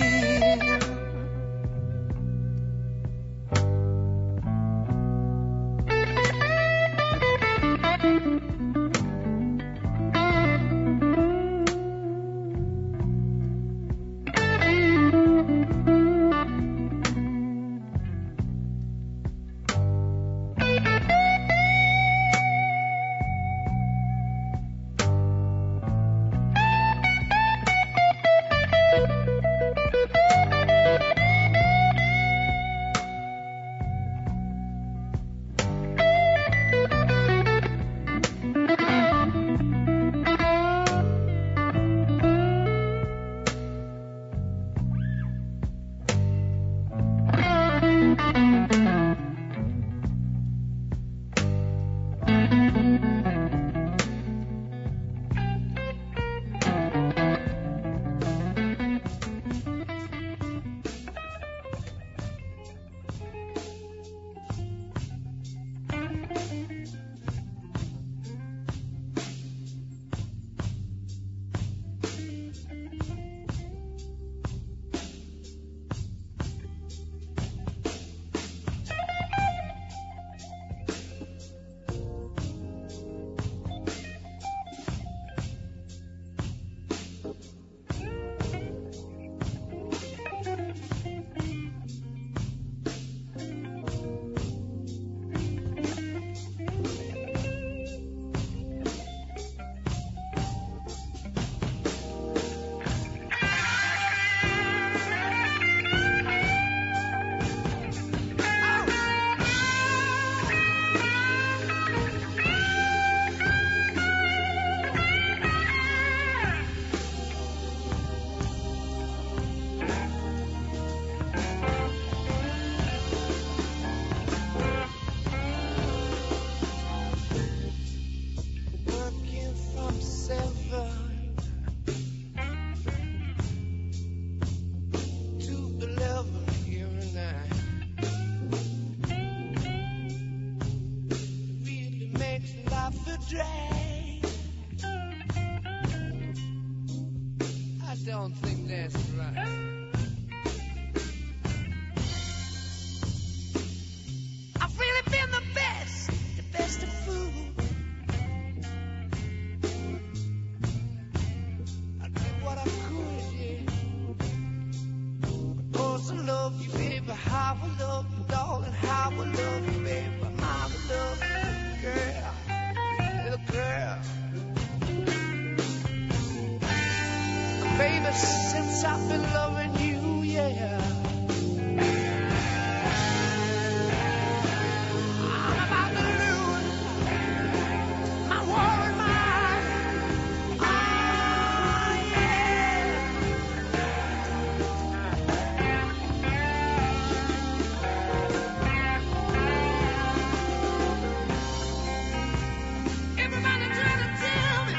Speaker 6: drag. I don't think that's right. I've really been the best of food. I did what I could, yeah. Of course I love you, baby. How I love you, darling. How I love you, baby. How I love you, girl. Little girl. Baby, since I've been loving you, yeah. I'm about to lose my world mind. Oh, yeah. Everybody trying to tell me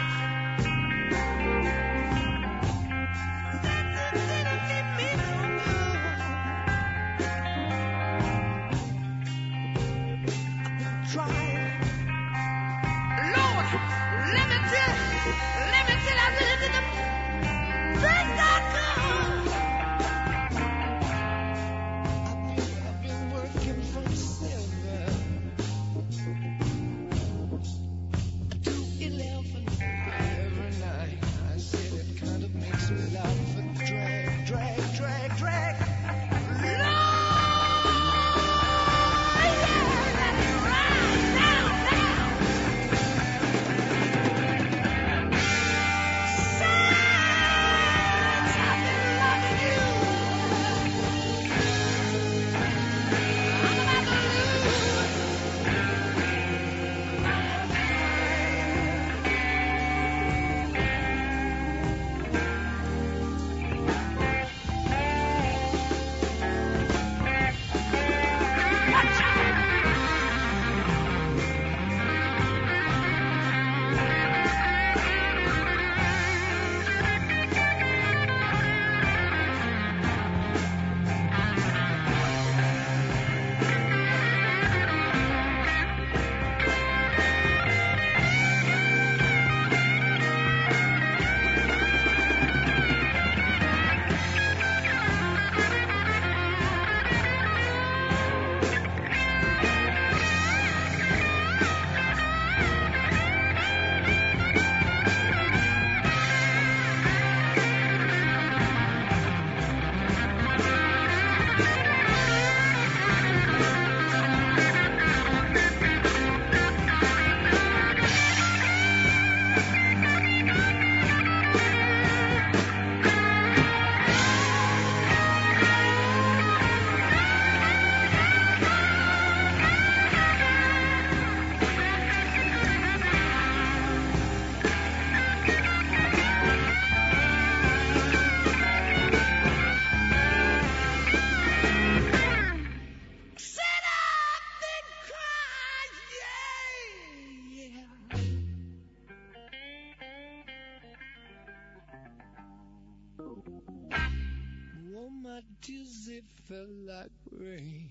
Speaker 6: Oh, my tears, it felt like rain.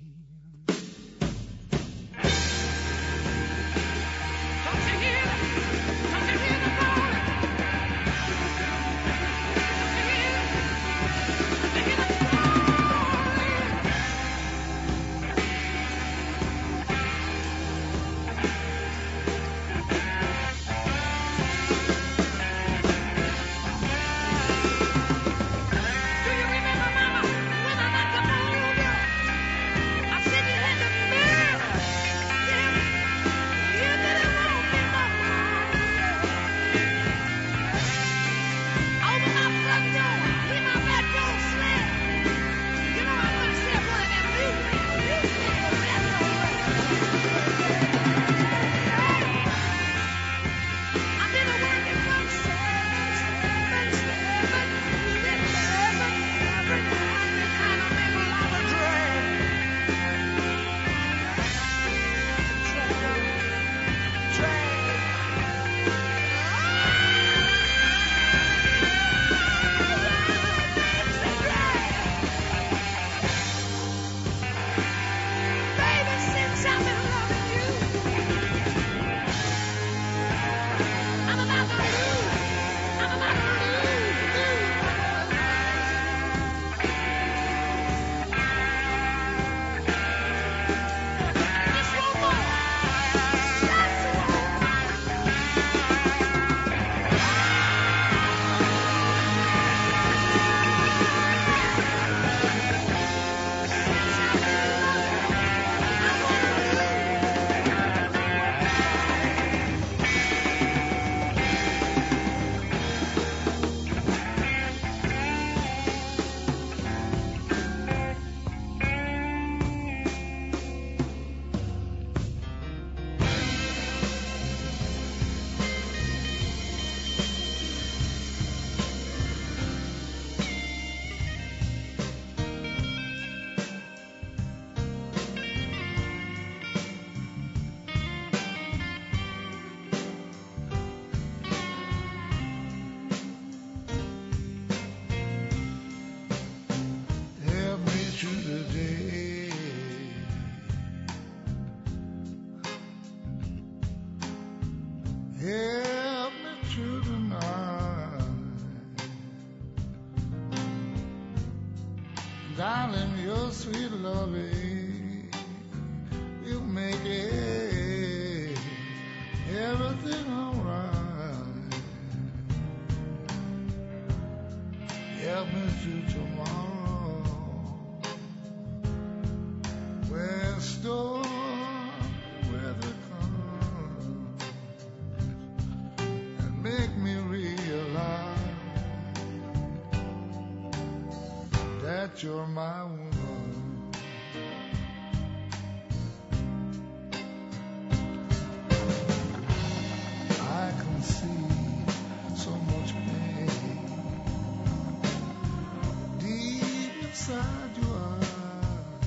Speaker 6: Don't you hear it? Don't you hear the calling? Yeah.
Speaker 4: Darling, your sweet loving will make everything alright. Help me through tomorrow when storm weather comes, and make me realize that you're my woman. I can see so much pain deep inside your eyes.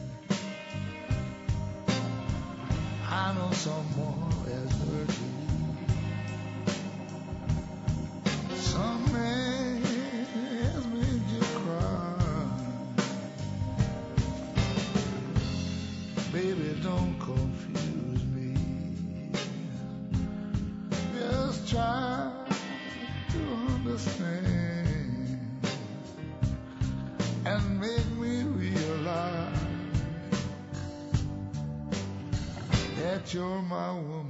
Speaker 4: I know someone has hurt you. Some man has made you cry. Baby, don't confuse me. Just try to understand and make me realize that you're my woman.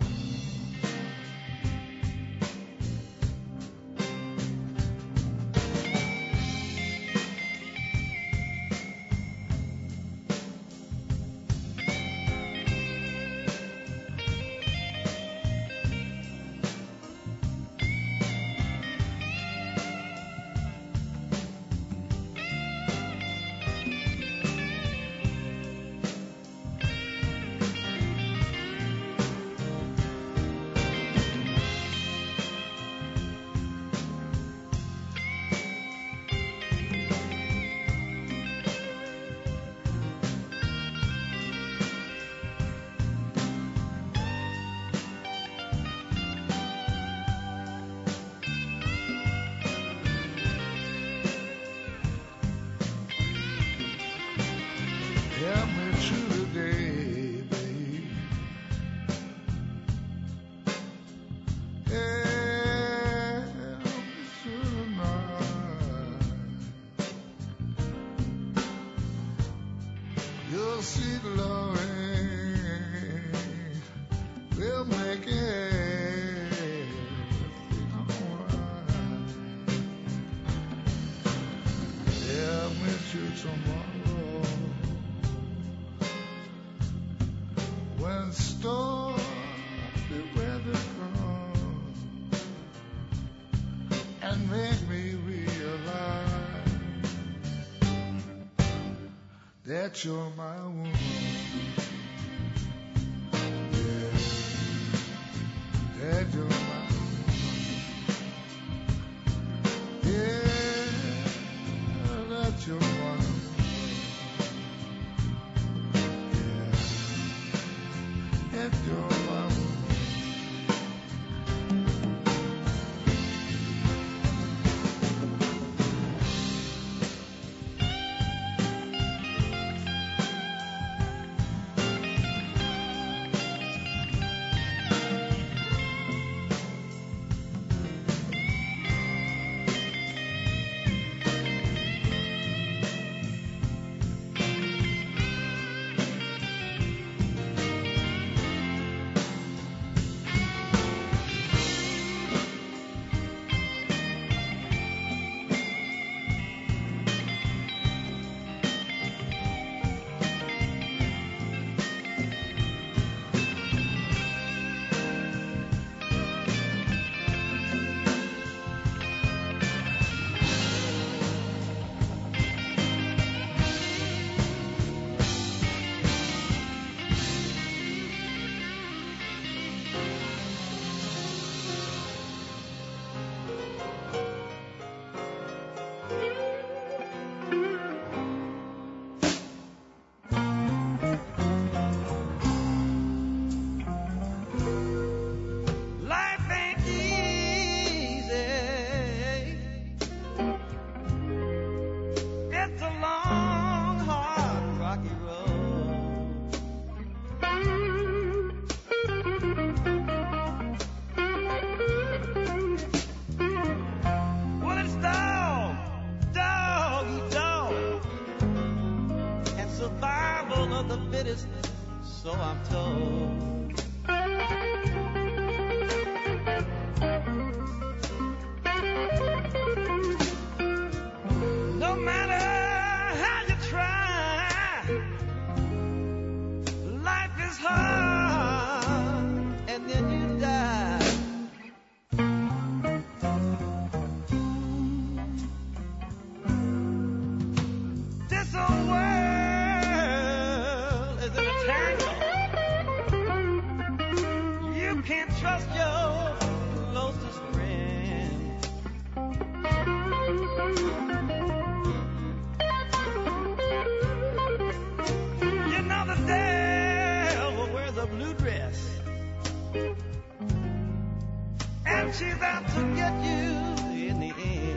Speaker 4: Help me through the day, babe. Help me through the night. Your sweet loving will make everything alright. Help me through tomorrow when stormy weather comes, and make me realize that you're my woman. Yeah, that you're my woman. Yeah, that you're my woman. That you're my woman.
Speaker 12: survival of the fittest, so I'm told. No matter how you try, life is hard, and then you die. This old world is in a tangle. You can't trust your closest friend. You know the devil wears a blue dress, and she's out to get you in the end.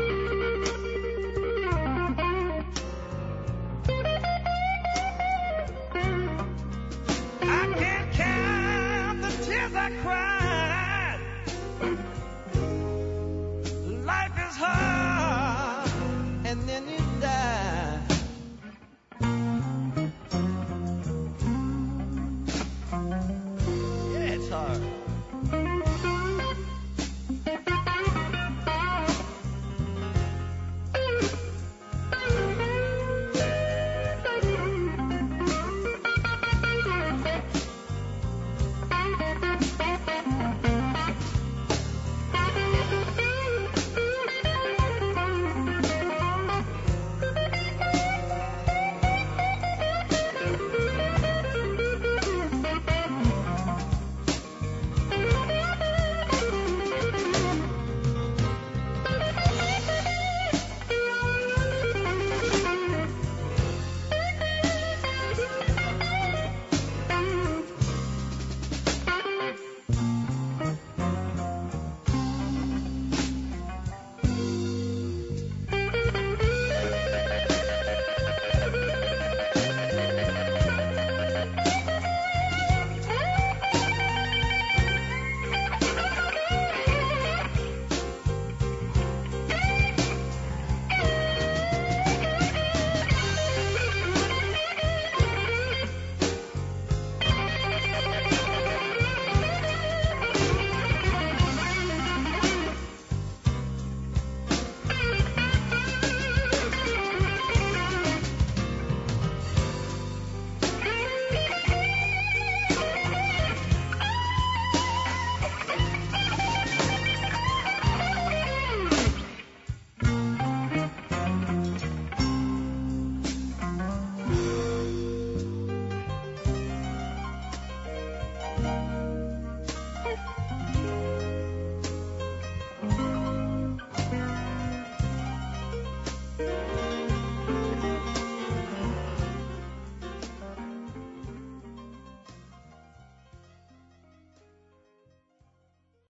Speaker 12: I can't count the tears I cried. Life is hard, and then you die. Yeah, it's hard.